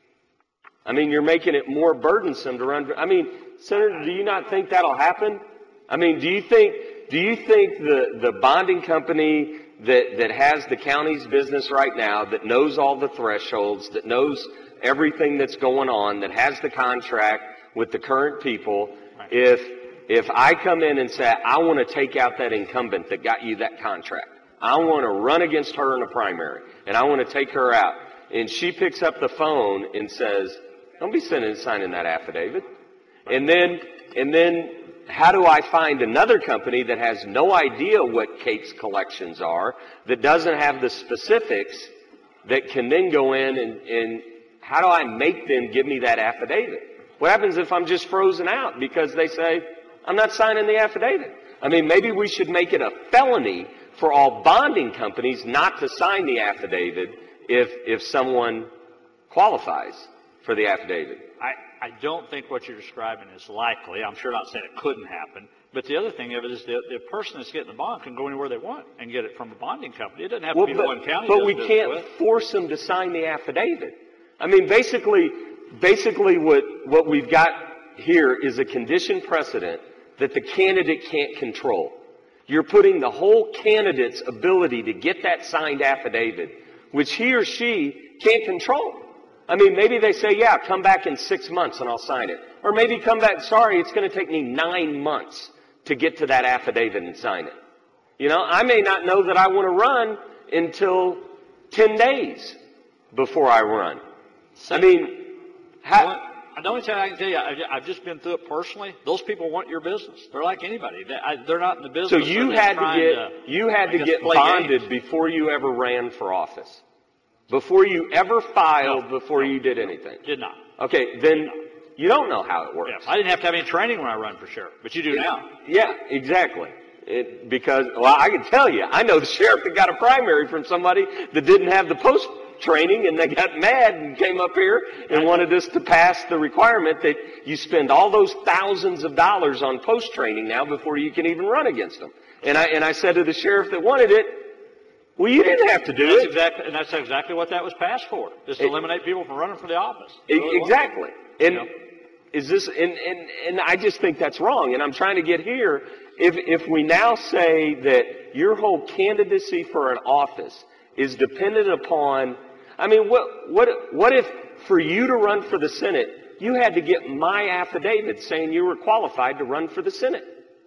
I mean, you're making it more burdensome to run. I mean, Senator, do you not think that'll happen? I mean, do you think, do you think the, the bonding company that, that has the county's business right now, that knows all the thresholds, that knows everything that's going on, that has the contract with the current people, if, if I come in and say, I want to take out that incumbent that got you that contract, I want to run against her in a primary, and I want to take her out, and she picks up the phone and says, don't be sending signing that affidavit. And then, and then how do I find another company that has no idea what Cape's collections are, that doesn't have the specifics, that can then go in and, and how do I make them give me that affidavit? What happens if I'm just frozen out because they say, I'm not signing the affidavit? I mean, maybe we should make it a felony for all bonding companies not to sign the affidavit if, if someone qualifies for the affidavit. I, I don't think what you're describing is likely. I'm sure not saying it couldn't happen. But the other thing of it is the, the person that's getting the bond can go anywhere they want and get it from the bonding company. It doesn't have well, to be but, the one county. But we can't with. force them to sign the affidavit. I mean, basically, basically what, what we've got here is a condition precedent that the candidate can't control. You're putting the whole candidate's ability to get that signed affidavit, which he or she can't control. I mean, maybe they say, yeah, come back in six months and I'll sign it. Or maybe come back, sorry, it's going to take me nine months to get to that affidavit and sign it. You know, I may not know that I want to run until ten days before I run. I mean, how... Well, the only thing I can tell you, I, I've just been through it personally. Those people want your business. They're like anybody. They, I, they're not in the business. So you had to get to, you had to get play bonded games. before you ever ran for office, before you ever filed, no, before no, you did anything. Did not. Okay, then you don't know how it works. Yeah, I didn't have to have any training when I run for sheriff, but you do now. Yeah, exactly. It, because, well, I can tell you, I know the sheriff that got a primary from somebody that didn't have the post training, and they got mad and came up here and wanted us to pass the requirement that you spend all those thousands of dollars on post training now before you can even run against them. And I and I said to the sheriff that wanted it, well, you didn't have to do that's it. Exactly, and that's exactly what that was passed for, is to it, eliminate people from running for the office. It, exactly. And you know? is this and, and and I just think that's wrong. And I'm trying to get here. If if we now say that your whole candidacy for an office is dependent upon, I mean, what what what if for you to run for the Senate, you had to get my affidavit saying you were qualified to run for the Senate?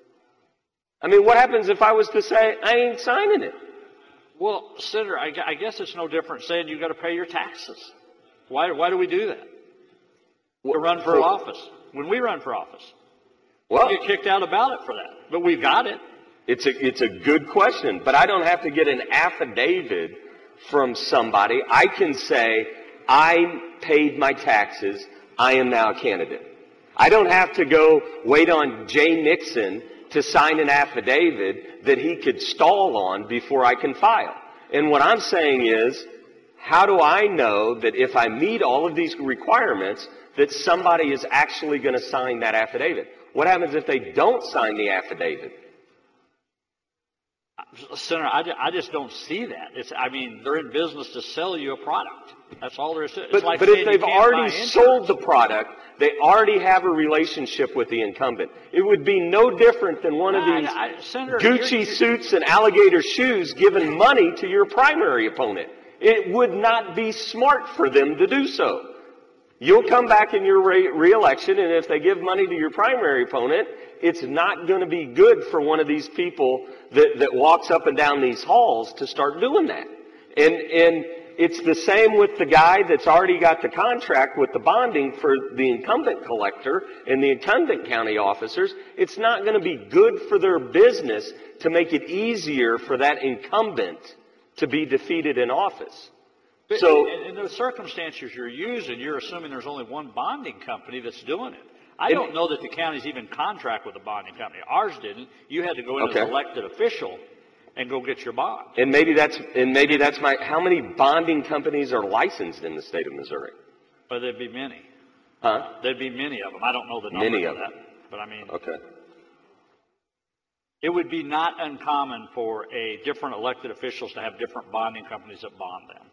I mean, what happens if I was to say I ain't signing it? Well, Senator, I, I guess it's no different saying you got to pay your taxes. Why why do we do that? To run for well, office. When we run for office, well, we get kicked out of ballot for that, but we've got it. It's a it's a good question, but I don't have to get an affidavit from somebody. I can say I paid my taxes. I am now a candidate. I don't have to go wait on Jay Nixon to sign an affidavit that he could stall on before I can file. And what I'm saying is, how do I know that if I meet all of these requirements, that somebody is actually going to sign that affidavit? What happens if they don't sign the affidavit? Senator, I, I just don't see that. It's, I mean, they're in business to sell you a product. That's all there is to it. It's But, like but saying if you they've can't already buy sold the product, they already have a relationship with the incumbent. It would be no different than one of these I, I, Senator, Gucci you're- suits and alligator shoes giving money to your primary opponent. It would not be smart for them to do so. You'll come back in your re- re-election, and if they give money to your primary opponent, it's not going to be good for one of these people that, that walks up and down these halls to start doing that. And, and it's the same with the guy that's already got the contract with the bonding for the incumbent collector and the incumbent county officers. It's not going to be good for their business to make it easier for that incumbent to be defeated in office. But So, in, in those circumstances you're using, you're assuming there's only one bonding company that's doing it. I It- don't know that the counties even contract with a bonding company. Ours didn't. You had to go in Okay. as an elected official and go get your bond. and maybe that's and maybe that's my. How many bonding companies are licensed in the state of Missouri? But there'd be many. Huh? There'd be many of them. I don't know the number Many of of that. them. But I mean, Okay. it would be not uncommon for a different elected officials to have different bonding companies that bond them.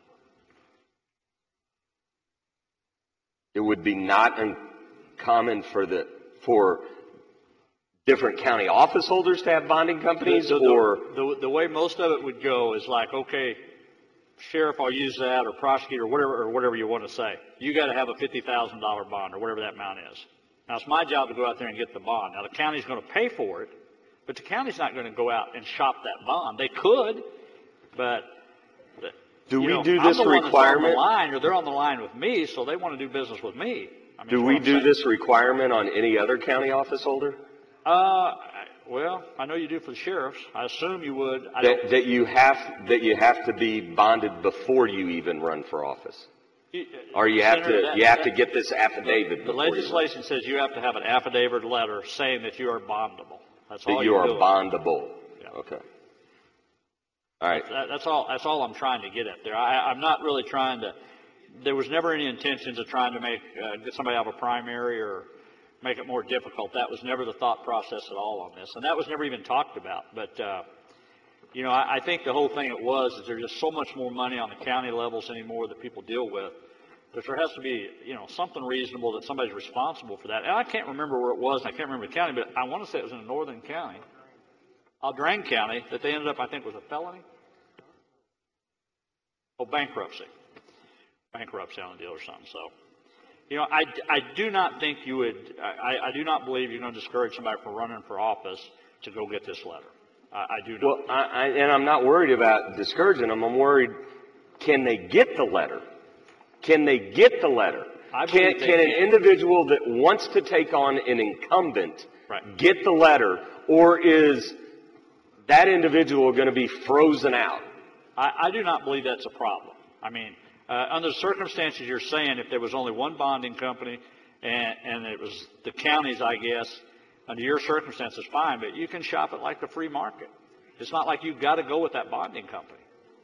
It would be not uncommon for the for different county office holders to have bonding companies, the, the, or the, the way most of it would go is like, okay, sheriff, I'll use that, or prosecutor, whatever, or whatever you want to say. You got to have a fifty thousand dollar bond, or whatever that amount is. Now it's my job to go out there and get the bond. Now the county's going to pay for it, but the county's not going to go out and shop that bond. They could, but the, do you we know, do I'm this the one that's on the requirement? line, or they're on the line with me, so they want to do business with me. I mean, Do that's we what I'm do saying. this requirement on any other county office holder? Uh, I- well, I know you do for the sheriffs. I assume you would. I don't, That, that you have that you have to be bonded before you even run for office, or you have Senator, to that- you have to that- get this affidavit. The before you run. legislation says you have to have an affidavit letter saying that you are bondable. That's all That you you're are doing. bondable. Okay. All right. That, that's all. That's all I'm trying to get at there. I, I'm not really trying to. There was never any intentions of trying to make uh, get somebody out of a primary or make it more difficult. That was never the thought process at all on this, and that was never even talked about. But uh, you know, I, I think the whole thing it was is there's just so much more money on the county levels anymore that people deal with. That there has to be, you know, something reasonable that somebody's responsible for that. And I can't remember where it was, and I can't remember the county, but I want to say it was in a northern county, Aldrain County, that they ended up, I think, was a felony. Oh, bankruptcy. Bankruptcy on the deal or something. So, you know, I, I do not think you would, I, I do not believe you're going to discourage somebody from running for office to go get this letter. I, I do not. Well, I, I, and I'm not worried about discouraging them. I'm worried, can they get the letter? Can they get the letter? I Can, believe they can an can. individual that wants to take on an incumbent Right. get the letter, or is that individual going to be frozen out? I, I do not believe that's a problem. I mean, uh, under the circumstances you're saying, if there was only one bonding company and, and it was the counties, I guess, under your circumstances, fine, but you can shop it like the free market. It's not like you've got to go with that bonding company.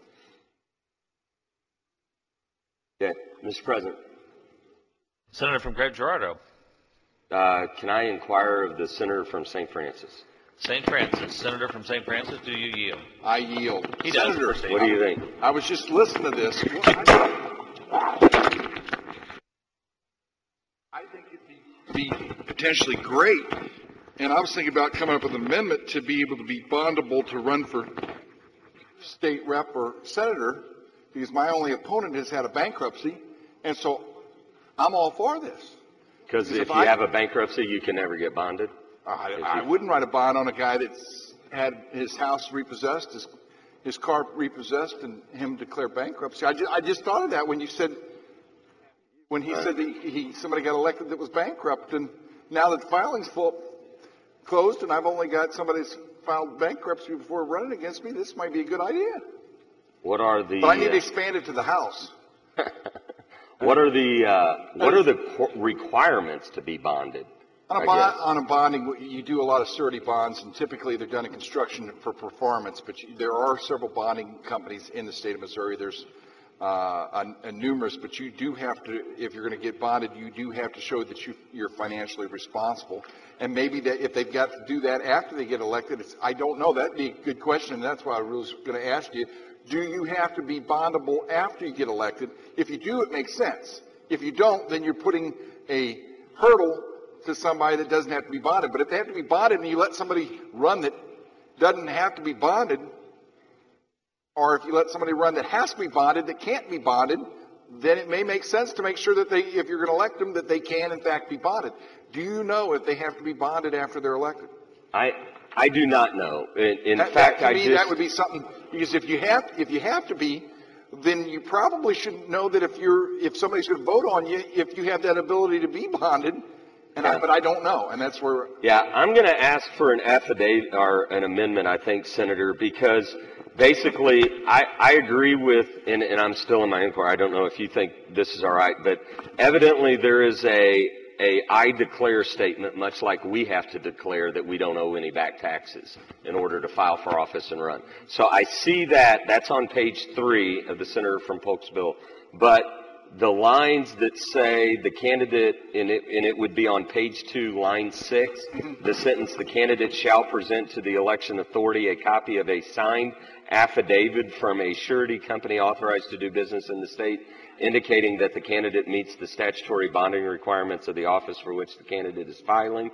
Yeah, Mister President. Senator from Cape Girardeau. Uh, can I inquire of the senator from Saint Francis? Saint Francis. Senator from Saint Francis, do you yield? I yield. He does. Senator, What do you think? I was just listening to this. I think it'd be, be potentially great, and I was thinking about coming up with an amendment to be able to be bondable to run for state rep or senator, because my only opponent has had a bankruptcy, and so I'm all for this. Because if, if you I- have a bankruptcy, you can never get bonded. I, If I you- wouldn't write a bond on a guy that's had his house repossessed, his, his car repossessed, and him declare bankruptcy. I just, I just thought of that when you said, when he said that he, he, somebody got elected that was bankrupt, and now that the filing's full, closed, and I've only got somebody that's filed bankruptcy before running against me, this might be a good idea. What are the? But I need to uh, expand it to the house. What are the uh, what are the qu- requirements to be bonded? On a, I bond, guess. on a bonding, you do a lot of surety bonds, and typically they're done in construction for performance. But you, there are several bonding companies in the state of Missouri. There's uh, a, a numerous, but you do have to, if you're going to get bonded, you do have to show that you, you're financially responsible. And maybe that if they've got to do that after they get elected, it's, I don't know. That'd be a good question, and that's why I was going to ask you: do you have to be bondable after you get elected? If you do, it makes sense. If you don't, then you're putting a hurdle to somebody that doesn't have to be bonded. But if they have to be bonded and you let somebody run that doesn't have to be bonded, or if you let somebody run that has to be bonded that can't be bonded, then it may make sense to make sure that they, if you're going to elect them, that they can in fact be bonded. Do you know if they have to be bonded after they're elected? I I do not know. In, in that, fact, that, to I me, just that would be something, because if you have if you have to be, then you probably should know that if you're, if somebody's going to vote on you, if you have that ability to be bonded. And I, but I don't know, and that's where. Yeah, I'm going to ask for an affidavit or an amendment, I think, Senator, because basically I, I agree with, and, and I'm still in my inquiry. I don't know if you think this is all right, but evidently there is a a I declare statement, much like we have to declare that we don't owe any back taxes in order to file for office and run. So I see that. That's on page three of the Senator from Polk's bill, but the lines that say the candidate, and it, and it would be on page two, line six, the sentence, the candidate shall present to the election authority a copy of a signed affidavit from a surety company authorized to do business in the state, indicating that the candidate meets the statutory bonding requirements of the office for which the candidate is filing.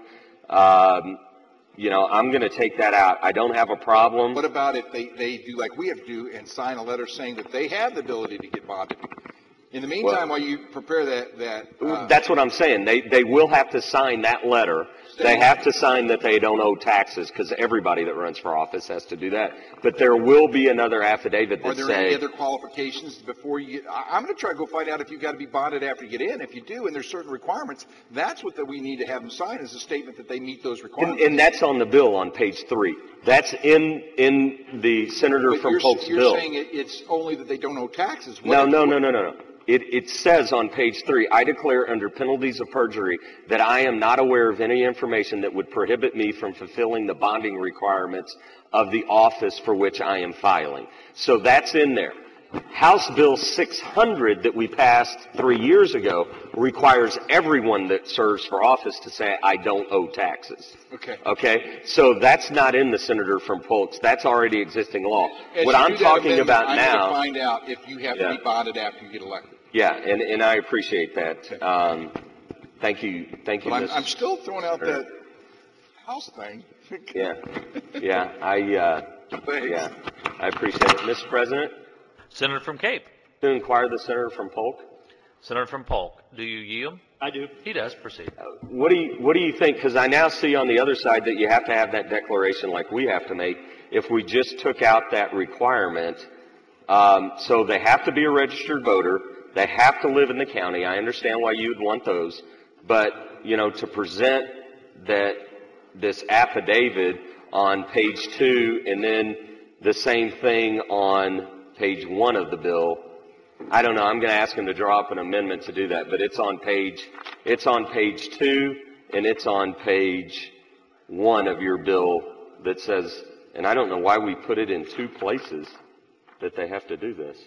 Um, you know, I'm going to take that out. I don't have a problem. What about if they, they do like we have to do and sign a letter saying that they have the ability to get bonded? In the meantime, well, while you prepare that, that uh, that's what I'm saying. They they will have to sign that letter. They have to sign that they don't owe taxes, because everybody that runs for office has to do that. But there will be another affidavit that Are there say, any other qualifications before you get, I, I'm going to try to go find out if you've got to be bonded after you get in. If you do, and there's certain requirements, that's what the, we need to have them sign, is a statement that they meet those requirements. and, and that's on the bill on page three. That's in in the Senator but from you're, Polk's you're bill. You're saying it, it's only that they don't owe taxes. What No, if, no, no, no, no, no. It, it says on page three, I declare under penalties of perjury that I am not aware of any information that would prohibit me from fulfilling the bonding requirements of the office for which I am filing. So that's in there. House Bill six hundred that we passed three years ago requires everyone that serves for office to say, I don't owe taxes. Okay. Okay? So that's not in the Senator from Polk's. That's already existing law. As What you I'm do that talking amendment, about I now. need to find out if you have Yeah. to be bonded after you get elected. Yeah, and, and I appreciate that. Um, thank you, thank you, But I'm, Mister I'm still throwing out Senator. that house thing. Yeah, yeah, I, uh, yeah, I appreciate it. Mister President? Senator from Cape. To inquire the Senator from Polk. Senator from Polk, do you yield? I do. He does. Proceed. What do you, what do you think? Because I now see on the other side that you have to have that declaration like we have to make. If we just took out that requirement, um, so they have to be a registered voter. They have to live in the county. I understand why you would want those. But, you know, to present that this affidavit on page two and then the same thing on page one of the bill, I don't know. I'm going to ask him to draw up an amendment to do that. But it's on page, it's on page two and it's on page one of your bill that says, and I don't know why we put it in two places that they have to do this.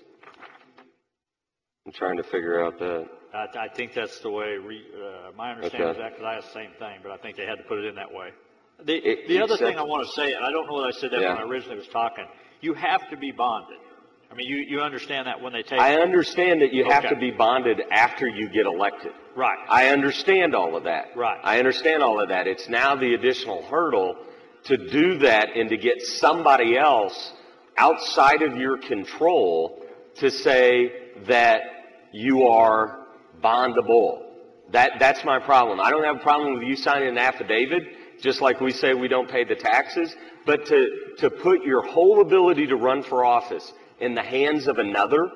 I'm trying to figure out that. I, I think that's the way, re, uh, my understanding Okay. is that, because I had the same thing, but I think they had to put it in that way. The, It- the other except- thing I want to say, and I don't know that I said that Yeah. when I originally was talking, you have to be bonded. I mean, you, you understand that when they take. I understand that you have Okay. to be bonded after you get elected. Right. I understand all of that. Right. I understand all of that. It's now the additional hurdle to do that and to get somebody else outside of your control to say that you are bondable. That, that's my problem. I don't have a problem with you signing an affidavit, just like we say we don't pay the taxes, but to, to put your whole ability to run for office in the hands of another,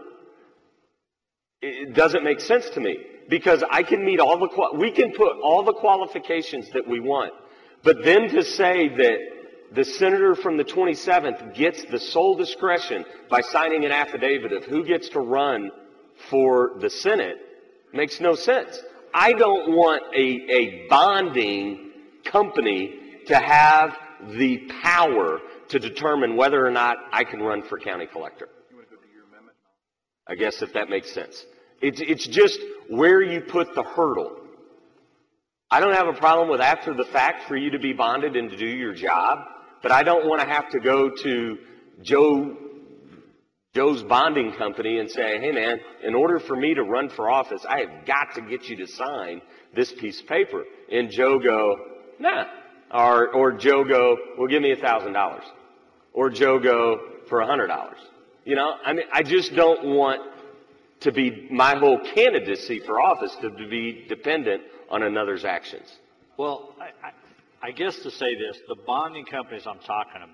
it doesn't make sense to me. Because I can meet all the, we can put all the qualifications that we want. But then to say that the senator from the twenty-seventh gets the sole discretion by signing an affidavit of who gets to run for the Senate makes no sense. I don't want a, a bonding company to have the power to determine whether or not I can run for county collector. I guess if that makes sense. It's, it's just where you put the hurdle. I don't have a problem with after the fact for you to be bonded and to do your job, but I don't want to have to go to Joe, Joe's bonding company and say, hey man, in order for me to run for office, I have got to get you to sign this piece of paper. And Joe go, nah. Or, or Joe go, well, give me a thousand dollars. Or Joe go for a hundred dollars. You know, I mean, I just don't want to be my whole candidacy for office to be dependent on another's actions. Well, I, I, I guess to say this, the bonding companies I'm talking about,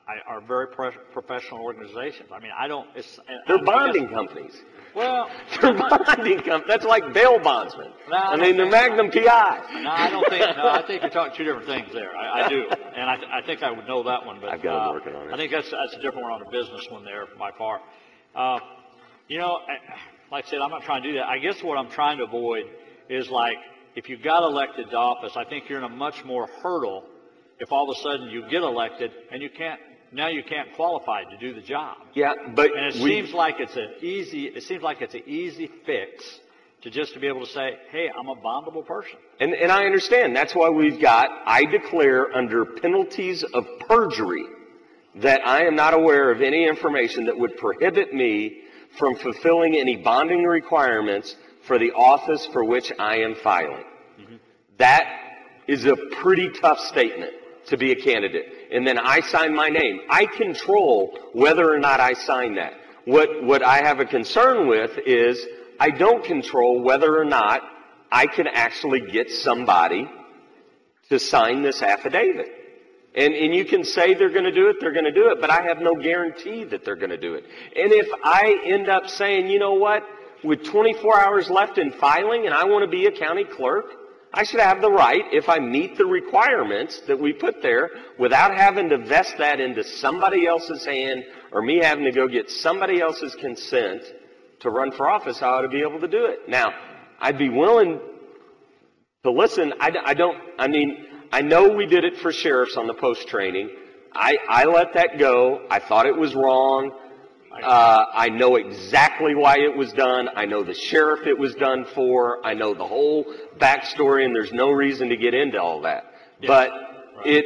I, are very pro- professional organizations. I mean, I don't. It's, They're I bonding guess, companies. Well, they're bonding companies. That's like bail bondsmen. No, I I mean, they're Magnum P I. No, I don't think. No, I think you're talking two different things there. I, I do, and I, th- I think I would know that one. But I've got uh, them working on it. I think that's that's a different one on the business one there by far. Uh, you know, I, like I said, I'm not trying to do that. I guess what I'm trying to avoid is like if you got elected to office, I think you're in a much more hurdle if all of a sudden you get elected and you can't. Now you can't qualify to do the job. Yeah, but and it we, seems like it's an easy. It seems like it's an easy fix to just to be able to say, "Hey, I'm a bondable person." And, and I understand. That's why we've got, I declare under penalties of perjury that I am not aware of any information that would prohibit me from fulfilling any bonding requirements for the office for which I am filing. Mm-hmm. That is a pretty tough statement to be a candidate. And then I sign my name. I control whether or not I sign that. What, what I have a concern with is I don't control whether or not I can actually get somebody to sign this affidavit. And, and you can say they're going to do it, they're going to do it, but I have no guarantee that they're going to do it. And if I end up saying, you know what, with twenty-four hours left in filing and I want to be a county clerk, I should have the right, if I meet the requirements that we put there, without having to vest that into somebody else's hand or me having to go get somebody else's consent to run for office, I ought to be able to do it. Now, I'd be willing to listen. I, I don't, I mean, I know we did it for sheriffs on the post-training. I, I let that go. I thought it was wrong. Uh, I know exactly why it was done. I know the sheriff it was done for. I know the whole backstory, and there's no reason to get into all that. Yes. But right. it,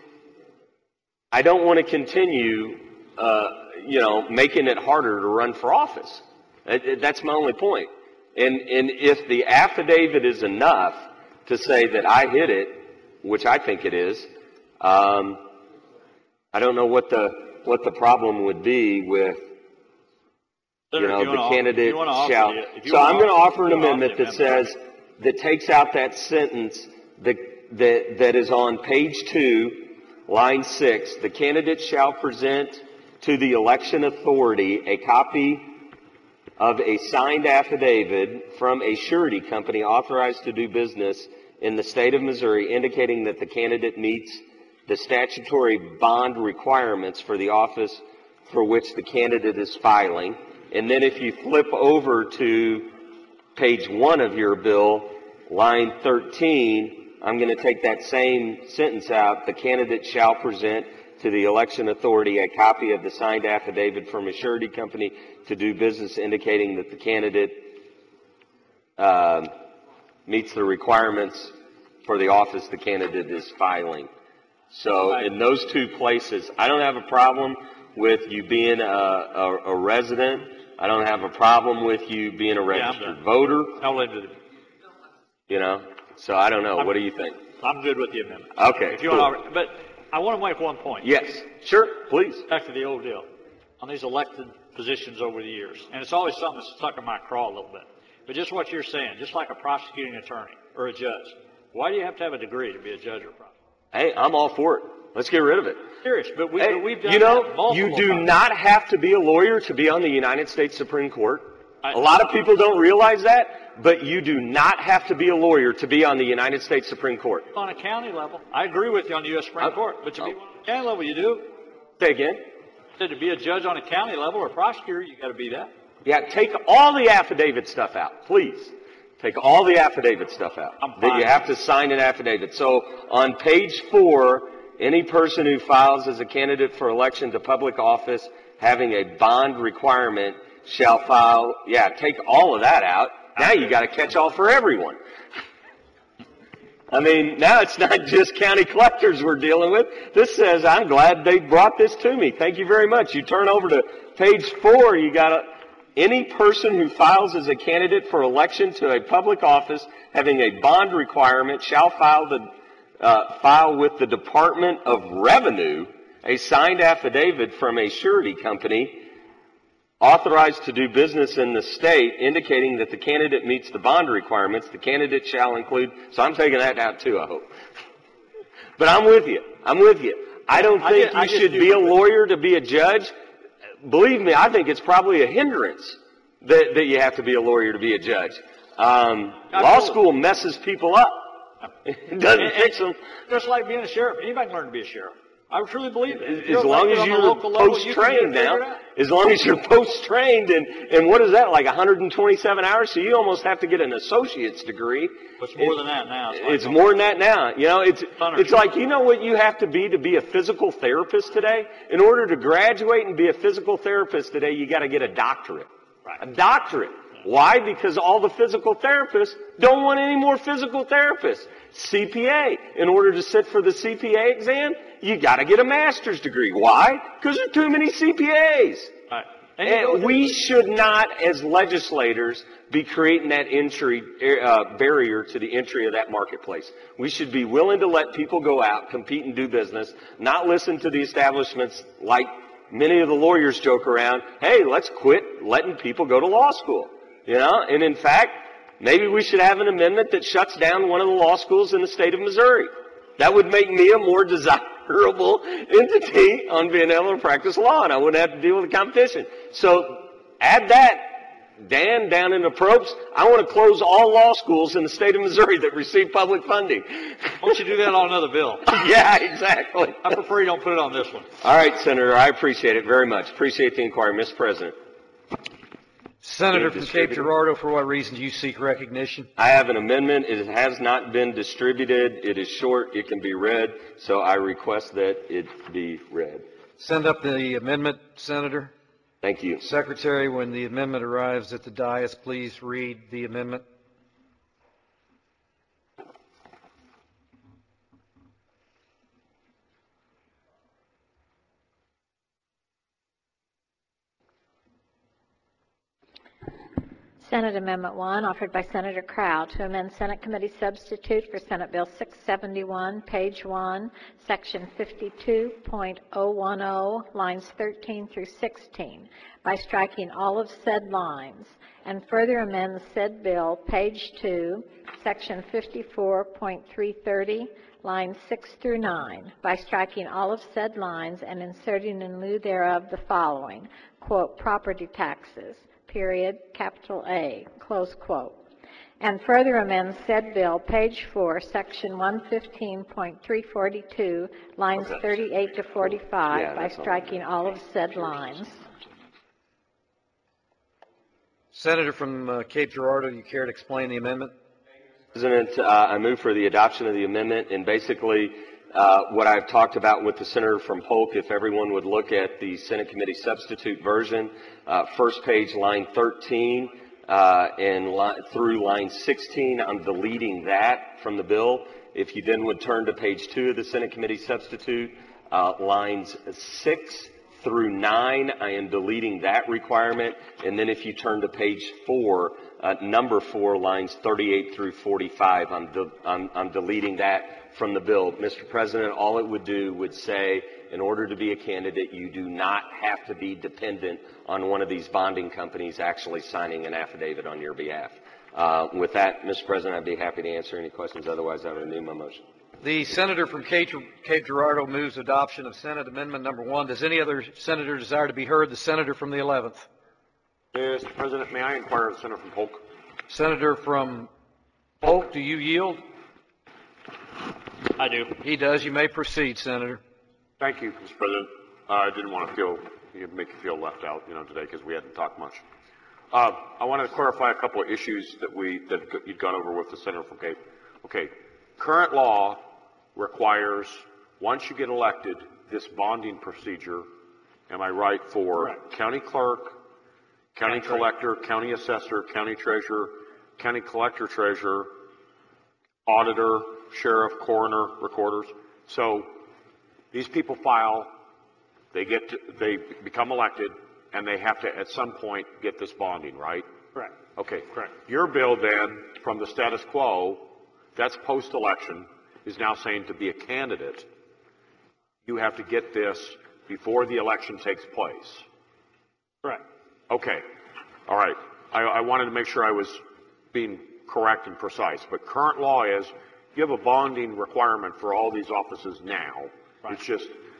I don't want to continue, uh, you know, making it harder to run for office. It, it, that's my only point. And, and if the affidavit is enough to say that I hit it, which I think it is, um, I don't know what the what the problem would be with. You know, the candidate shall. So I'm going to offer an amendment that says, that takes out that sentence that, that, that is on page two, line six. The candidate shall present to the election authority a copy of a signed affidavit from a surety company authorized to do business in the state of Missouri, indicating that the candidate meets the statutory bond requirements for the office for which the candidate is filing. And then if you flip over to page one of your bill, line thirteen, I'm going to take that same sentence out. The candidate shall present to the election authority a copy of the signed affidavit from a surety company to do business, indicating that the candidate uh, meets the requirements for the office the candidate is filing. So in those two places, I don't have a problem with you being a, a, a resident. I don't have a problem with you being a registered yeah, voter. I'll let it. You know, so I don't know. I'm, what do you think? I'm good with the amendment. Okay, if you cool. want to, but I want to make one point. Yes, sure, please. Back to the old deal on these elected positions over the years, and it's always something that's stuck in my craw a little bit. But just what you're saying, just like a prosecuting attorney or a judge, why do you have to have a degree to be a judge or a prosecutor? Hey, I'm all for it. Let's get rid of it. Serious, but, we, hey, but we've done you know, that multiple you do times. not have to be a lawyer to be on the United States Supreme Court. I, a lot of people don't realize that, but you do not have to be a lawyer to be on the United States Supreme Court. On a county level, I agree with you on the U S Supreme I'm, Court, but to I'm, be on a county level, you do. Say again. I said to be a judge on a county level or a prosecutor, you got to be that. Yeah, take all the affidavit stuff out, please. Take all the affidavit stuff out. That you have to sign an affidavit. So on page four, any person who files as a candidate for election to public office having a bond requirement shall file. Yeah, take all of that out. Now you got to catch all for everyone. I mean, now it's not just county collectors we're dealing with. This says, I'm glad they brought this to me. Thank you very much. You turn over to page four, you got to. Any person who files as a candidate for election to a public office having a bond requirement shall file the uh, file with the Department of Revenue a signed affidavit from a surety company authorized to do business in the state, indicating that the candidate meets the bond requirements. The candidate shall include. So I'm taking that out too, I hope. But I'm with you. I'm with you. I don't I think get- I you just should do- be a lawyer to be a judge. Believe me, I think it's probably a hindrance that, that you have to be a lawyer to be a judge. Um, law school messes people up. It doesn't And- fix them. Just like being a sheriff. Anybody can learn to be a sheriff. I truly believe it. If As long elected as on the you're local level, you can get it post-trained figured now, out. as long as you're post-trained, and, and what is that, like one hundred twenty-seven hours? So you almost have to get an associate's degree. It's more than that now. It's like It's more than that now. You know, it's, Hundred. it's like, you know what you have to be to be a physical therapist today? In order to graduate and be a physical therapist today, you gotta get a doctorate. A doctorate. Why? Because all the physical therapists don't want any more physical therapists. C P A. In order to sit for the C P A exam, you gotta get a master's degree. Why? Because there are too many C P As. Right. And, And, we should not, as legislators, be creating that entry uh, barrier to the entry of that marketplace. We should be willing to let people go out, compete, and do business, not listen to the establishments like many of the lawyers joke around. Hey, let's quit letting people go to law school. You know, and in fact, maybe we should have an amendment that shuts down one of the law schools in the state of Missouri. That would make me a more desirable entity on being able to practice law, and I wouldn't have to deal with the competition. So add that, Dan, down in the Probst. I want to close all law schools in the state of Missouri that receive public funding. Why don't you do that on another bill? Yeah, exactly. I prefer you don't put it on this one. All right, Senator, I appreciate it very much. Appreciate the inquiry, Mister President. Senator from Cape Girardeau, for what reason do you seek recognition? I have an amendment. It has not been distributed. It is short. It can be read. So I request that it be read. Send up the amendment, Senator. Thank you. Secretary, when the amendment arrives at the dais, please read the amendment. Senate Amendment one, offered by Senator Crowell, to amend Senate Committee Substitute for Senate Bill six seventy-one, page one, section fifty-two point oh one oh, lines thirteen through sixteen, by striking all of said lines, and further amend said bill, page two, section fifty-four point three thirty, lines six through nine, by striking all of said lines and inserting in lieu thereof the following, quote, property taxes, period, capital A, close quote. And further amend said bill, page four, section one fifteen point three forty-two, lines Okay. thirty-eight to forty-five, Yeah, by that's all. striking all of said lines. Senator from uh, Cape Girardeau, you care to explain the amendment? President, uh, I move for the adoption of the amendment, and basically uh, what I've talked about with the senator from Polk, if everyone would look at the Senate Committee substitute version, uh, first page, line thirteen, uh, and li- through line sixteen, I'm deleting that from the bill. If you then would turn to page two of the Senate Committee substitute, uh, lines six through nine, I am deleting that requirement. And then if you turn to page four, uh, number four, lines thirty-eight through forty-five, I'm, de- I'm, I'm deleting that from the bill. Mister President, all it would do would say, in order to be a candidate, you do not have to be dependent on one of these bonding companies actually signing an affidavit on your behalf. Uh, with that, Mister President, I'd be happy to answer any questions. Otherwise, I renew my motion. The senator from Cape, Cape Girardeau moves adoption of Senate Amendment Number One. Does any other senator desire to be heard? The senator from the eleventh. Mister President, may I inquire of the senator from Polk? Senator from Polk, do you yield? I do. He does. You may proceed, Senator. Thank you, Mister President. Uh, I didn't want to feel, make you feel left out, you know, today because we hadn't talked much. Uh, I want to clarify a couple of issues that we that you'd gone over with the senator from Cape. Okay, current law requires once you get elected this bonding procedure. Am I right for right. county clerk, county That's collector, right. county assessor, county treasurer, county collector treasurer, auditor, sheriff, coroner, recorders. So these people file, they get to, they become elected, and they have to at some point get this bonding, right? Correct. Okay. Correct. Your bill then, from the status quo, that's post-election, is now saying to be a candidate, you have to get this before the election takes place. Correct. Okay. All right. I, I wanted to make sure I was being correct and precise, but current law is you have a bonding requirement for all these offices now. Right. It's just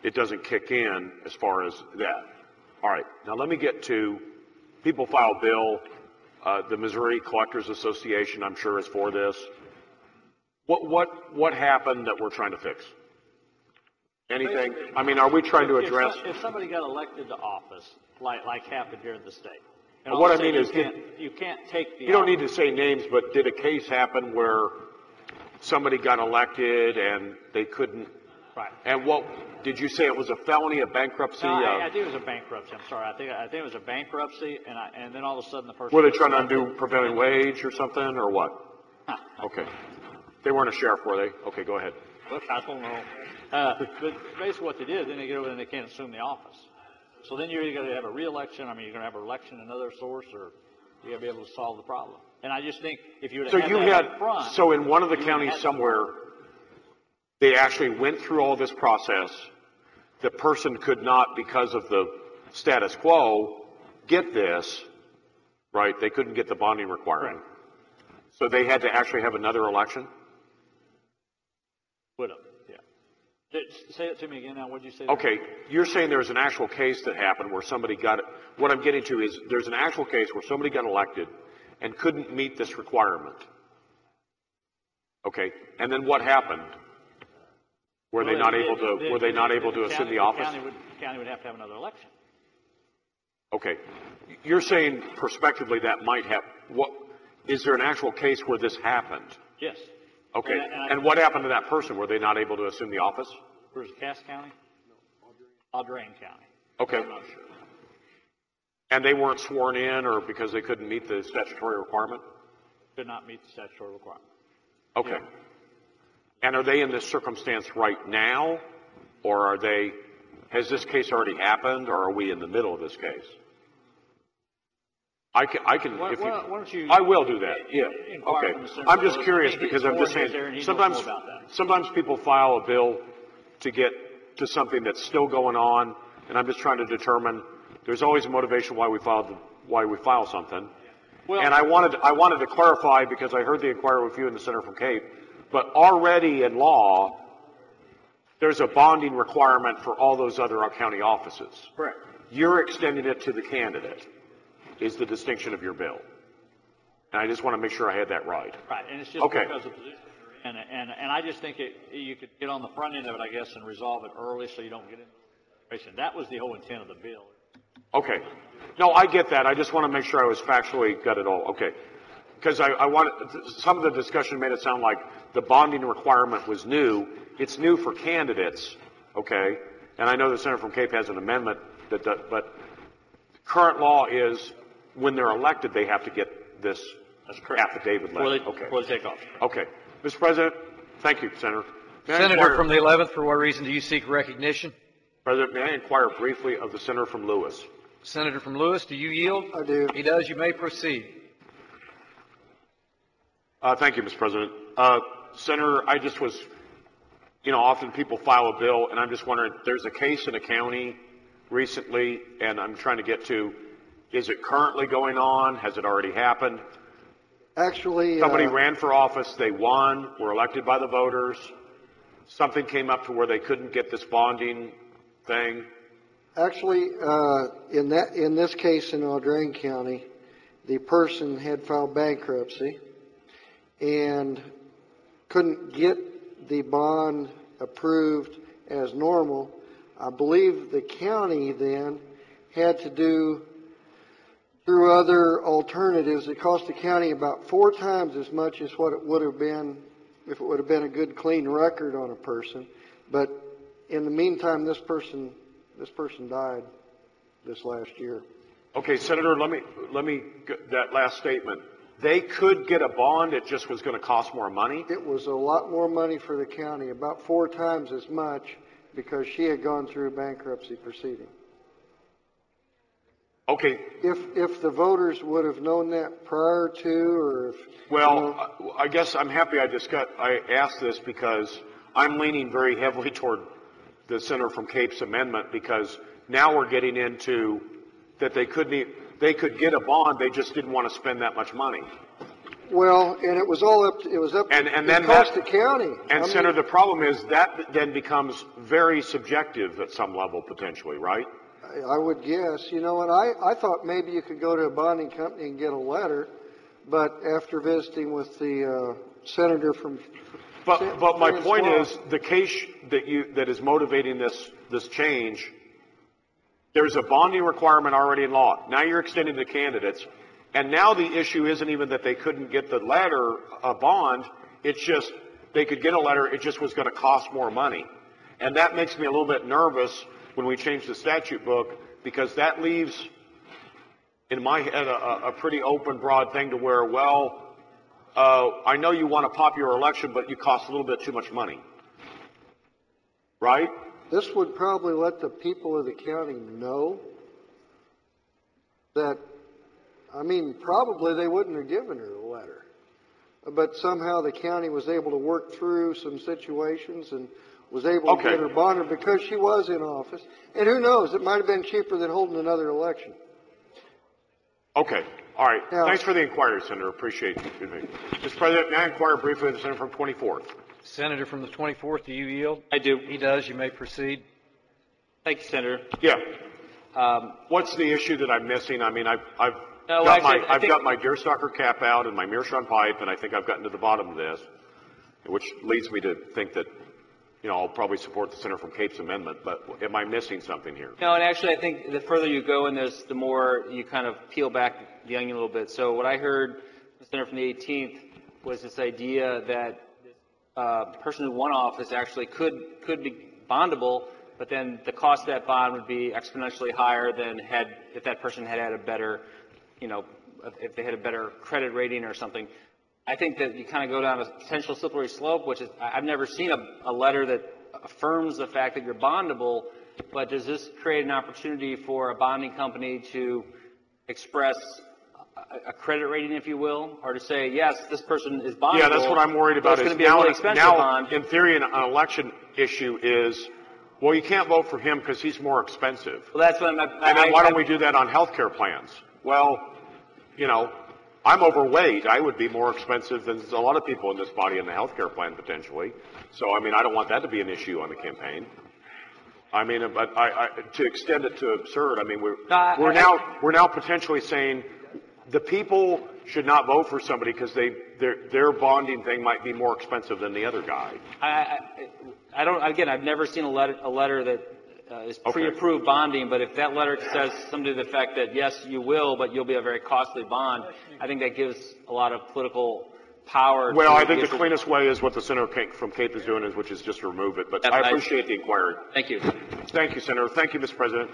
it doesn't kick in as far as that. All right, now let me get to, people file bill, uh, the Missouri Collectors Association, I'm sure, is for this. What, what, what happened that we're trying to fix? Anything? I mean, are we trying to If- if address? some- If somebody got elected to office, like, like happened here in the state. and Well, all what of a I mean sudden is, you did- can't, you can't take the. You don't need to say names, but did a case happen where somebody got elected and they couldn't? Right. And what, did you say it was a felony, a bankruptcy? No, uh, I, I think it was a bankruptcy. I'm sorry. I think I think it was a bankruptcy, and I, and then all of a sudden the person. Were they trying to undo prevailing wage or something, or what? Okay. They weren't a sheriff, were they? Okay, go ahead. Look, I don't know. Uh, but basically what they did, then they get over and they can't assume the office. So then you're either going to have a re-election, I mean, you're going to have an election in another source, or you're going to be able to solve the problem. And I just think if you would So have you had that had, up front. so in one of the you would have counties had- somewhere, they actually went through all this process. The person could not, because of the status quo, get this, right? They couldn't get the bonding requirement. So they had to actually have another election? Would have, yeah. Did- Say it to me again now. What did you say? Okay, you're saying there was an actual case that happened where somebody got, what I'm getting to is there's an actual case where somebody got elected and couldn't meet this requirement. Okay, and then what happened? Were they Well, not the- able to, the- were they not the- able to the assume county- the office? county would, county would have to have another election. Okay, you're saying prospectively that might have, what, is there an actual case where this happened? Yes. Okay, And I- and I- and what happened to that person? Were they not able to assume the office? Where's Cass County? Audrain County. Okay. I'm not sure. And they weren't sworn in or because they couldn't meet the statutory requirement? Could not meet the statutory requirement. Okay. And are they in this circumstance right now, or are they, has this case already happened, or are we in the middle of this case? I can, I can, Why- if why- you, why don't you I will do that, yeah, inquire okay. from the senator I'm just first. curious I think because he's I'm just sworn, he's saying, there, and he knows sometimes, more about that. sometimes people file a bill to get to something that's still going on, and I'm just trying to determine, there's always a motivation why we filed, why we file something. Well- And I wanted, I wanted to clarify, because I heard the inquiry with you and the Senator from Cape, but already in law, there's a bonding requirement for all those other county offices. Correct. You're extending it to the candidate, is the distinction of your bill. And I just want to make sure I had that right. Right, and it's just Okay. because of the position you're in. And, and, and I just think it, you could get on the front end of it, I guess, and resolve it early so you don't get into the situation. That was the whole intent of the bill. Okay. No, I get that. I just want to make sure I was factually got it all. Okay. Because I, I wanted, some of the discussion made it sound like the bonding requirement was new. It's new for candidates, okay? And I know the Senator from Cape has an amendment that, that but current law is when they're elected, they have to get this affidavit Before letter. they, Okay. before they take off. Okay. Mister President, thank you, Senator. May I Senator inquire- from the eleventh, for what reason do you seek recognition? President, may I inquire briefly of the Senator from Lewis? Senator from Lewis, do you yield? I do. He does. You may proceed. Uh, thank you, Mister President. Uh, Senator, I just was, you know, often people file a bill, and I'm just wondering, there's a case in a county recently, and I'm trying to get to, is it currently going on? Has it already happened? Actually, Somebody uh, ran for office, they won, were elected by the voters. Something came up to where they couldn't get this bonding thing. Actually, uh, in that, in this case in Audrain County, the person had filed bankruptcy and couldn't get the bond approved as normal. I believe the county then had to do, through other alternatives, it cost the county about four times as much as what it would have been if it would have been a good, clean record on a person. But in the meantime, this person This person died this last year. Okay, Senator, let me, let me, get that last statement. They could get a bond, it just was going to cost more money? It was a lot more money for the county, about four times as much, because she had gone through a bankruptcy proceeding. Okay. If, if the voters would have known that prior to, or if... Well, you know, I I guess I'm happy I discussed, I asked this because I'm leaning very heavily toward the Senator from Cape's amendment, because now we're getting into that they couldn't, e- they could get a bond, they just didn't want to spend that much money. Well, and it was all up, to, it was up And, and it then cost that, the county. And I Senator, mean, the problem is that then becomes very subjective at some level potentially, right? I, I would guess, you know, and I, I thought maybe you could go to a bonding company and get a letter, but after visiting with the uh, senator from But, San- but my Francois- point is, the case that you, that is motivating this, this change, there's a bonding requirement already in law. Now you're extending the candidates, and now the issue isn't even that they couldn't get the letter, a bond, it's just, they could get a letter, it just was gonna cost more money. And that makes me a little bit nervous when we change the statute book, because that leaves, in my head, a, a pretty open, broad thing to where, well, Uh, I know you want a popular election, but you cost a little bit too much money. Right? This would probably let the people of the county know that, I mean, probably they wouldn't have given her the letter. But somehow the county was able to work through some situations and was able to Okay. get her bonded because she was in office. And who knows, it might have been cheaper than holding another election. Okay. All right. Now- Thanks for the inquiry, Senator. Appreciate it. Mister President, may I inquire briefly of the Senator from twenty-fourth? Senator from the twenty-fourth, do you yield? I do. He does. You may proceed. Thank you, Senator. Yeah. Um, What's the issue that I'm missing? I mean, I've, I've No, got actually, my, I I've think- got my deerstalker cap out and my meerschaum pipe, and I think I've gotten to the bottom of this, which leads me to think that, you know, I'll probably support the Senator from Cape's amendment, but am I missing something here? No, and actually, I think the further you go in this, the more you kind of peel back the onion a little bit. So what I heard from the Senator from the eighteenth was this idea that a uh, person who won office actually could could be bondable, but then the cost of that bond would be exponentially higher than had if that person had had a better, you know, if they had a better credit rating or something. I think that you kind of go down a potential slippery slope, which is I- I've never seen a, a letter that affirms the fact that you're bondable, but does this create an opportunity for a bonding company to express a, a credit rating, if you will, or to say, yes, this person is bondable? Yeah, that's what I'm worried but about. It's Is going to be a now, really expensive now bond. in theory, an, an election issue is, well, you can't vote for him because he's more expensive. Well, that's what I'm. I, And then I- why don't I- we do that on health care plans? Well, you know, I'm overweight. I would be more expensive than a lot of people in this body in the health care plan potentially. So, I mean, I don't want that to be an issue on the campaign. I mean, but I, I, to extend it to absurd, I mean, we're, No, I- we're I- now, we're now potentially saying the people should not vote for somebody because they, their, their bonding thing might be more expensive than the other guy. I, I, I don't. Again, I've never seen a letter a letter that uh, is Okay. pre-approved bonding. But if that letter says something to the fact that yes, you will, but you'll be a very costly bond, I think that gives a lot of political power. Well, to I think the issue- cleanest way is what the Senator Cape- from Cape is doing, is which is just to remove it. But That's I nice. appreciate the inquiry. Thank you. Thank you, Senator. Thank you, Mister President.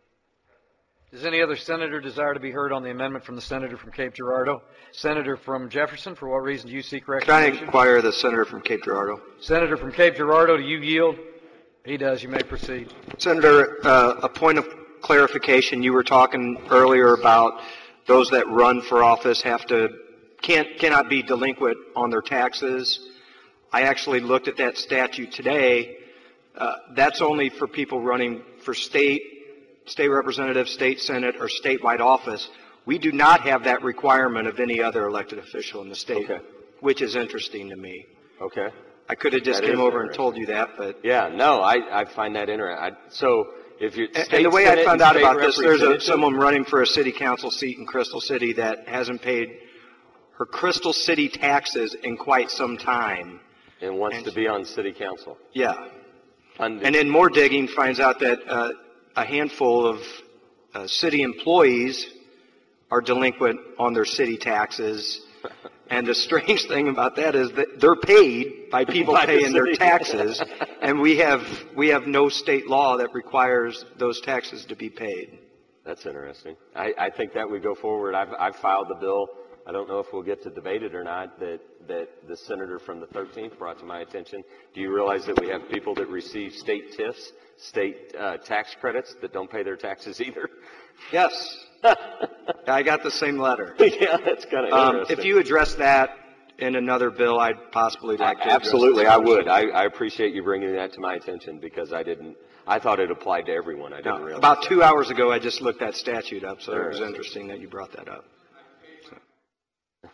Does any other senator desire to be heard on the amendment from the senator from Cape Girardeau? Senator from Jefferson, for what reason do you seek Can I recognition? inquire the senator from Cape Girardeau? Senator from Cape Girardeau, do you yield? He does. You may proceed. Senator, uh, a point of clarification. You were talking earlier about those that run for office have to can't cannot be delinquent on their taxes. I actually looked at that statute today. Uh, that's only for people running for state, state representative, state senate, or statewide office. We do not have that requirement of any other elected official in the state, Okay. which is interesting to me. Okay. I could have just That came is over and interesting. told you that, but Yeah, no, I, I find that interesting. So if you And, state and the way I senate found and out state about this, there's a, representative- someone running for a city council seat in Crystal City that hasn't paid her Crystal City taxes in quite some time. and wants to be on city council. Yeah. Und- And then more digging finds out that uh, a handful of uh, city employees are delinquent on their city taxes. And the strange thing about that is that they're paid by people By the paying their city. taxes, and we have we have no state law that requires those taxes to be paid. That's interesting. I, I think that would go forward. I've, I've filed the bill. I don't know if we'll get to debate it or not, that, that the senator from the thirteenth brought to my attention. Do you realize that we have people that receive state T I Fs, state uh, tax credits, that don't pay their taxes either? Yes. I got the same letter. Yeah, that's kind of Um, interesting. if you address that in another bill, I'd possibly like to address Absolutely, this I question. would. I, I appreciate you bringing that to my attention because I didn't, I thought it applied to everyone. I didn't No, realize. about two hours ago, I just looked that statute up, so it was Interesting. interesting that you brought that up.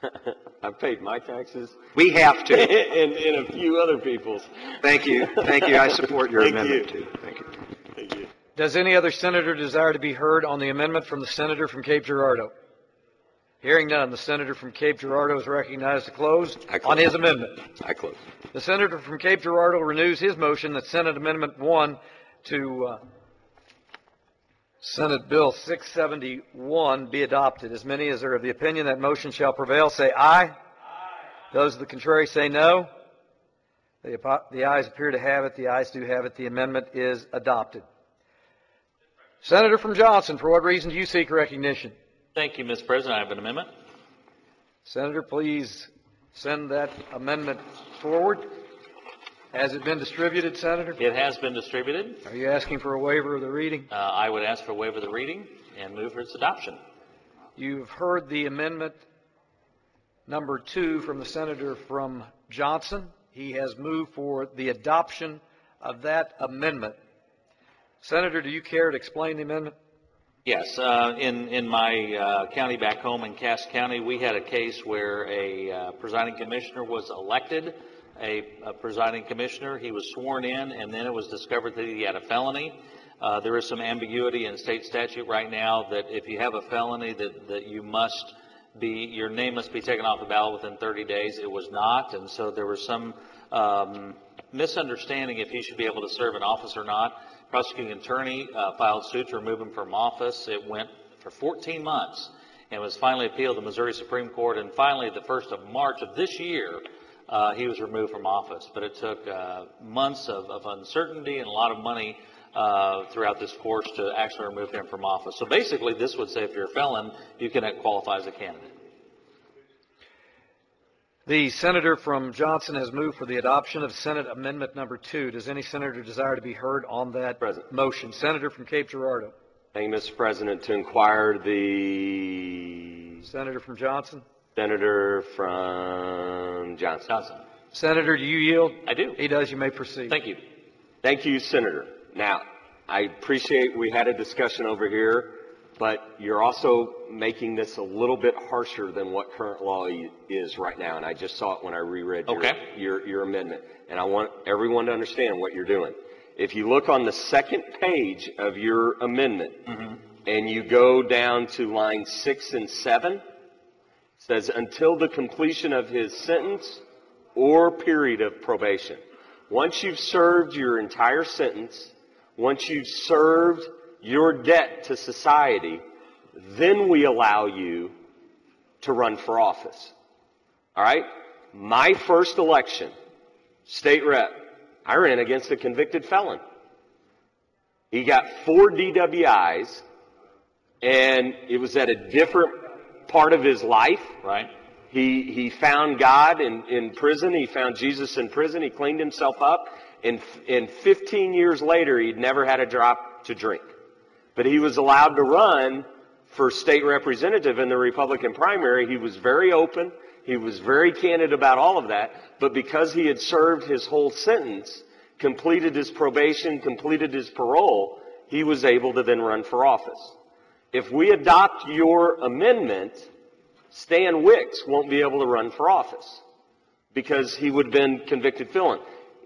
I've paid my taxes. We have to. and, and a few other people's. Thank you. Thank you. I support your Thank amendment, you. too. Thank you. Thank you. Does any other senator desire to be heard on the amendment from the senator from Cape Girardeau? Hearing none, the senator from Cape Girardeau is recognized to close, I close. on his amendment. I close. The senator from Cape Girardeau renews his motion that Senate Amendment one to uh, Senate Bill six seventy-one be adopted. As many as are of the opinion that motion shall prevail, say aye. Aye. Those of the contrary say no. The, the ayes appear to have it. The ayes do have it. The amendment is adopted. Senator from Johnson, for what reason do you seek recognition? Thank you, Mister President. I have an amendment. Senator, please send that amendment forward. Has it been distributed, Senator? It has been distributed. Are you asking for a waiver of the reading? Uh, I would ask for a waiver of the reading and move for its adoption. You've heard the amendment number two from the senator from Johnson. He has moved for the adoption of that amendment. Senator, do you care to explain the amendment? Yes. Uh, in, in my uh, county back home in Cass County, we had a case where a uh, presiding commissioner was elected, a, a presiding commissioner. He was sworn in, and then it was discovered that he had a felony. Uh, there is some ambiguity in state statute right now that if you have a felony that, that you must be, your name must be taken off the ballot within thirty days. It was not, and so there was some um, misunderstanding if he should be able to serve in office or not. Prosecuting attorney uh, filed suit to remove him from office. It went for fourteen months and was finally appealed to the Missouri Supreme Court. And finally, the first of March of this year, uh, he was removed from office. But it took uh, months of, of uncertainty and a lot of money uh, throughout this course to actually remove him from office. So basically, this would say if you're a felon, you can qualify as a candidate. The senator from Johnson has moved for the adoption of Senate Amendment number two. Does any senator desire to be heard on that President. motion? Senator from Cape Girardeau. Thank you, Mister President. To inquire the senator from Johnson. Senator from Johnson. Johnson. Senator, do you yield? I do. He does. You may proceed. Thank you. Thank you, Senator. Now, I appreciate we had a discussion over here, but you're also making this a little bit harsher than what current law is right now. And I just saw it when I reread your, okay. your, your amendment. And I want everyone to understand what you're doing. If you look on the second page of your amendment, mm-hmm. and you go down to line six and seven, it says, until the completion of his sentence or period of probation. Once you've served your entire sentence, once you've served your debt to society, then we allow you to run for office. All right? My first election, state rep, I ran against a convicted felon. He got four D W Is, and it was at a different part of his life. Right. He he found God in, in prison. He found Jesus in prison. He cleaned himself up. And, and fifteen years later, he'd never had a drop to drink. But he was allowed to run for state representative in the Republican primary. He was very open. He was very candid about all of that. But because he had served his whole sentence, completed his probation, completed his parole, he was able to then run for office. If we adopt your amendment, Stan Wicks won't be able to run for office because he would have been convicted felon.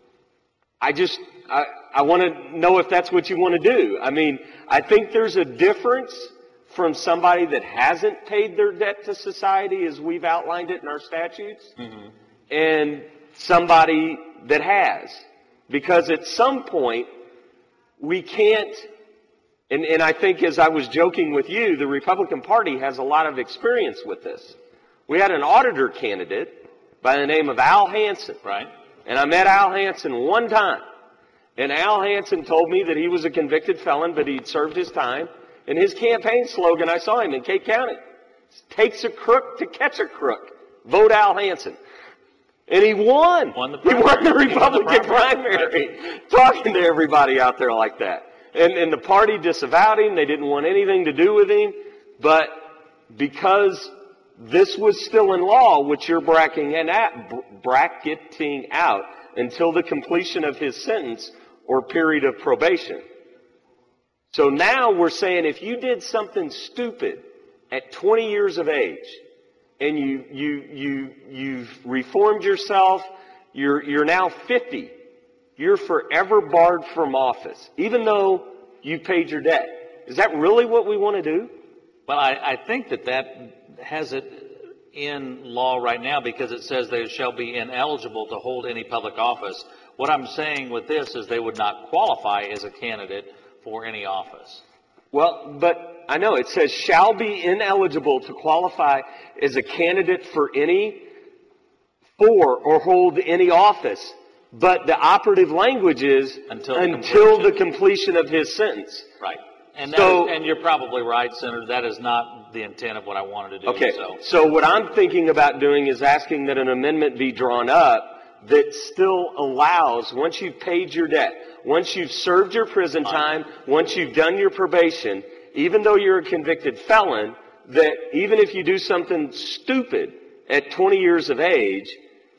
I just, I, I want to know if that's what you want to do. I mean, I think there's a difference from somebody that hasn't paid their debt to society as we've outlined it in our statutes, mm-hmm. and somebody that has. Because at some point, we can't, and, and I think as I was joking with you, the Republican Party has a lot of experience with this. We had an auditor candidate by the name of Al Hansen. Right. And I met Al Hansen one time. And Al Hansen told me that he was a convicted felon, but he'd served his time. And his campaign slogan, I saw him in Cape County, takes a crook to catch a crook. Vote Al Hansen. And he won. won the he won the Republican won the primary. primary. Talking to everybody out there like that. And, and the party disavowed him. They didn't want anything to do with him. But because this was still in law, which you're bracketing out until the completion of his sentence or period of probation. So now we're saying if you did something stupid at twenty years of age, and you, you, you, you've reformed yourself, you're, you're now fifty. You're forever barred from office, even though you paid your debt. Is that really what we want to do? Well, I, I think that that has it in law right now because it says they shall be ineligible to hold any public office. What I'm saying with this is they would not qualify as a candidate for any office. Well, but I know it says shall be ineligible to qualify as a candidate for any, for or hold any office. But the operative language is until, the, until completion. the completion of his sentence. Right. And, that so, is, and you're probably right, Senator. That is not the intent of what I wanted to do. Okay. So. so what I'm thinking about doing is asking that an amendment be drawn up that still allows, once you've paid your debt, once you've served your prison time, once you've done your probation, even though you're a convicted felon, that even if you do something stupid at twenty years of age,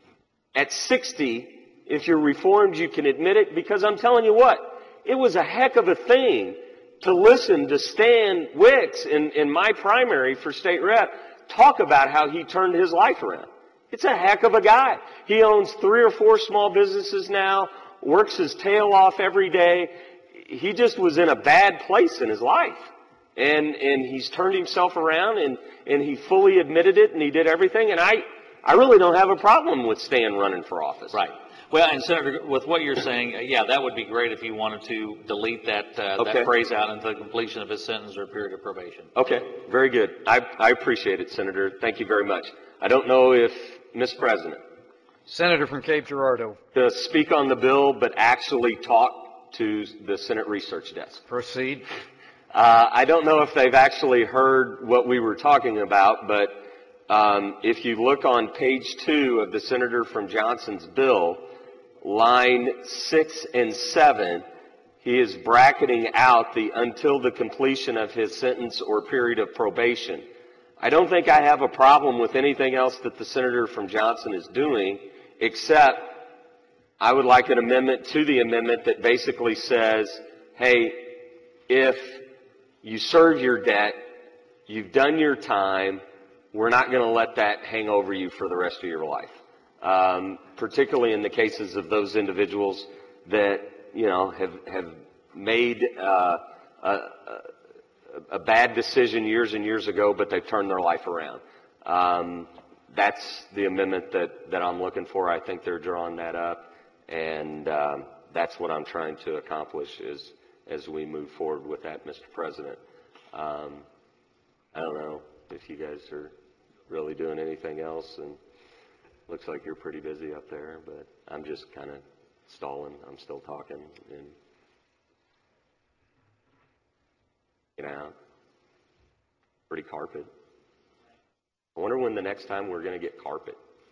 at sixty, if you're reformed, you can admit it, because I'm telling you what, it was a heck of a thing to listen to Stan Wicks in, in my primary for state rep talk about how he turned his life around. It's a heck of a guy. He owns three or four small businesses now, works his tail off every day. He just was in a bad place in his life. And, and he's turned himself around, and, and he fully admitted it, and he did everything. And I, I really don't have a problem with Stan running for office. Right. Well, and Senator, with what you're saying, uh, yeah, that would be great if you wanted to delete that uh, Okay. that phrase out until the completion of his sentence or period of probation. Okay, very good. I, I appreciate it, Senator. Thank you very much. I don't know if, Miz President. Senator from Cape Girardeau. To speak on the bill, but actually talk to the Senate Research Desk. Proceed. Uh, I don't know if they've actually heard what we were talking about, but um, if you look on page two of the Senator from Johnson's bill, line six and seven, he is bracketing out the until the completion of his sentence or period of probation. I don't think I have a problem with anything else that the Senator from Johnson is doing, except I would like an amendment to the amendment that basically says, hey, if you serve your debt, you've done your time, we're not going to let that hang over you for the rest of your life. Um, particularly in the cases of those individuals that, you know, have, have made uh, a, a bad decision years and years ago, but they've turned their life around. Um, that's the amendment that, that I'm looking for. I think they're drawing that up, and um, that's what I'm trying to accomplish is, as we move forward with that, Mister President. Um, I don't know if you guys are really doing anything else, and looks like you're pretty busy up there, but I'm just kind of stalling. I'm still talking. And get out. Pretty carpet. I wonder when the next time we're going to get carpet.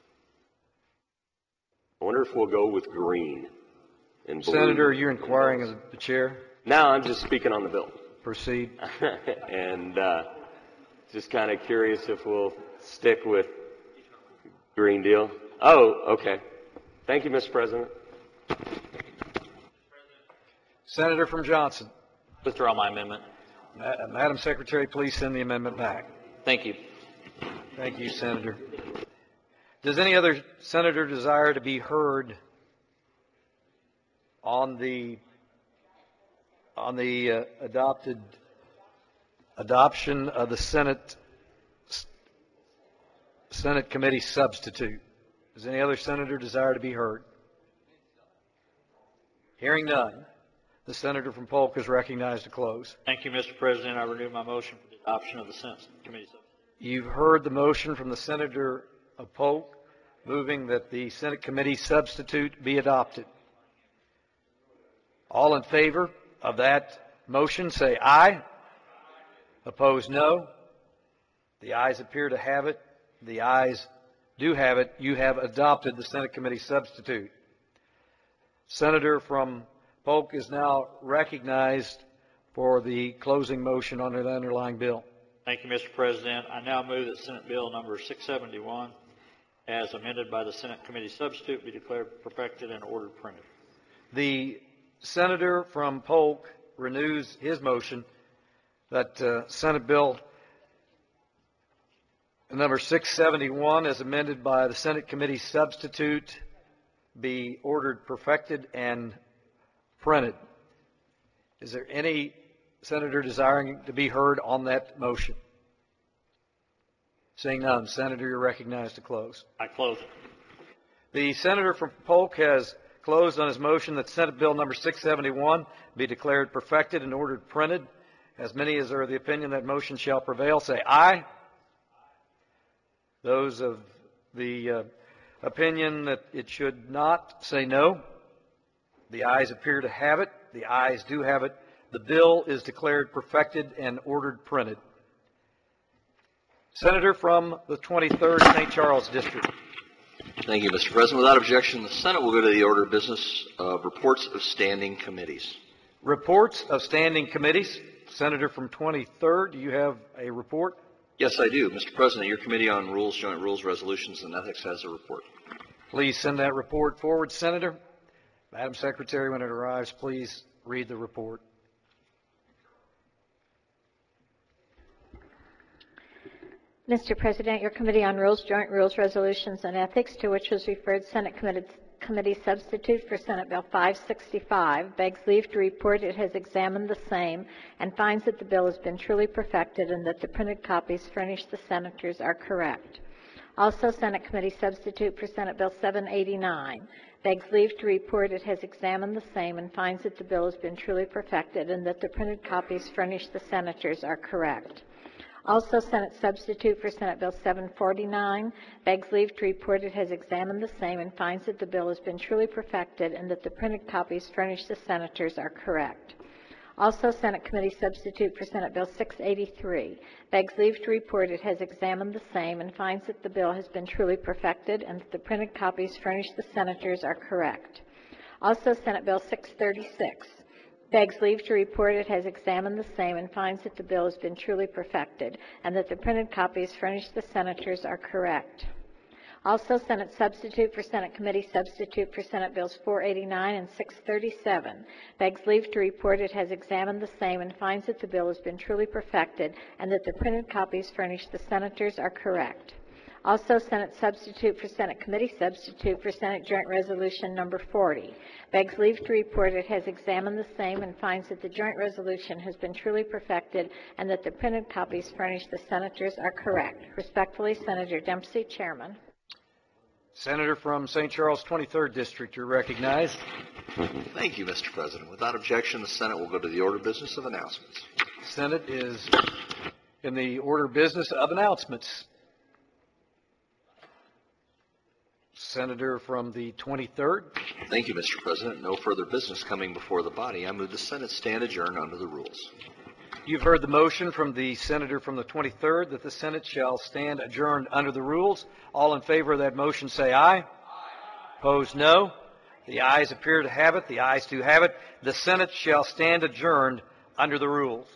I wonder if we'll go with green and blue. Senator, you're inquiring of the chair? No, I'm just speaking on the bill. Proceed. and uh, just kind of curious if we'll stick with Green Deal. Oh, okay. Thank you, Mister President. Senator from Johnson. Withdraw my amendment. Ma- Madam Secretary, please send the amendment back. Thank you. Thank you, Senator. Does any other senator desire to be heard on the on the uh, adopted adoption of the Senate Senate committee substitute? Does any other senator desire to be heard? Hearing none, the senator from Polk is recognized to close. Thank you, Mister President. I renew my motion for the adoption of the Senate committee substitute. You've heard the motion from the senator of Polk moving that the Senate committee substitute be adopted. All in favor of that motion say aye. Opposed, no. The ayes appear to have it. The ayes do have it. You have adopted the Senate committee substitute. Senator from Polk is now recognized for the closing motion under the underlying bill. Thank you, Mister President. I now move that Senate Bill number six seventy-one, as amended by the Senate committee substitute, be declared perfected and ordered printed. The senator from Polk renews his motion that uh, Senate Bill number six seventy-one, as amended by the Senate Committee Substitute, be ordered perfected and printed. Is there any senator desiring to be heard on that motion? Seeing none, Senator, you're recognized to close. I close. The senator from Polk has closed on his motion that Senate Bill number six seventy-one be declared perfected and ordered printed. As many as are of the opinion that motion shall prevail, say aye. Those of the uh, opinion that it should not, say no. The ayes appear to have it. The ayes do have it. The bill is declared perfected and ordered printed. Senator from the twenty-third Saint Charles District. Thank you, Mister President. Without objection, the Senate will go to the order of business of reports of standing committees. Reports of standing committees. Senator from twenty-third, do you have a report? Yes, I do. Mister President, your Committee on Rules, Joint Rules, Resolutions, and Ethics has a report. Please send that report forward, Senator. Madam Secretary, when it arrives, please read the report. Mister President, your Committee on Rules, Joint Rules, Resolutions, and Ethics, to which was referred Senate Committee, Committee Substitute for Senate Bill five sixty-five, begs leave to report it has examined the same and finds that the bill has been truly perfected and that the printed copies furnished the senators are correct. Also, Senate Committee Substitute for Senate Bill seven eighty-nine begs leave to report it has examined the same and finds that the bill has been truly perfected and that the printed copies furnished the senators are correct. Also, Senate Substitute for Senate Bill seven forty-nine begs leave to report it has examined the same and finds that the bill has been truly perfected and that the printed copies furnished the senators are correct. Also, Senate Committee Substitute for Senate Bill six eighty-three begs leave to report it has examined the same and finds that the bill has been truly perfected and that the printed copies furnished the senators are correct. Also, Senate Bill six thirty-six begs leave to report it has examined the same and finds that the bill has been truly perfected and that the printed copies furnished the senators are correct. Also, Senate Substitute for Senate Committee Substitute for Senate Bills four eighty-nine and six thirty-seven begs leave to report it has examined the same and finds that the bill has been truly perfected and that the printed copies furnished the senators are correct. Also, Senate Substitute for Senate Committee Substitute for Senate Joint Resolution Number forty begs leave to report it has examined the same and finds that the joint resolution has been truly perfected and that the printed copies furnished the senators are correct. Respectfully, Senator Dempsey, Chairman. Senator from Saint Charles twenty-third District, you're recognized. Thank you, Mister President. Without objection, the Senate will go to the order of business of announcements. Senate is in the order of business of announcements. Senator from the twenty-third. Thank you, Mister President. No further business coming before the body. I move the Senate stand adjourned under the rules. You've heard the motion from the senator from the twenty-third that the Senate shall stand adjourned under the rules. All in favor of that motion say aye. Aye. Opposed, no. The ayes appear to have it. The ayes do have it. The Senate shall stand adjourned under the rules.